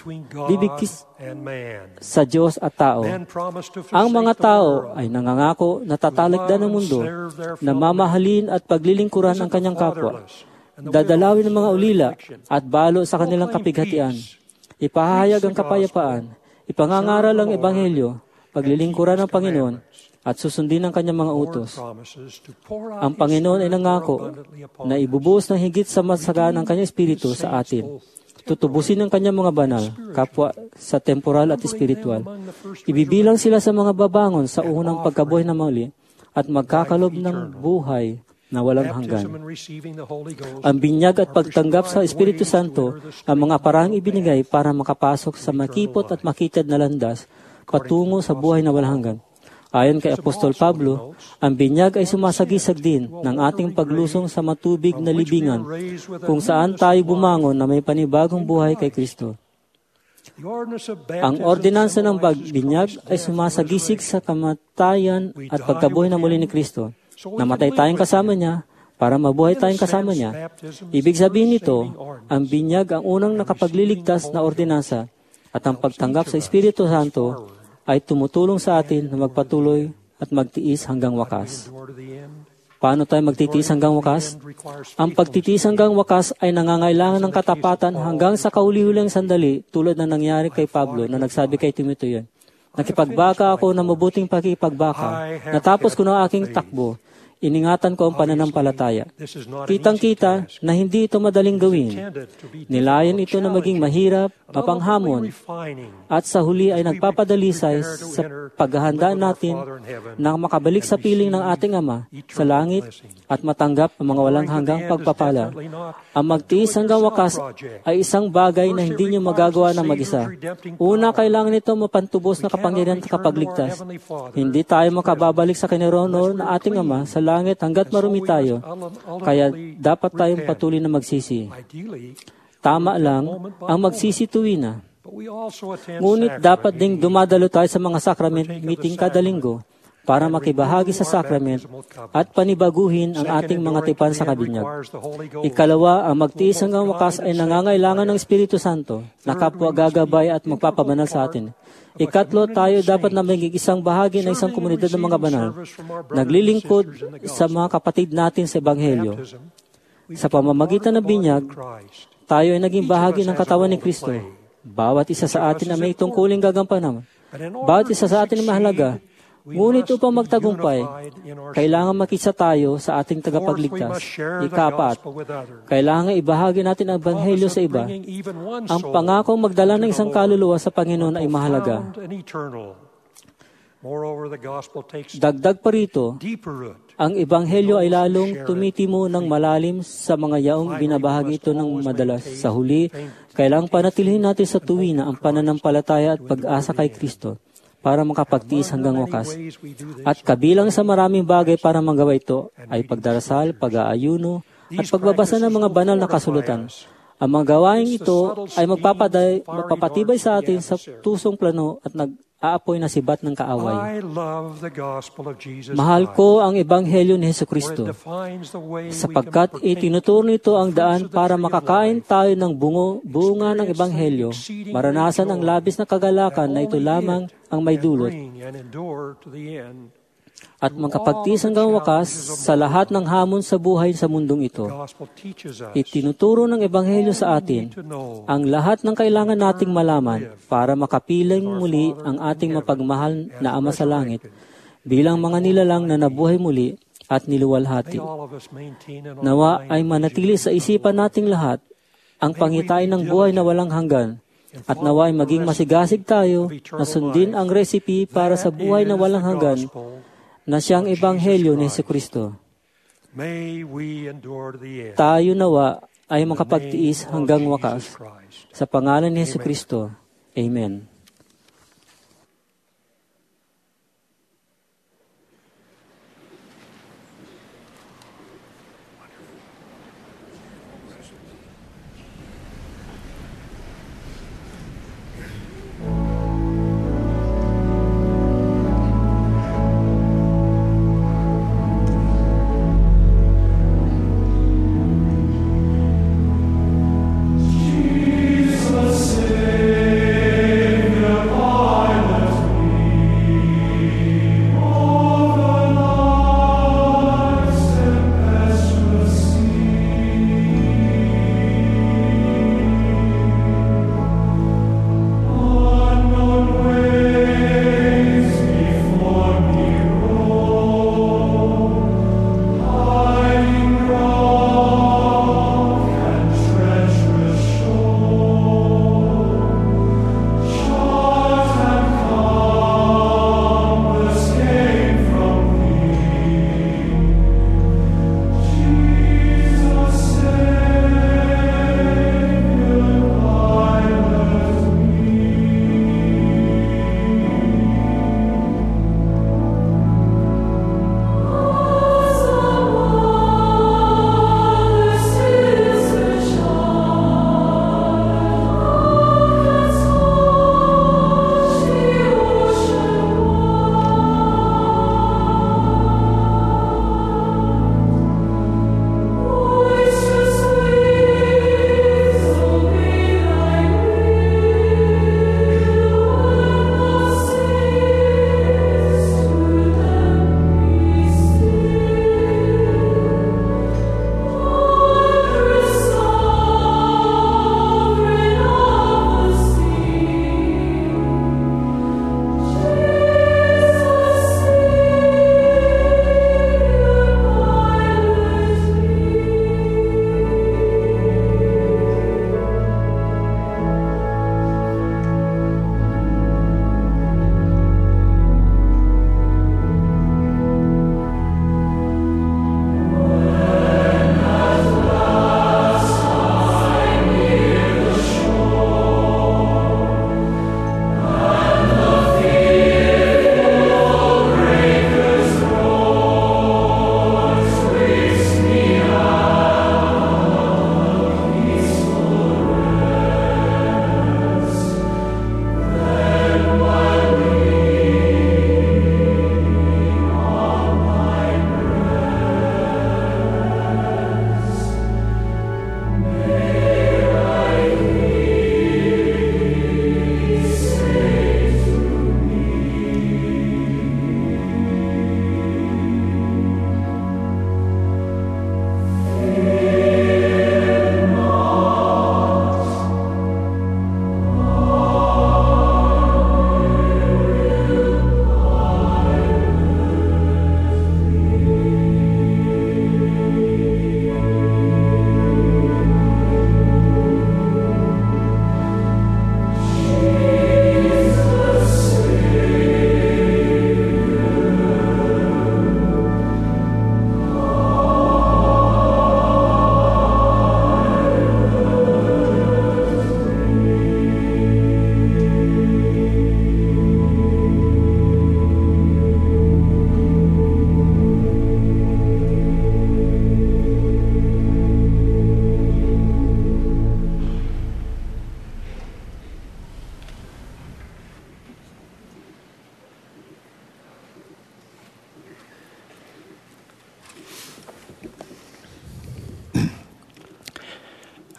sa Diyos at tao. Ang mga tao ay nangangako na tatalikdan ng mundo, na mamahalin at paglilingkuran ang kanyang kapwa, dadalawin ng mga ulila at balo sa kanilang kapighatian, ipahayag ang kapayapaan, ipangangaral ang ebanghelyo, paglilingkuran ng Panginoon, at susundin ang kanyang mga utos. Ang Panginoon ay nangako na ibubuhos ng higit sa masagaan ang kanyang espiritu sa atin. Tutubusin ang kanyang mga banal, kapwa sa temporal at espiritual. Ibibilang sila sa mga babangon sa unang pagkabuhay na muli at magkakalob ng buhay na walang hanggan. Ang binyag at pagtanggap sa Espiritu Santo ang mga parang ibinigay para makapasok sa makipot at makitid na landas patungo sa buhay na walang hanggan. Ayon kay Apostol Pablo, ang binyag ay sumasagisag din ng ating paglusong sa matubig na libingan kung saan tayo bumangon na may panibagong buhay kay Kristo. Ang ordinansa ng binyag ay sumasagisig sa kamatayan at pagkabuhay na muli ni Kristo. Namatay tayong kasama niya para mabuhay tayong kasama niya. Ibig sabihin nito, ang binyag ang unang nakapagliligtas na ordinansa at ang pagtanggap sa Espiritu Santo ay tumutulong sa atin na magpatuloy at magtiis hanggang wakas. Paano tayo magtitiis hanggang wakas? Ang pagtitiis hanggang wakas ay nangangailangan ng katapatan hanggang sa kauli-uling sandali tulad na nangyari kay Pablo na nagsabi kay Timoteo, "Nakipagbaka ako ng mabuting pakipagbaka. Natapos ko na aking takbo. Iningatan ko ang pananampalataya." Kitang-kita na hindi ito madaling gawin. Nilayan ito na maging mahirap, mapanghamon, at sa huli ay nagpapadalisay sa paghahanda natin na makabalik sa piling ng ating Ama sa langit at matanggap ang mga walang hanggang pagpapala. Ang magtiis hanggang wakas ay isang bagay na hindi niyo magagawa ng mag-isa. Una, kailangan ito mapantubos na kapangyarihan at kapagligtas. Hindi tayo makababalik sa kinaroonan na ating Ama sa langit hanggat marumi tayo, kaya dapat tayong patuloy na magsisi. Tama lang ang magsisi tuwi na. Ngunit dapat ding dumadalo tayo sa mga sacrament meeting kada linggo para makibahagi sa sacrament at panibaguhin ang ating mga tipan sa kabinyag. Ikalawa, ang magtiis hanggang wakas ay nangangailangan ng Espiritu Santo na kapwa gagabay at magpapabanal sa atin. Ikatlo, tayo dapat na maging isang bahagi ng isang komunidad ng mga banal, naglilingkod sa mga kapatid natin sa Ebanghelyo. Sa pamamagitan ng binyag, tayo ay naging bahagi ng katawan ni Kristo. Bawat isa sa atin ay may tungkuling gagampanan. Bawat isa sa atin ay mahalaga. Ngunit upang magtagumpay, kailangan makisa tayo sa ating tagapagligtas. Ika-4, kailangan ibahagi natin ang Ebanghelyo sa iba. Ang pangakong magdala ng isang kaluluwa sa Panginoon ay mahalaga. Dagdag pa rito, ang Ebanghelyo ay lalong tumitimo ng malalim sa mga yaong binabahagi ito ng madalas. Sa huli, kailangang panatilihin natin sa tuwina ang pananampalataya at pag-asa kay Kristo para makapagtiis hanggang wakas. At kabilang sa maraming bagay para magawa ito ay pagdarasal, pag-aayuno, at pagbabasa ng mga banal na kasulatan. Ang mga gawain ito ay magpapatibay sa atin sa tusong plano at nag-aapoy na sibat ng kaaway. Mahal ko ang Ebanghelyo ni Jesucristo sapagkat itinuturo nito ang daan para makakain tayo ng bunga ng Ebanghelyo, maranasan ang labis na kagalakan na ito lamang ang may dulot, at makapagtiis hanggang wakas sa lahat ng hamon sa buhay sa mundong ito. Itinuturo ng Ebanghelyo sa atin ang lahat ng kailangan nating malaman para makapiling muli ang ating mapagmahal na Ama sa langit bilang mga nilalang na nabuhay muli at niluwalhati. Nawa ay manatili sa isipan nating lahat ang pangitain ng buhay na walang hanggan, at nawa ay maging masigasig tayo na sundin ang recipe para sa buhay na walang hanggan na siyang Ebanghelyo ni Jesucristo. Tayo nawa ay makapagtiis hanggang wakas. Sa pangalan ni Jesucristo. Amen.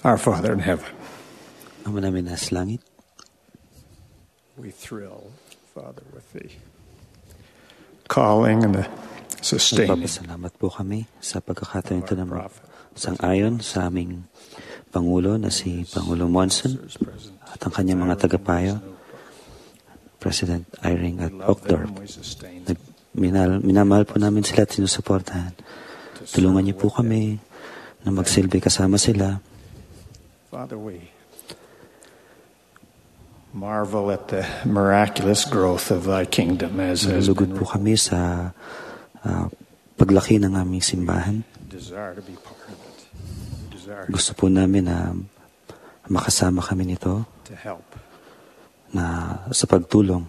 Our Father in heaven. Ama namin nasa langit. We thrill, Father, with the calling and the sustaining. Nagpapasalamat po kami sa pagkakataon ito ng sang-ayon sa aming Pangulo na si Pangulo Monson at ang kanyang mga tagapayo, President Eyring at Ocdorp. Minamahal po namin sila at sinusuportahan. Tulungan niyo po kami na magsilbi kasama sila. Father, we marvel at the miraculous growth of thy kingdom as has been. Po kami sa paglaki ng aming simbahan. Gusto po namin na makasama kami nito na sa pagtulong.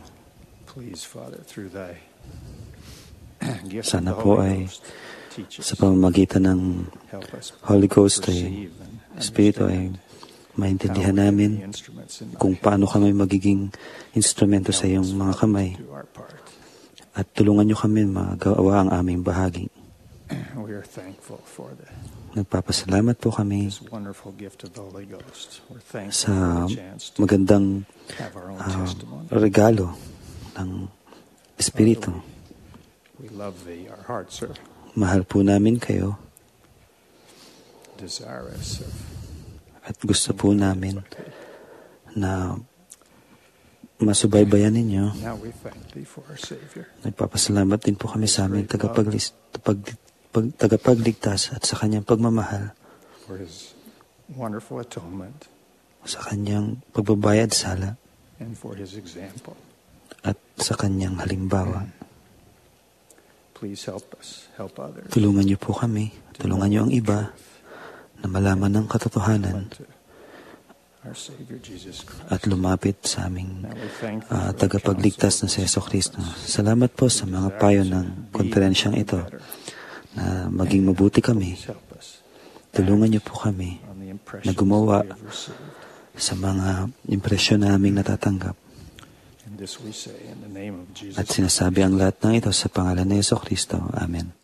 Sana po ay sa pamamagitan ng Holy Ghost ay Espiritu ay maintindihan namin kung paano kami magiging instrumento sa iyong mga kamay at tulungan niyo kami magawa ang aming bahagi. Nagpapasalamat po kami sa magandang regalo ng Espiritu. Mahal po namin kayo at gusto po namin na masubaybayan ninyo. Nagpapasalamat din po kami sa aming tagapagligtas at sa kanyang pagmamahal, sa kanyang pagbabayad sala, at sa kanyang halimbawa. Tulungan niyo po kami, tulungan niyo ang iba na malaman ng katotohanan at lumapit sa aming tagapagligtas na si Jesucristo. Salamat po sa mga payo ng konferensyang ito na maging mabuti kami. Tulungan niyo po kami na gumawa sa mga impresyon na aming natatanggap. At sinasabi ang lahat ng ito sa pangalan ni Jesucristo. Amen.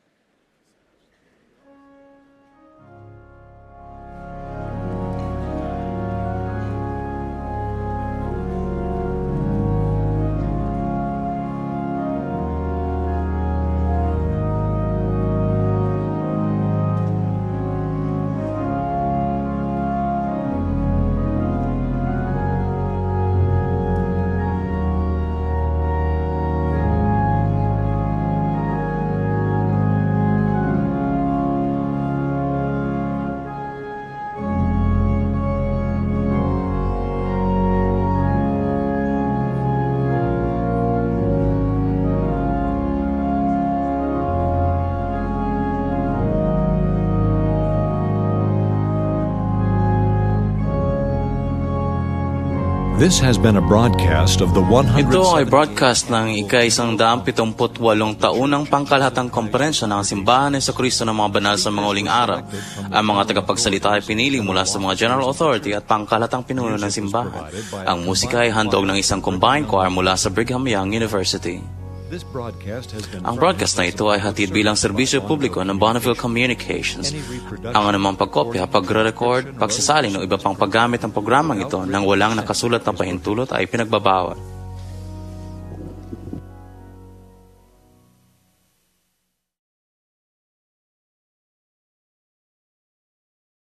This has been a broadcast of the 100. Ito ay broadcast ng ika-178 taunang pangkalahatang komperensya ng Simbahan ni Jesucristo ng mga banal sa mga huling araw. Ang mga tagapagsalita ay pinili mula sa mga General Authority at pangkalahatang pinuno ng simbahan. Ang musika ay handog ng isang combined choir mula sa Brigham Young University. Ang broadcast na ito ay hatid bilang serbisyo publiko ng Bonneville Communications. Ang anumang pagkopya, pagre-record, pagsasalin o iba pang paggamit ng programang ito nang walang nakasulat na pahintulot ay pinagbabawal.